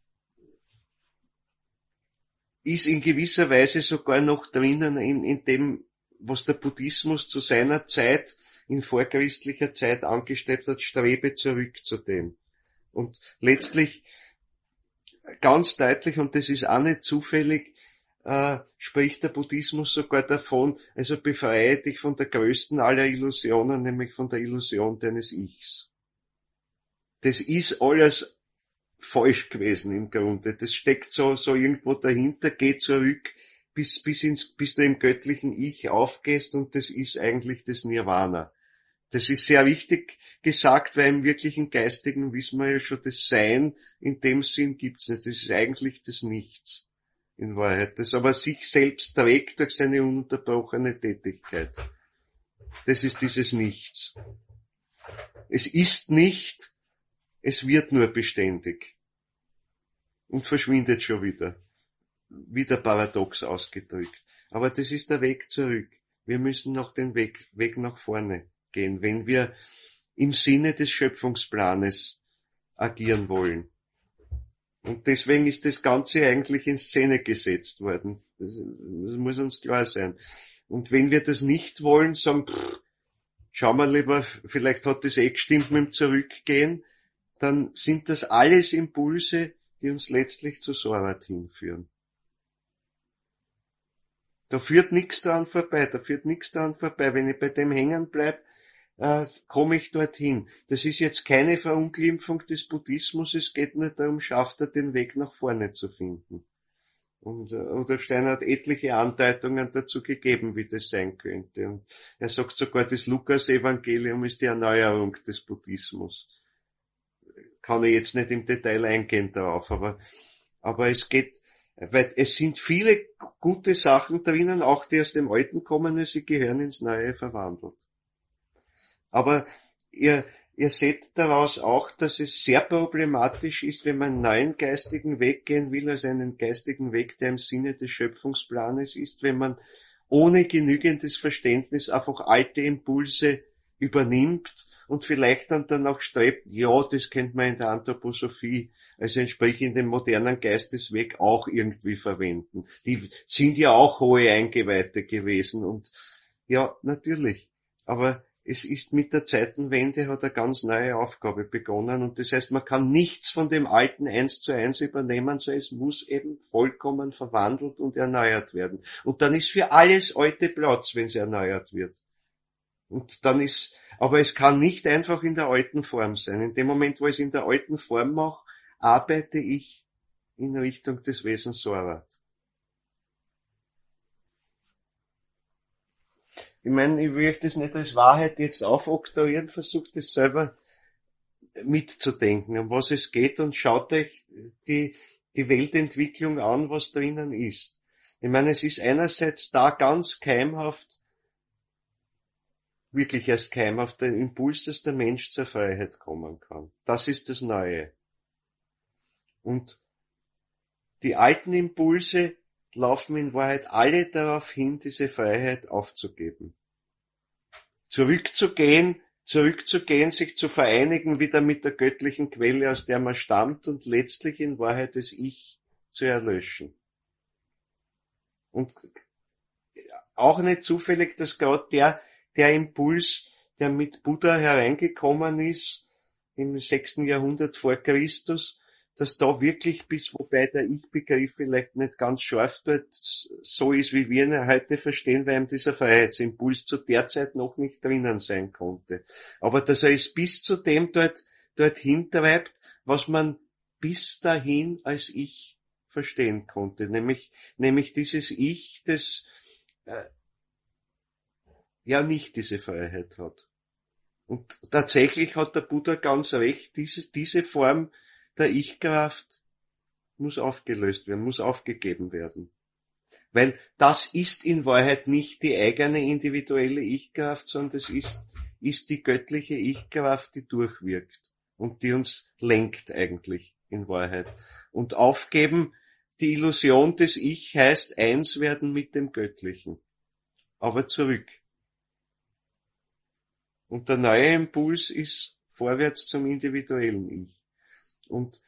ist in gewisser Weise sogar noch drinnen in, in dem, was der Buddhismus zu seiner Zeit, in vorchristlicher Zeit angestrebt hat, strebe zurück zu dem. Und letztlich ganz deutlich, und das ist auch nicht zufällig, äh, spricht der Buddhismus sogar davon, also befreie dich von der größten aller Illusionen, nämlich von der Illusion deines Ichs. Das ist alles falsch gewesen im Grunde. Das steckt so, so irgendwo dahinter, geht zurück, bis, bis ins, bis du im göttlichen Ich aufgehst, und das ist eigentlich das Nirvana. Das ist sehr wichtig gesagt, weil im wirklichen Geistigen wissen wir ja schon, das Sein in dem Sinn gibt's nicht. Das ist eigentlich das Nichts in Wahrheit, das aber sich selbst trägt durch seine ununterbrochene Tätigkeit. Das ist dieses Nichts. Es ist nicht, es wird nur beständig und verschwindet schon wieder. Wieder paradox ausgedrückt. Aber das ist der Weg zurück. Wir müssen noch den Weg, Weg nach vorne gehen. Wenn wir im Sinne des Schöpfungsplanes agieren wollen. Und deswegen ist das Ganze eigentlich in Szene gesetzt worden. Das, das muss uns klar sein. Und wenn wir das nicht wollen, sagen, pff, schauen wir lieber, vielleicht hat das eh gestimmt mit dem Zurückgehen, dann sind das alles Impulse, die uns letztlich zu Sorat hinführen. Da führt nichts daran vorbei, da führt nichts daran vorbei. Wenn ich bei dem hängen bleib, äh, komme ich dorthin. Das ist jetzt keine Verunglimpfung des Buddhismus, es geht nur darum, schafft er den Weg nach vorne zu finden. Und äh, Rudolf Steiner hat etliche Andeutungen dazu gegeben, wie das sein könnte. Und er sagt sogar, das Lukas-Evangelium ist die Erneuerung des Buddhismus. Kann ich jetzt nicht im Detail eingehen darauf, aber, aber es geht, weil es sind viele gute Sachen drinnen, auch die aus dem Alten kommen, und sie gehören ins Neue verwandelt. Aber ihr, ihr seht daraus auch, dass es sehr problematisch ist, wenn man einen neuen geistigen Weg gehen will, also einen geistigen Weg, der im Sinne des Schöpfungsplanes ist, wenn man ohne genügendes Verständnis einfach alte Impulse übernimmt und vielleicht dann danach strebt, ja, das kennt man in der Anthroposophie, also entsprechend dem modernen Geistesweg auch irgendwie verwenden. Die sind ja auch hohe Eingeweihte gewesen und ja, natürlich. Aber es ist mit der Zeitenwende, hat eine ganz neue Aufgabe begonnen und das heißt, man kann nichts von dem Alten eins zu eins übernehmen, sondern es muss eben vollkommen verwandelt und erneuert werden. Und dann ist für alles Alte Platz, wenn es erneuert wird. Und dann ist, aber es kann nicht einfach in der alten Form sein. In dem Moment, wo ich es in der alten Form mache, arbeite ich in Richtung des Wesens Sorat. Ich meine, ich will euch das nicht als Wahrheit jetzt aufoktroyieren, versucht es selber mitzudenken, um was es geht und schaut euch die, die Weltentwicklung an, was drinnen ist. Ich meine, es ist einerseits da ganz keimhaft, wirklich als keimhaft der Impuls, dass der Mensch zur Freiheit kommen kann. Das ist das Neue. Und die alten Impulse laufen in Wahrheit alle darauf hin, diese Freiheit aufzugeben. Zurückzugehen, zurückzugehen, sich zu vereinigen wieder mit der göttlichen Quelle, aus der man stammt und letztlich in Wahrheit das Ich zu erlöschen. Und auch nicht zufällig, dass gerade der, der Impuls, der mit Buddha hereingekommen ist, im sechsten Jahrhundert vor Christus, dass da wirklich bis, wobei der Ich-Begriff vielleicht nicht ganz scharf dort so ist, wie wir ihn heute verstehen, weil ihm dieser Freiheitsimpuls zu der Zeit noch nicht drinnen sein konnte. Aber dass er es bis zu dem dort, dorthin treibt, was man bis dahin als Ich verstehen konnte. Nämlich, nämlich dieses Ich, das, äh, ja nicht diese Freiheit hat. Und tatsächlich hat der Buddha ganz recht, diese, diese Form der Ich-Kraft muss aufgelöst werden, muss aufgegeben werden. Weil das ist in Wahrheit nicht die eigene individuelle Ich-Kraft, sondern das ist, ist die göttliche Ich-Kraft, die durchwirkt und die uns lenkt eigentlich in Wahrheit. Und aufgeben, die Illusion des Ich heißt eins werden mit dem Göttlichen, aber zurück. Und der neue Impuls ist vorwärts zum individuellen Ich. Und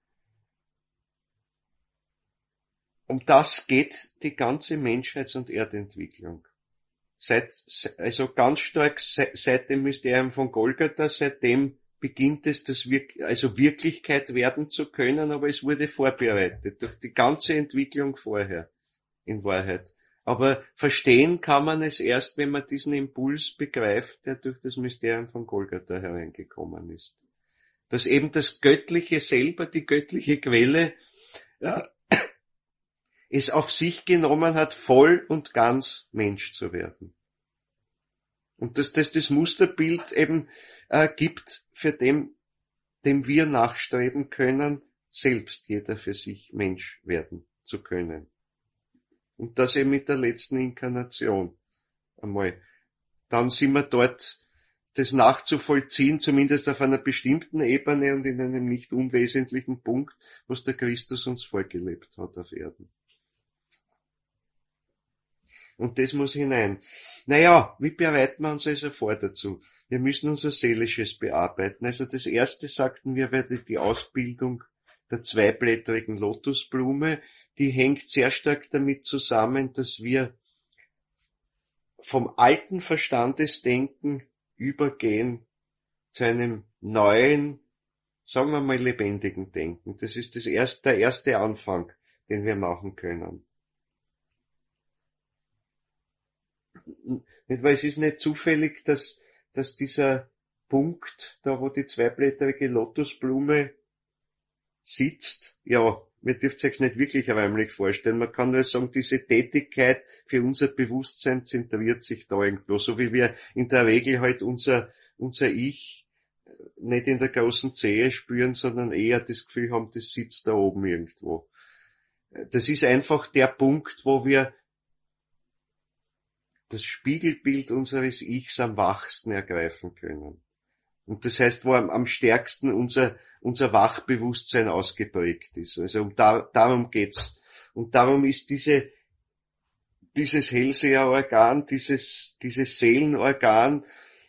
um das geht die ganze Menschheits- und Erdentwicklung. Seit, also ganz stark seit, seit dem Mysterium von Golgatha, seitdem beginnt es, das wir, also Wirklichkeit werden zu können, aber es wurde vorbereitet durch die ganze Entwicklung vorher, in Wahrheit. Aber verstehen kann man es erst, wenn man diesen Impuls begreift, der durch das Mysterium von Golgatha hereingekommen ist. Dass eben das Göttliche selber, die göttliche Quelle, ja, es auf sich genommen hat, voll und ganz Mensch zu werden. Und dass das das Musterbild eben äh, gibt, für dem, dem wir nachstreben können, selbst jeder für sich Mensch werden zu können. Und das eben mit der letzten Inkarnation einmal. Dann sind wir dort, das nachzuvollziehen, zumindest auf einer bestimmten Ebene und in einem nicht unwesentlichen Punkt, was der Christus uns vorgelebt hat auf Erden. Und das muss hinein. Naja, wie bereiten wir uns also vor dazu? Wir müssen unser Seelisches bearbeiten. Also das erste, sagten wir, wäre die Ausbildung der zweiblättrigen Lotusblume. Die hängt sehr stark damit zusammen, dass wir vom alten Verstandesdenken übergehen zu einem neuen, sagen wir mal, lebendigen Denken. Das ist das erste, der erste Anfang, den wir machen können. Weil es ist nicht zufällig, dass, dass dieser Punkt, da wo die zweiblättrige Lotusblume sitzt, ja, mir dürft euch nicht wirklich räumlich vorstellen. Man kann nur sagen, diese Tätigkeit für unser Bewusstsein zentriert sich da irgendwo, so wie wir in der Regel halt unser, unser Ich nicht in der großen Zehe spüren, sondern eher das Gefühl haben, das sitzt da oben irgendwo. Das ist einfach der Punkt, wo wir das Spiegelbild unseres Ichs am wachsten ergreifen können. Und das heißt, wo am, am stärksten unser, unser Wachbewusstsein ausgeprägt ist. Also um da, darum geht's. Und darum ist diese, dieses Hellseherorgan, dieses, dieses Seelenorgan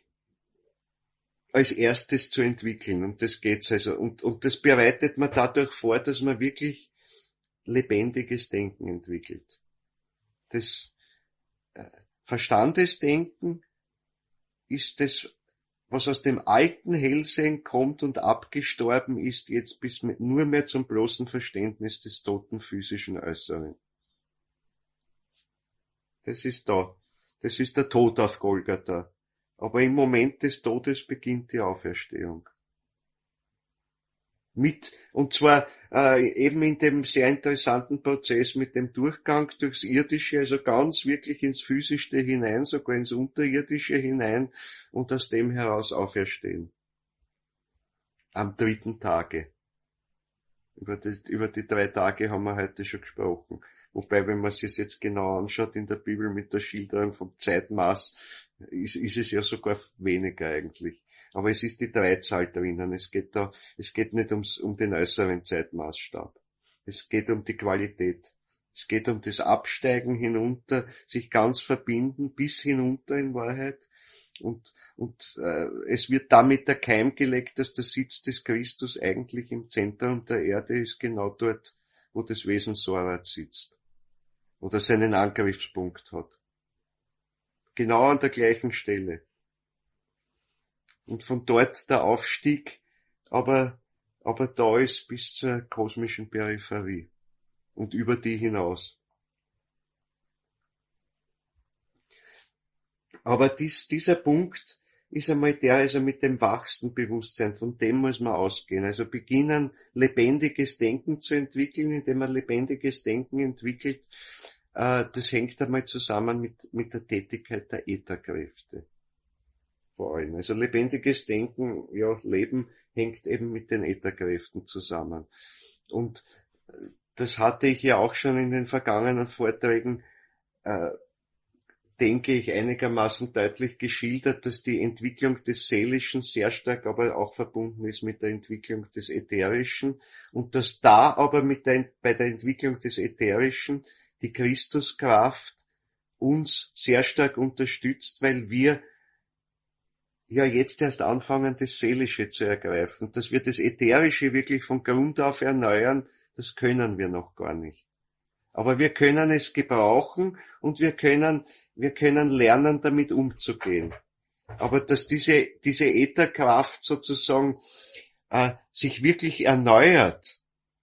als erstes zu entwickeln. Und das geht's also. Und, und das bereitet man dadurch vor, dass man wirklich lebendiges Denken entwickelt. Das äh, Verstandesdenken ist das, was aus dem alten Hellsehen kommt und abgestorben ist, jetzt bis nur mehr zum bloßen Verständnis des toten physischen Äußeren. Das ist da. Das ist der Tod auf Golgatha. Aber im Moment des Todes beginnt die Auferstehung. Mit, und zwar äh, eben in dem sehr interessanten Prozess mit dem Durchgang durchs Irdische, also ganz wirklich ins Physische hinein, sogar ins Unterirdische hinein und aus dem heraus auferstehen. Am dritten Tage. Über die, über die drei Tage haben wir heute schon gesprochen. Wobei, wenn man sich das jetzt genau anschaut in der Bibel mit der Schilderung vom Zeitmaß, ist, ist es ja sogar weniger eigentlich. Aber es ist die Dreizahl drinnen. Es geht da, es geht nicht ums, um den äußeren Zeitmaßstab. Es geht um die Qualität. Es geht um das Absteigen hinunter, sich ganz verbinden, bis hinunter in Wahrheit. Und, und äh, es wird damit der Keim gelegt, dass der Sitz des Christus eigentlich im Zentrum der Erde ist, genau dort, wo das Wesen Sorat sitzt. Oder seinen Angriffspunkt hat. Genau an der gleichen Stelle. Und von dort der Aufstieg, aber, aber da ist bis zur kosmischen Peripherie. Und über die hinaus. Aber dies, dieser Punkt ist einmal der, also mit dem wachsten Bewusstsein, von dem muss man ausgehen. Also beginnen, lebendiges Denken zu entwickeln, indem man lebendiges Denken entwickelt. Äh, das hängt einmal zusammen mit, mit der Tätigkeit der Ätherkräfte. Vor allem. Also lebendiges Denken, ja, Leben hängt eben mit den Ätherkräften zusammen. Und das hatte ich ja auch schon in den vergangenen Vorträgen, äh, denke ich, einigermaßen deutlich geschildert, dass die Entwicklung des Seelischen sehr stark aber auch verbunden ist mit der Entwicklung des Ätherischen und dass da aber mit der, bei der Entwicklung des Ätherischen die Christuskraft uns sehr stark unterstützt, weil wir ja jetzt erst anfangen, das Seelische zu ergreifen. Dass wir das Ätherische wirklich von Grund auf erneuern, das können wir noch gar nicht. Aber wir können es gebrauchen und wir können, wir können lernen, damit umzugehen. Aber dass diese, diese Ätherkraft sozusagen äh, sich wirklich erneuert,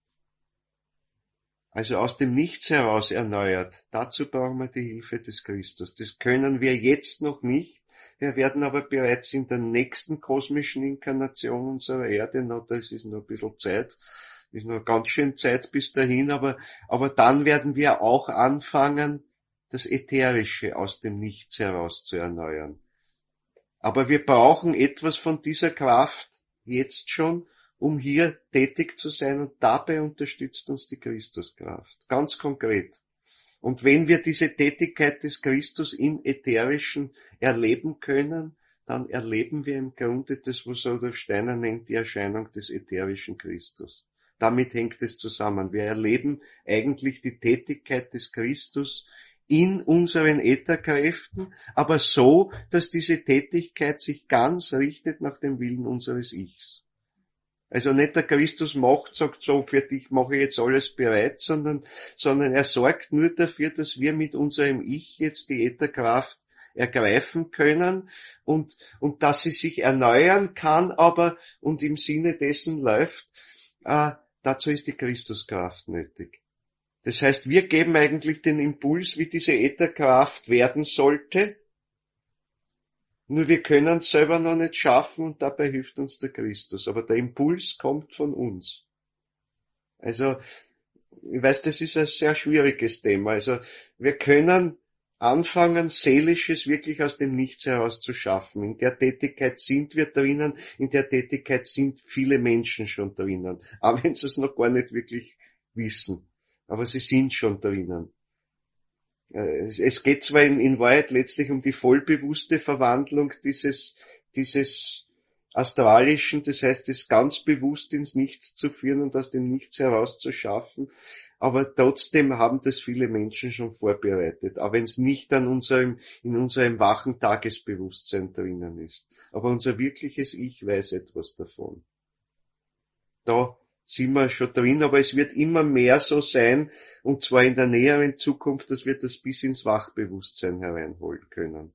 also aus dem Nichts heraus erneuert, dazu brauchen wir die Hilfe des Christus. Das können wir jetzt noch nicht. Wir werden aber bereits in der nächsten kosmischen Inkarnation unserer Erde, noch, das ist noch ein bisschen Zeit, ist noch ganz schön Zeit bis dahin, aber, aber dann werden wir auch anfangen, das Ätherische aus dem Nichts heraus zu erneuern. Aber wir brauchen etwas von dieser Kraft jetzt schon, um hier tätig zu sein, und dabei unterstützt uns die Christuskraft. Ganz konkret. Und wenn wir diese Tätigkeit des Christus im Ätherischen erleben können, dann erleben wir im Grunde das, was Rudolf Steiner nennt, die Erscheinung des ätherischen Christus. Damit hängt es zusammen. Wir erleben eigentlich die Tätigkeit des Christus in unseren Ätherkräften, aber so, dass diese Tätigkeit sich ganz richtet nach dem Willen unseres Ichs. Also nicht der Christus macht, sagt so, für dich mache ich jetzt alles bereit, sondern, sondern er sorgt nur dafür, dass wir mit unserem Ich jetzt die Ätherkraft ergreifen können und, und dass sie sich erneuern kann, aber, und im Sinne dessen läuft, äh, dazu ist die Christuskraft nötig. Das heißt, wir geben eigentlich den Impuls, wie diese Ätherkraft werden sollte, nur wir können es selber noch nicht schaffen und dabei hilft uns der Christus. Aber der Impuls kommt von uns. Also, ich weiß, das ist ein sehr schwieriges Thema. Also, wir können anfangen, Seelisches wirklich aus dem Nichts heraus zu schaffen. In der Tätigkeit sind wir drinnen, in der Tätigkeit sind viele Menschen schon drinnen. Auch wenn sie es noch gar nicht wirklich wissen. Aber sie sind schon drinnen. Es geht zwar in, in Wahrheit letztlich um die vollbewusste Verwandlung dieses, dieses Astralischen, das heißt, es ganz bewusst ins Nichts zu führen und aus dem Nichts heraus zu schaffen, aber trotzdem haben das viele Menschen schon vorbereitet, auch wenn es nicht an unserem, in unserem wachen Tagesbewusstsein drinnen ist. Aber unser wirkliches Ich weiß etwas davon. Da sind wir schon drin, aber es wird immer mehr so sein, und zwar in der näheren Zukunft, dass wir das bis ins Wachbewusstsein hereinholen können.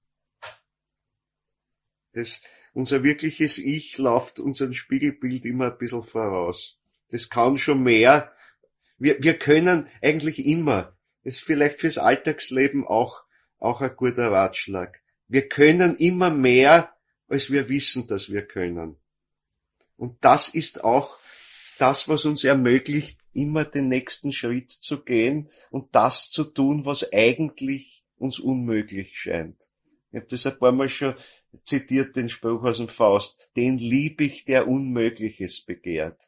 Das, unser wirkliches Ich läuft unserem Spiegelbild immer ein bisschen voraus. Das kann schon mehr. Wir, wir können eigentlich immer, das ist vielleicht fürs Alltagsleben auch, auch ein guter Ratschlag. Wir können immer mehr, als wir wissen, dass wir können. Und das ist auch das, was uns ermöglicht, immer den nächsten Schritt zu gehen und das zu tun, was eigentlich uns unmöglich scheint. Ich habe das ein paar Mal schon zitiert, den Spruch aus dem Faust. Den lieb ich, der Unmögliches begehrt.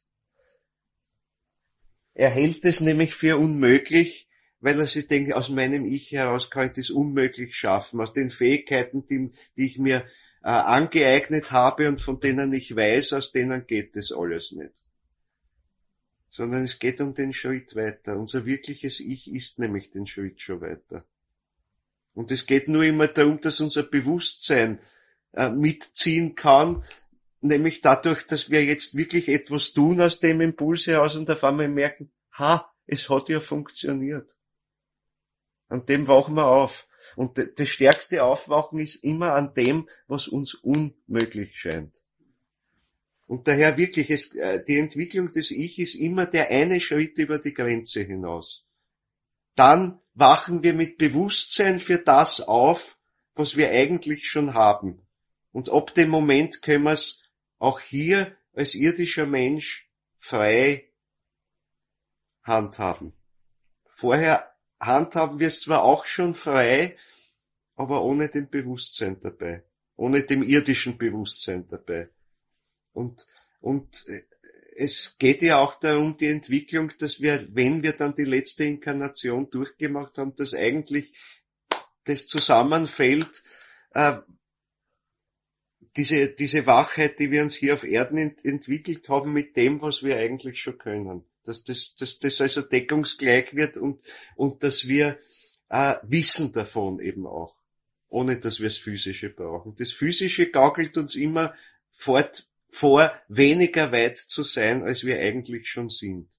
Er hält es nämlich für unmöglich, weil er sich denkt, aus meinem Ich heraus kann ich das unmöglich schaffen. Aus den Fähigkeiten, die, die ich mir äh, angeeignet habe und von denen ich weiß, aus denen geht das alles nicht. Sondern es geht um den Schritt weiter. Unser wirkliches Ich ist nämlich den Schritt schon weiter. Und es geht nur immer darum, dass unser Bewusstsein äh, mitziehen kann, nämlich dadurch, dass wir jetzt wirklich etwas tun aus dem Impuls heraus und auf einmal merken, ha, es hat ja funktioniert. An dem wachen wir auf. Und das stärkste Aufwachen ist immer an dem, was uns unmöglich scheint. Und daher wirklich, es, die Entwicklung des Ich ist immer der eine Schritt über die Grenze hinaus. Dann wachen wir mit Bewusstsein für das auf, was wir eigentlich schon haben. Und ab dem Moment können wir es auch hier als irdischer Mensch frei handhaben. Vorher handhaben wir es zwar auch schon frei, aber ohne dem Bewusstsein dabei, ohne dem irdischen Bewusstsein dabei. Und, und es geht ja auch darum, die Entwicklung, dass wir, wenn wir dann die letzte Inkarnation durchgemacht haben, dass eigentlich das zusammenfällt, äh, diese, diese Wachheit, die wir uns hier auf Erden ent- entwickelt haben, mit dem, was wir eigentlich schon können. Dass das, dass das also deckungsgleich wird und, und dass wir äh, wissen davon eben auch, ohne dass wir das Physische brauchen. Das Physische gaukelt uns immer fort vor, weniger weit zu sein, als wir eigentlich schon sind.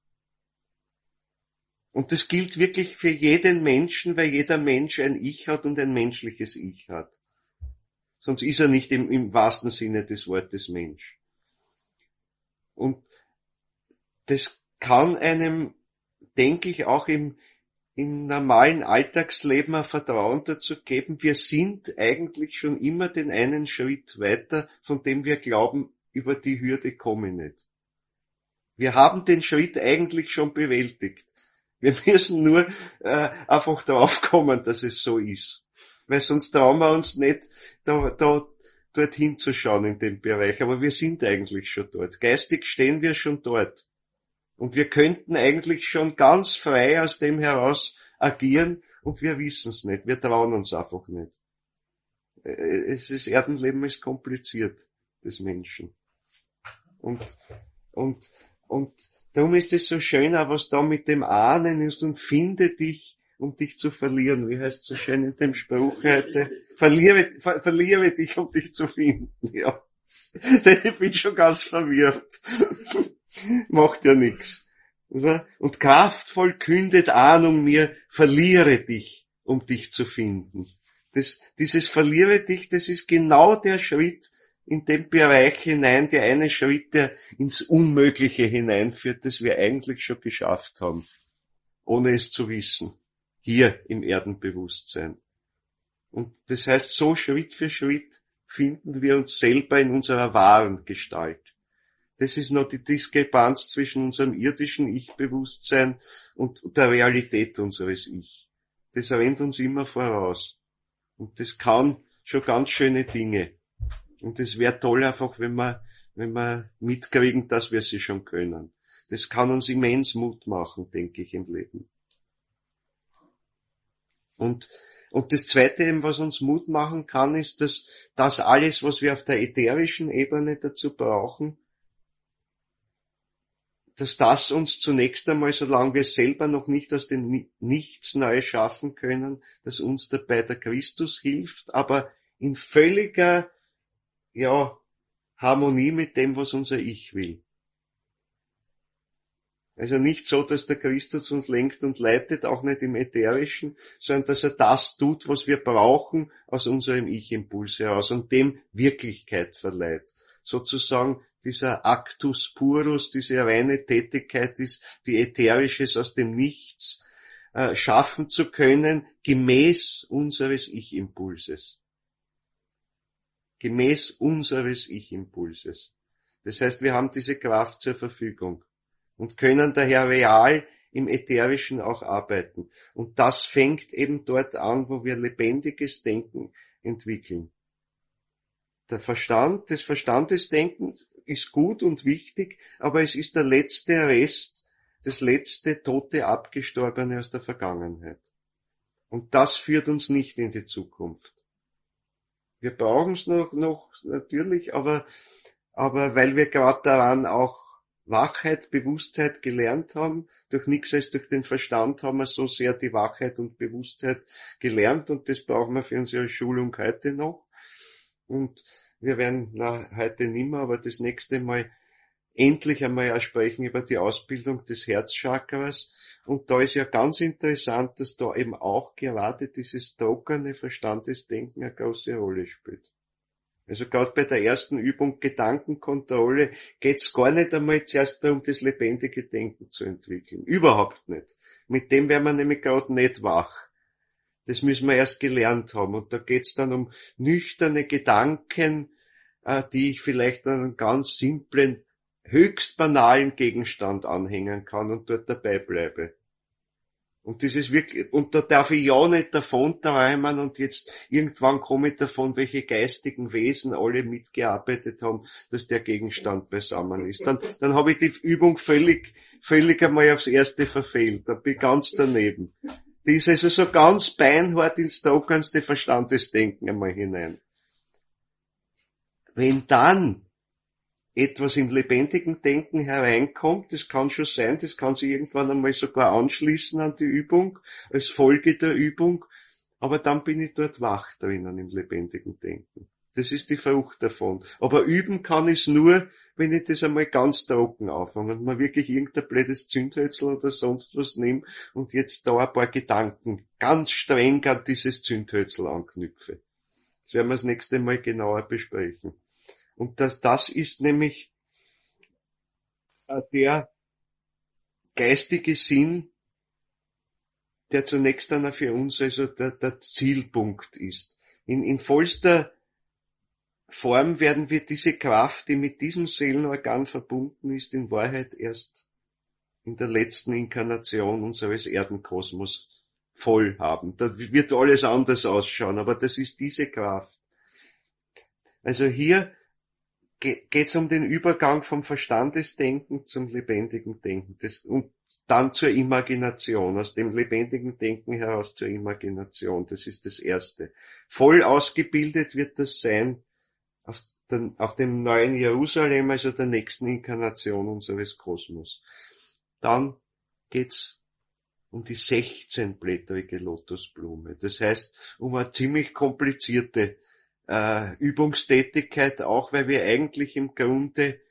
Und das gilt wirklich für jeden Menschen, weil jeder Mensch ein Ich hat und ein menschliches Ich hat. Sonst ist er nicht im, im wahrsten Sinne des Wortes Mensch. Und das kann einem, denke ich, auch im, im normalen Alltagsleben ein Vertrauen dazu geben. Wir sind eigentlich schon immer den einen Schritt weiter, von dem wir glauben, über die Hürde komme ich nicht. Wir haben den Schritt eigentlich schon bewältigt. Wir müssen nur äh, einfach draufkommen, dass es so ist. Weil sonst trauen wir uns nicht, da, da dorthin zu schauen in dem Bereich. Aber wir sind eigentlich schon dort. Geistig stehen wir schon dort. Und wir könnten eigentlich schon ganz frei aus dem heraus agieren und wir wissen es nicht. Wir trauen uns einfach nicht. Es ist, Erdenleben ist kompliziert, des Menschen. Und, und, und darum ist es so schön, auch was da mit dem Ahnen ist und finde dich um dich zu verlieren. Wie heißt so schön in dem Spruch heute? Verliere, ver, verliere dich, um dich zu finden. Ja. Ich bin schon ganz verwirrt. Macht ja nix. Und kraftvoll kündet Ahnung mir, verliere dich, um dich zu finden. Das, dieses verliere dich, das ist genau der Schritt in den Bereich hinein, der eine Schritt, der ins Unmögliche hineinführt, das wir eigentlich schon geschafft haben, ohne es zu wissen, hier im Erdenbewusstsein. Und das heißt, so Schritt für Schritt finden wir uns selber in unserer wahren Gestalt. Das ist noch die Diskrepanz zwischen unserem irdischen Ich-Bewusstsein und der Realität unseres Ich. Das rennt uns immer voraus. Und das kann schon ganz schöne Dinge. Und es wäre toll einfach, wenn wir, wenn wir mitkriegen, dass wir sie schon können. Das kann uns immens Mut machen, denke ich, im Leben. Und, und das Zweite eben, was uns Mut machen kann, ist, dass das alles, was wir auf der ätherischen Ebene dazu brauchen, dass das uns zunächst einmal, solange wir selber noch nicht aus dem Nichts neu schaffen können, dass uns dabei der Christus hilft, aber in völliger, ja, Harmonie mit dem, was unser Ich will. Also nicht so, dass der Christus uns lenkt und leitet, auch nicht im Ätherischen, sondern dass er das tut, was wir brauchen aus unserem Ich-Impuls heraus und dem Wirklichkeit verleiht. Sozusagen dieser Actus purus, diese reine Tätigkeit ist, die Ätherisches aus dem Nichts äh, schaffen zu können, gemäß unseres Ich-Impulses. Gemäß unseres Ich-Impulses. Das heißt, wir haben diese Kraft zur Verfügung und können daher real im Ätherischen auch arbeiten. Und das fängt eben dort an, wo wir lebendiges Denken entwickeln. Der Verstand, das Verstandesdenken ist gut und wichtig, aber es ist der letzte Rest, das letzte tote Abgestorbene aus der Vergangenheit. Und das führt uns nicht in die Zukunft. Wir brauchen es noch, noch natürlich, aber, aber weil wir gerade daran auch Wachheit, Bewusstheit gelernt haben, durch nichts als durch den Verstand haben wir so sehr die Wachheit und Bewusstheit gelernt und das brauchen wir für unsere Schulung heute noch. Und wir werden na, heute nimmer, aber das nächste Mal endlich einmal auch sprechen über die Ausbildung des Herzchakras. Und da ist ja ganz interessant, dass da eben auch gerade dieses trockene Verstandesdenken eine große Rolle spielt. Also gerade bei der ersten Übung Gedankenkontrolle geht's gar nicht einmal zuerst darum, das lebendige Denken zu entwickeln. Überhaupt nicht. Mit dem werden wir nämlich gerade nicht wach. Das müssen wir erst gelernt haben. Und da geht's dann um nüchterne Gedanken, äh, die ich vielleicht an einen ganz simplen, höchst banalen Gegenstand anhängen kann und dort dabei bleibe. Und das ist wirklich, und da darf ich ja nicht davon träumen und jetzt irgendwann komme ich davon, welche geistigen Wesen alle mitgearbeitet haben, dass der Gegenstand beisammen ist. Dann, dann habe ich die Übung völlig, völlig einmal aufs Erste verfehlt. Da bin ich ganz daneben. Die ist also so ganz beinhart ins trockenste Verstandesdenken einmal hinein. Wenn dann etwas im lebendigen Denken hereinkommt, das kann schon sein, das kann sich irgendwann einmal sogar anschließen an die Übung, als Folge der Übung, aber dann bin ich dort wach drinnen im lebendigen Denken. Das ist die Frucht davon. Aber üben kann ich es nur, wenn ich das einmal ganz trocken auffange und mal wirklich irgendein blödes Zündhölzl oder sonst was nehme und jetzt da ein paar Gedanken ganz streng an dieses Zündhölzl anknüpfe. Das werden wir das nächste Mal genauer besprechen. Und das, das ist nämlich der geistige Sinn, der zunächst einmal für uns also der, der Zielpunkt ist. In, in vollster Form werden wir diese Kraft, die mit diesem Seelenorgan verbunden ist, in Wahrheit erst in der letzten Inkarnation unseres Erdenkosmos voll haben. Da wird alles anders ausschauen, aber das ist diese Kraft. Also hier geht es um den Übergang vom Verstandesdenken zum lebendigen Denken das, und dann zur Imagination, aus dem lebendigen Denken heraus zur Imagination. Das ist das Erste. Voll ausgebildet wird das sein auf, den, auf dem neuen Jerusalem, also der nächsten Inkarnation unseres Kosmos. Dann geht's um die sechzehnblättrige Lotusblume. Das heißt, um eine ziemlich komplizierte äh, Übungstätigkeit, auch weil wir eigentlich im Grunde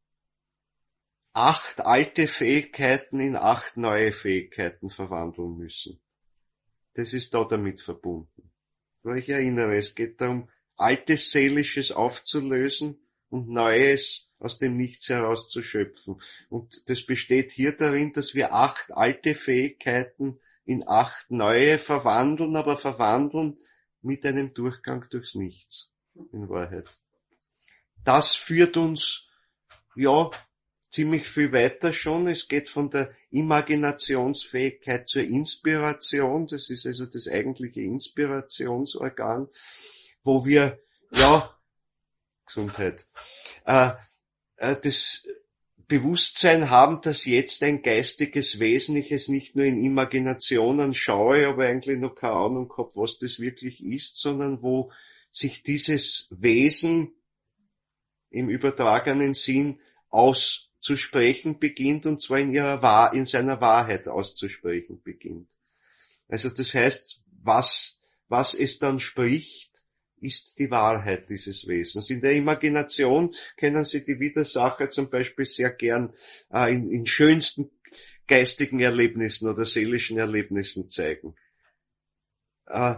acht alte Fähigkeiten in acht neue Fähigkeiten verwandeln müssen. Das ist da damit verbunden. Ich erinnere, es geht darum, altes Seelisches aufzulösen und Neues aus dem Nichts herauszuschöpfen. Und das besteht hier darin, dass wir acht alte Fähigkeiten in acht neue verwandeln, aber verwandeln mit einem Durchgang durchs Nichts, in Wahrheit. Das führt uns, ja, ziemlich viel weiter schon. Es geht von der Imaginationsfähigkeit zur Inspiration. Das ist also das eigentliche Inspirationsorgan, wo wir, ja, Gesundheit, äh, äh, das Bewusstsein haben, dass jetzt ein geistiges Wesen, ich es nicht nur in Imaginationen schaue, aber eigentlich noch keine Ahnung habe, was das wirklich ist, sondern wo sich dieses Wesen im übertragenen Sinn auszusprechen beginnt, und zwar in ihrer Wahr, in seiner Wahrheit auszusprechen beginnt. Also das heißt, was, was es dann spricht, ist die Wahrheit dieses Wesens. In der Imagination können Sie die Widersacher zum Beispiel sehr gern äh, in, in schönsten geistigen Erlebnissen oder seelischen Erlebnissen zeigen. Äh,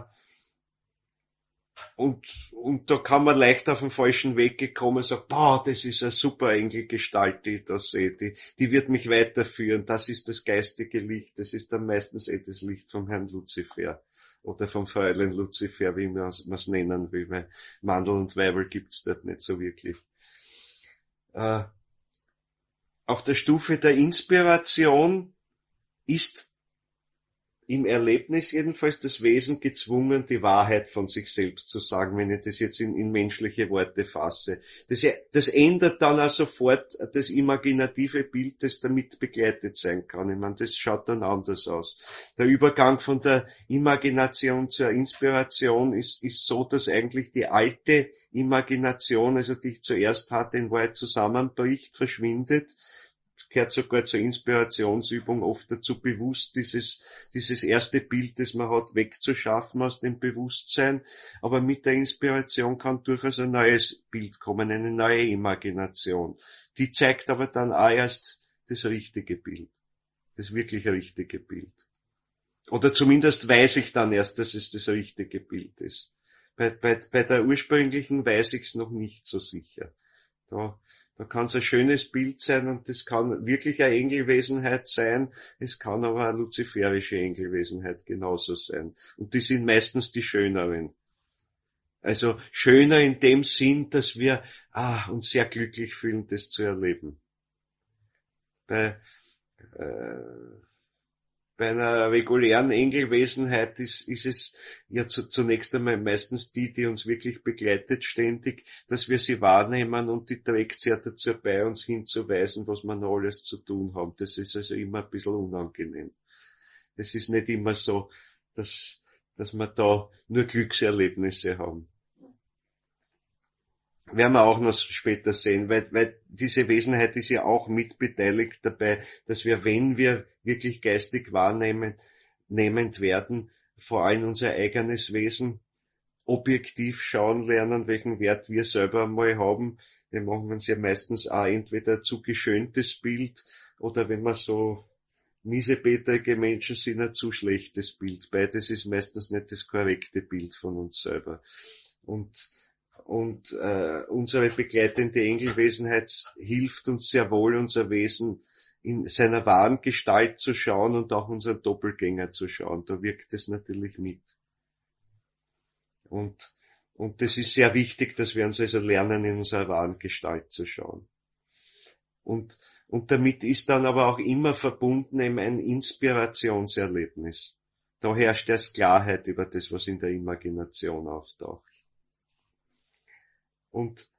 Und, und da kann man leicht auf den falschen Weg gekommen und sagen, boah, das ist eine super Engelgestalt, die ich da sehe, die, die wird mich weiterführen, das ist das geistige Licht, das ist dann meistens eh das Licht vom Herrn Luzifer oder vom Fräulein Luzifer, wie man es nennen will, weil Mandel und Weibel gibt's dort nicht so wirklich. Äh, auf der Stufe der Inspiration ist im Erlebnis jedenfalls das Wesen gezwungen, die Wahrheit von sich selbst zu sagen, wenn ich das jetzt in, in menschliche Worte fasse. Das, das ändert dann auch sofort das imaginative Bild, das damit begleitet sein kann. Ich meine, das schaut dann anders aus. Der Übergang von der Imagination zur Inspiration ist, ist so, dass eigentlich die alte Imagination, also die ich zuerst hatte, in Wahrheit zusammenbricht, verschwindet. Gehört sogar zur Inspirationsübung oft dazu, bewusst dieses, dieses erste Bild, das man hat, wegzuschaffen aus dem Bewusstsein. Aber mit der Inspiration kann durchaus ein neues Bild kommen, eine neue Imagination. Die zeigt aber dann auch erst das richtige Bild, das wirklich richtige Bild. Oder zumindest weiß ich dann erst, dass es das richtige Bild ist. Bei, bei, bei der ursprünglichen weiß ich es noch nicht so sicher. Da Da kann es ein schönes Bild sein und das kann wirklich eine Engelwesenheit sein, es kann aber eine luziferische Engelwesenheit genauso sein. Und die sind meistens die schöneren. Also schöner in dem Sinn, dass wir ah, uns sehr glücklich fühlen, das zu erleben. Bei, äh, Bei einer regulären Engelwesenheit ist, ist es ja zu, zunächst einmal meistens die, die uns wirklich begleitet ständig, dass wir sie wahrnehmen und die trägt sie ja dazu bei, uns hinzuweisen, was wir noch alles zu tun haben. Das ist also immer ein bisschen unangenehm. Es ist nicht immer so, dass, dass wir da nur Glückserlebnisse haben. Werden wir auch noch später sehen, weil, weil diese Wesenheit ist ja auch mitbeteiligt dabei, dass wir, wenn wir wirklich geistig wahrnehmen, nehmend werden, vor allem unser eigenes Wesen objektiv schauen lernen, welchen Wert wir selber einmal haben. Wir machen uns ja meistens auch entweder ein zu geschöntes Bild oder wenn wir so miesepetrige Menschen sind, ein zu schlechtes Bild. Beides ist meistens nicht das korrekte Bild von uns selber. Und Und äh, unsere begleitende Engelwesenheit hilft uns sehr wohl, unser Wesen in seiner wahren Gestalt zu schauen und auch unseren Doppelgänger zu schauen. Da wirkt es natürlich mit. Und und das ist sehr wichtig, dass wir uns also lernen, in unserer wahren Gestalt zu schauen. Und und damit ist dann aber auch immer verbunden eben ein Inspirationserlebnis. Da herrscht erst Klarheit über das, was in der Imagination auftaucht. Und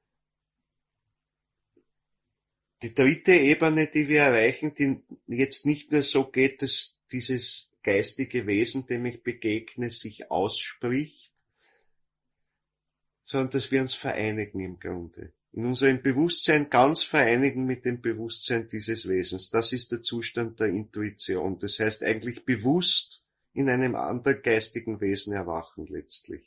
die dritte Ebene, die wir erreichen, die jetzt nicht nur so geht, dass dieses geistige Wesen, dem ich begegne, sich ausspricht, sondern dass wir uns vereinigen im Grunde. in unserem Bewusstsein ganz vereinigen mit dem Bewusstsein dieses Wesens. Das ist der Zustand der Intuition. Das heißt eigentlich bewusst in einem anderen geistigen Wesen erwachen letztlich.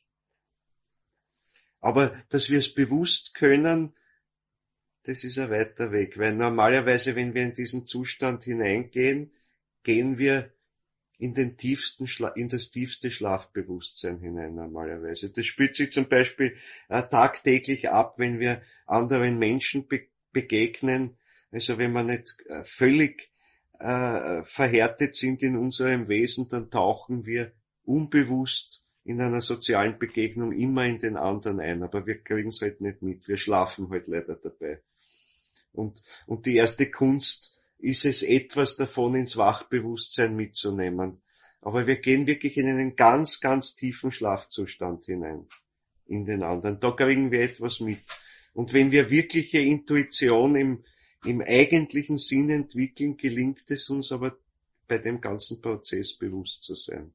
Aber dass wir es bewusst können, das ist ein weiter Weg, weil normalerweise, wenn wir in diesen Zustand hineingehen, gehen wir in den tiefsten, Schla- in das tiefste Schlafbewusstsein hinein normalerweise. Das spielt sich zum Beispiel äh, tagtäglich ab, wenn wir anderen Menschen be- begegnen, also wenn wir nicht äh, völlig äh, verhärtet sind in unserem Wesen, dann tauchen wir unbewusst in einer sozialen Begegnung immer in den anderen ein, aber wir kriegen es halt nicht mit, wir schlafen halt leider dabei. Und, und die erste Kunst ist es, etwas davon ins Wachbewusstsein mitzunehmen. Aber wir gehen wirklich in einen ganz, ganz tiefen Schlafzustand hinein, in den anderen. Da kriegen wir etwas mit. Und wenn wir wirkliche Intuition im, im eigentlichen Sinn entwickeln, gelingt es uns aber bei dem ganzen Prozess bewusst zu sein.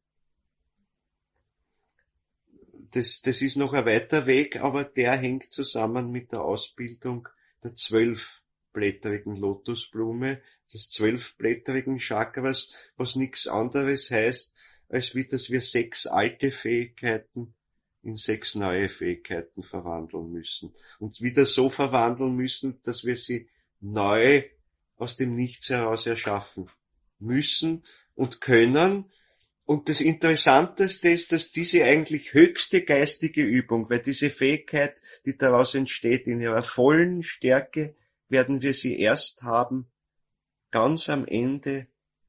Das, das ist noch ein weiter Weg, aber der hängt zusammen mit der Ausbildung der zwölfblättrigen Lotusblume, des zwölfblättrigen Chakras, was nichts anderes heißt, als wie, dass wir sechs alte Fähigkeiten in sechs neue Fähigkeiten verwandeln müssen. Und wieder so verwandeln müssen, dass wir sie neu aus dem Nichts heraus erschaffen müssen und können. Und das Interessanteste ist, dass diese eigentlich höchste geistige Übung, weil diese Fähigkeit, die daraus entsteht, in ihrer vollen Stärke, werden wir sie erst haben, ganz am Ende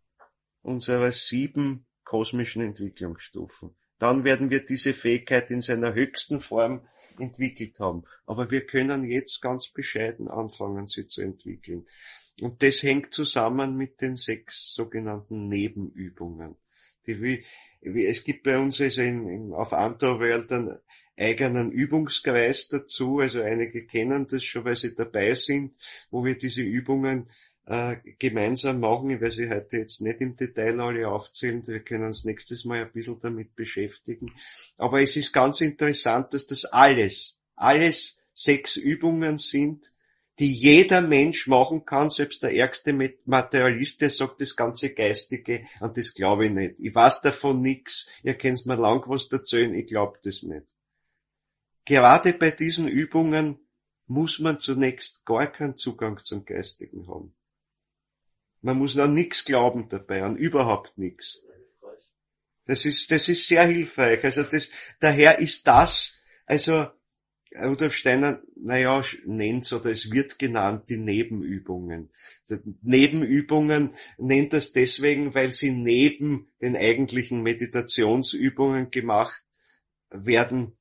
unserer sieben kosmischen Entwicklungsstufen. Dann werden wir diese Fähigkeit in seiner höchsten Form entwickelt haben. Aber wir können jetzt ganz bescheiden anfangen, sie zu entwickeln. Und das hängt zusammen mit den sechs sogenannten Nebenübungen. Die wie, wie, es gibt bei uns also in, in, auf Underworld einen eigenen Übungskreis dazu, also einige kennen das schon, weil sie dabei sind, wo wir diese Übungen äh, gemeinsam machen. Ich werde sie heute jetzt nicht im Detail alle aufzählen, wir können uns nächstes Mal ein bisschen damit beschäftigen. Aber es ist ganz interessant, dass das alles, alles sechs Übungen sind, die jeder Mensch machen kann, selbst der ärgste Materialist, der sagt, das ganze Geistige, und das glaube ich nicht. Ich weiß davon nichts, ihr könnt mir lang was erzählen, ich glaube das nicht. Gerade bei diesen Übungen muss man zunächst gar keinen Zugang zum Geistigen haben. Man muss an nichts glauben dabei, an überhaupt nichts. Das ist, das ist sehr hilfreich. Also das, daher ist das, also Rudolf Steiner, naja, nennt's oder es wird genannt, die Nebenübungen. Also Nebenübungen nennt das deswegen, weil sie neben den eigentlichen Meditationsübungen gemacht werden.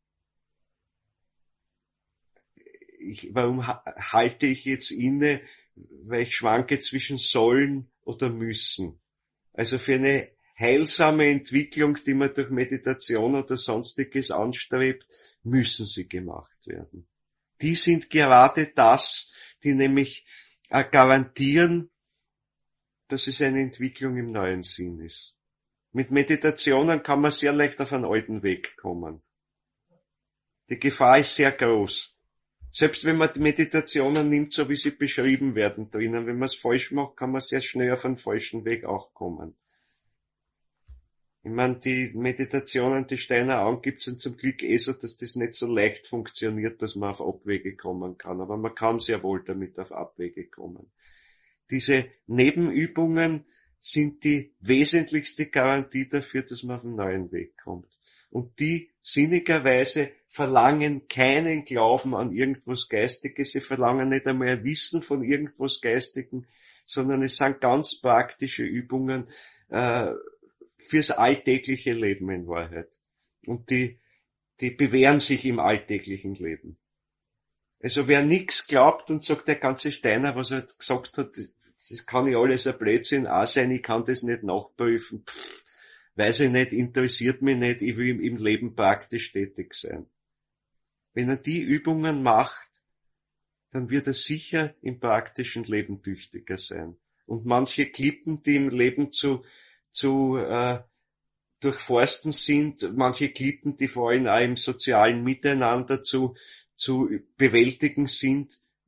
Ich, warum halte ich jetzt inne? Weil ich schwanke zwischen sollen oder müssen. Also für eine heilsame Entwicklung, die man durch Meditation oder sonstiges anstrebt, müssen sie gemacht werden. Die sind gerade das, die nämlich äh, garantieren, dass es eine Entwicklung im neuen Sinn ist. Mit Meditationen kann man sehr leicht auf einen alten Weg kommen. Die Gefahr ist sehr groß. Selbst wenn man die Meditationen nimmt, so wie sie beschrieben werden drinnen, wenn man es falsch macht, kann man sehr schnell auf einen falschen Weg auch kommen. Ich meine, die Meditationen, die Steiner angibt, sind zum Glück eh so, dass das nicht so leicht funktioniert, dass man auf Abwege kommen kann. Aber man kann sehr wohl damit auf Abwege kommen. Diese Nebenübungen sind die wesentlichste Garantie dafür, dass man auf einen neuen Weg kommt. Und die sinnigerweise verlangen keinen Glauben an irgendwas Geistiges, sie verlangen nicht einmal ein Wissen von irgendwas Geistigem, sondern es sind ganz praktische Übungen, äh, fürs alltägliche Leben in Wahrheit. Und die, die bewähren sich im alltäglichen Leben. Also wer nichts glaubt und sagt, der ganze Steiner, was er gesagt hat, das kann ja alles ein Blödsinn auch sein, ich kann das nicht nachprüfen, pff, weiß ich nicht, interessiert mich nicht, ich will im, im Leben praktisch tätig sein. Wenn er die Übungen macht, dann wird er sicher im praktischen Leben tüchtiger sein. Und manche Klippen, die im Leben zu zu äh, durchforsten sind, manche Klippen, die vor allem auch im sozialen Miteinander zu zu bewältigen sind,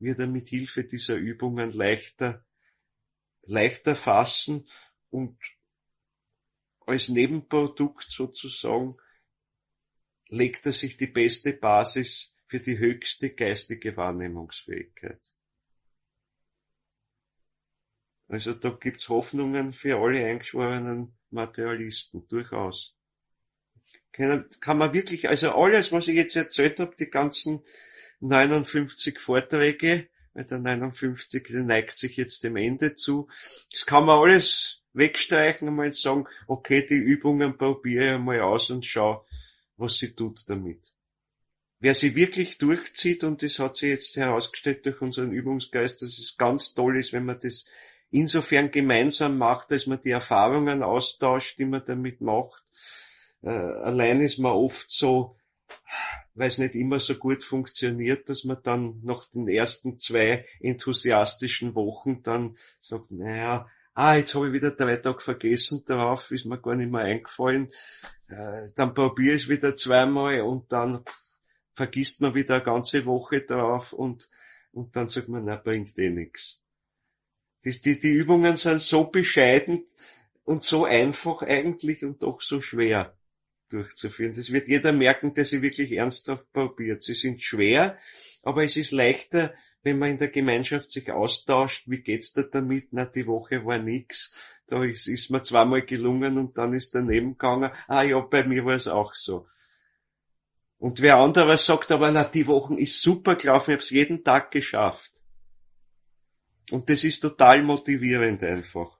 wird er mit Hilfe dieser Übungen leichter, leichter fassen und als Nebenprodukt sozusagen legt er sich die beste Basis für die höchste geistige Wahrnehmungsfähigkeit. Also da gibt's Hoffnungen für alle eingeschworenen Materialisten, durchaus. Kann, kann man wirklich, also alles, was ich jetzt erzählt habe, die ganzen neunundfünfzig Vorträge, weil der neunundfünfzig neigt sich jetzt dem Ende zu, das kann man alles wegstreichen und mal sagen, okay, die Übungen probiere ich einmal aus und schau, was sie tut damit. Wer sie wirklich durchzieht, und das hat sich jetzt herausgestellt durch unseren Übungsgeist, dass es ganz toll ist, wenn man das insofern gemeinsam macht, dass man die Erfahrungen austauscht, die man damit macht. Äh, allein ist man oft so, weil es nicht immer so gut funktioniert, dass man dann nach den ersten zwei enthusiastischen Wochen dann sagt, naja, ah, jetzt habe ich wieder drei Tage vergessen drauf, ist mir gar nicht mehr eingefallen. Äh, dann probiere ich es wieder zweimal und dann vergisst man wieder eine ganze Woche drauf und, und dann sagt man, na, bringt eh nichts. Die, die, die Übungen sind so bescheiden und so einfach eigentlich und doch so schwer durchzuführen. Das wird jeder merken, der sie wirklich ernsthaft probiert. Sie sind schwer, aber es ist leichter, wenn man in der Gemeinschaft sich austauscht, wie geht's da damit? Na, die Woche war nix. Da ist, ist mir zweimal gelungen und dann ist daneben gegangen. Ah ja, bei mir war es auch so. Und wer anderes sagt aber, na, die Woche ist super gelaufen, ich habe es jeden Tag geschafft. Und das ist total motivierend einfach.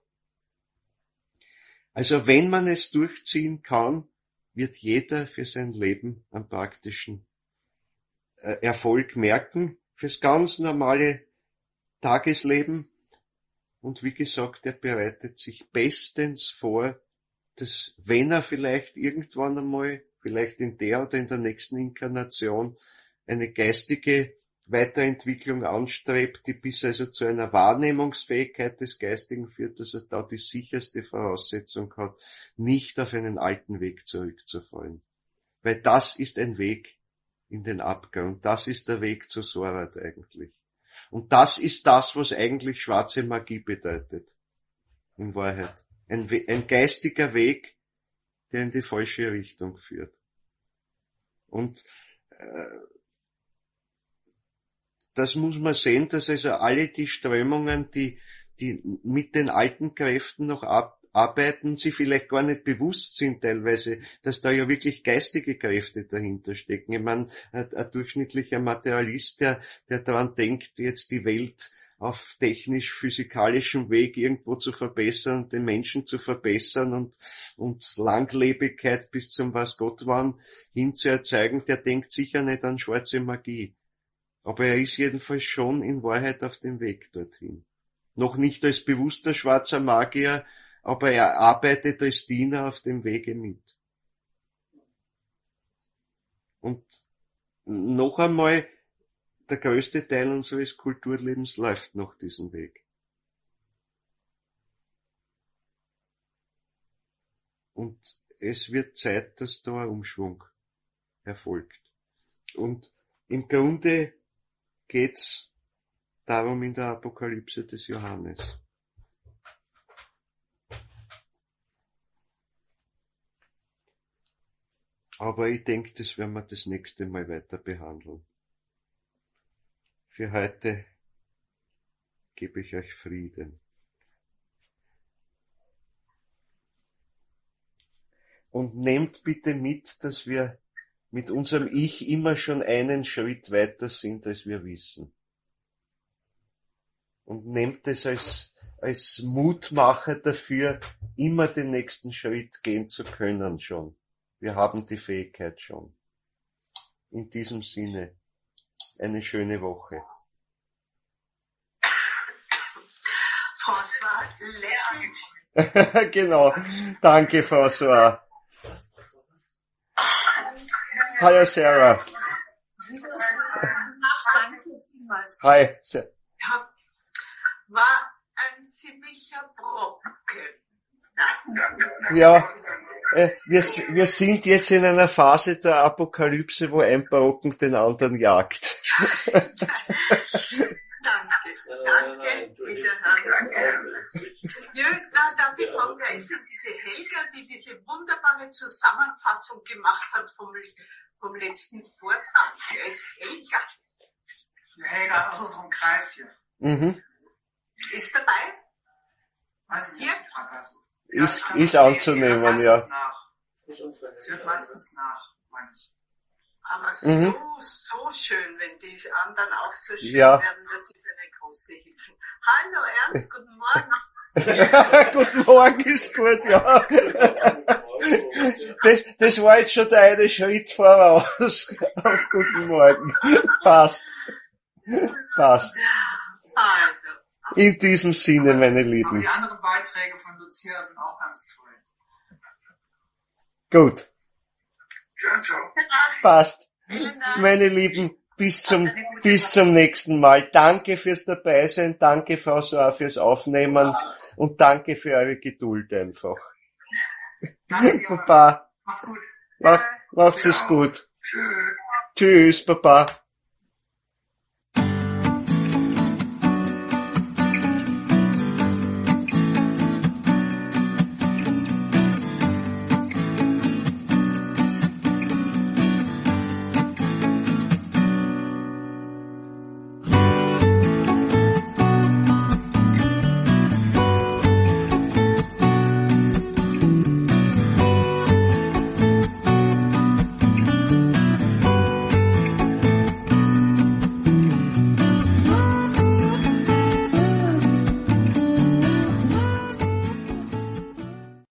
Also wenn man es durchziehen kann, wird jeder für sein Leben einen praktischen äh, Erfolg merken, fürs ganz normale Tagesleben. Und wie gesagt, er bereitet sich bestens vor, dass wenn er vielleicht irgendwann einmal, vielleicht in der oder in der nächsten Inkarnation, eine geistige Weiterentwicklung anstrebt, die bis also zu einer Wahrnehmungsfähigkeit des Geistigen führt, dass er da die sicherste Voraussetzung hat, nicht auf einen alten Weg zurückzufallen. Weil das ist ein Weg in den Abgrund. Das ist der Weg zu Sorat eigentlich. Und das ist das, was eigentlich schwarze Magie bedeutet. In Wahrheit. Ein, We- ein geistiger Weg, der in die falsche Richtung führt. Und äh, das muss man sehen, dass also alle die Strömungen, die, die mit den alten Kräften noch ab, arbeiten, sie vielleicht gar nicht bewusst sind teilweise, dass da ja wirklich geistige Kräfte dahinter stecken. Ich meine, ein, ein durchschnittlicher Materialist, der, der daran denkt, jetzt die Welt auf technisch-physikalischem Weg irgendwo zu verbessern, den Menschen zu verbessern und, und Langlebigkeit bis zum was Gott wann hin zu erzeugen, der denkt sicher nicht an schwarze Magie. Aber er ist jedenfalls schon in Wahrheit auf dem Weg dorthin. Noch nicht als bewusster schwarzer Magier, aber er arbeitet als Diener auf dem Wege mit. Und noch einmal, der größte Teil unseres Kulturlebens läuft noch diesen Weg. Und es wird Zeit, dass da ein Umschwung erfolgt. Und im Grunde geht's darum in der Apokalypse des Johannes. Aber ich denke, das werden wir das nächste Mal weiter behandeln. Für heute gebe ich euch Frieden. Und nehmt bitte mit, dass wir mit unserem Ich immer schon einen Schritt weiter sind, als wir wissen. Und nehmt es als, als Mutmacher dafür, immer den nächsten Schritt gehen zu können schon. Wir haben die Fähigkeit schon. In diesem Sinne, eine schöne Woche. François lächelt. Genau. Danke, François. Hallo, Sarah. Danke vielmals. Hi. Ja, war ein ziemlicher Brocken. Ja, äh, wir, wir sind jetzt in einer Phase der Apokalypse, wo ein Brocken den anderen jagt. Danke, wiederhören. Jürgen, na, darf ich fragen, wer ist denn diese Helga, die diese wunderbare Zusammenfassung gemacht hat vom, vom letzten Vortrag? Wer ist Helga? Die Helga aus unserem Kreis hier. Mhm. Ist dabei? Weiß ich nicht, Hier? ob Frau das ist. Ja, Ist, ich glaub, ist sie- anzunehmen, sie ja. hört meistens nach. Sie hört meistens nach, meine ich. Aber Mhm. so, so schön, wenn die anderen auch so schön Ja. werden, das ist eine große Hilfe. Hallo Ernst, guten Morgen. Guten Morgen ist gut, ja. Das, das war jetzt schon der eine Schritt voraus. Auf guten Morgen. Passt. Passt. Also, In diesem Sinne, meine Aber Lieben. die anderen Beiträge von Lucia sind auch ganz toll. Gut. Ciao, ciao. Passt. vielen Dank. Meine Lieben, bis zum, bis zum nächsten Mal. Danke fürs Dabeisein, danke Frau Soar fürs Aufnehmen und danke für eure Geduld einfach. Danke dir. Papa, Macht's gut. mach, macht's es gut. Tschüss, Papa.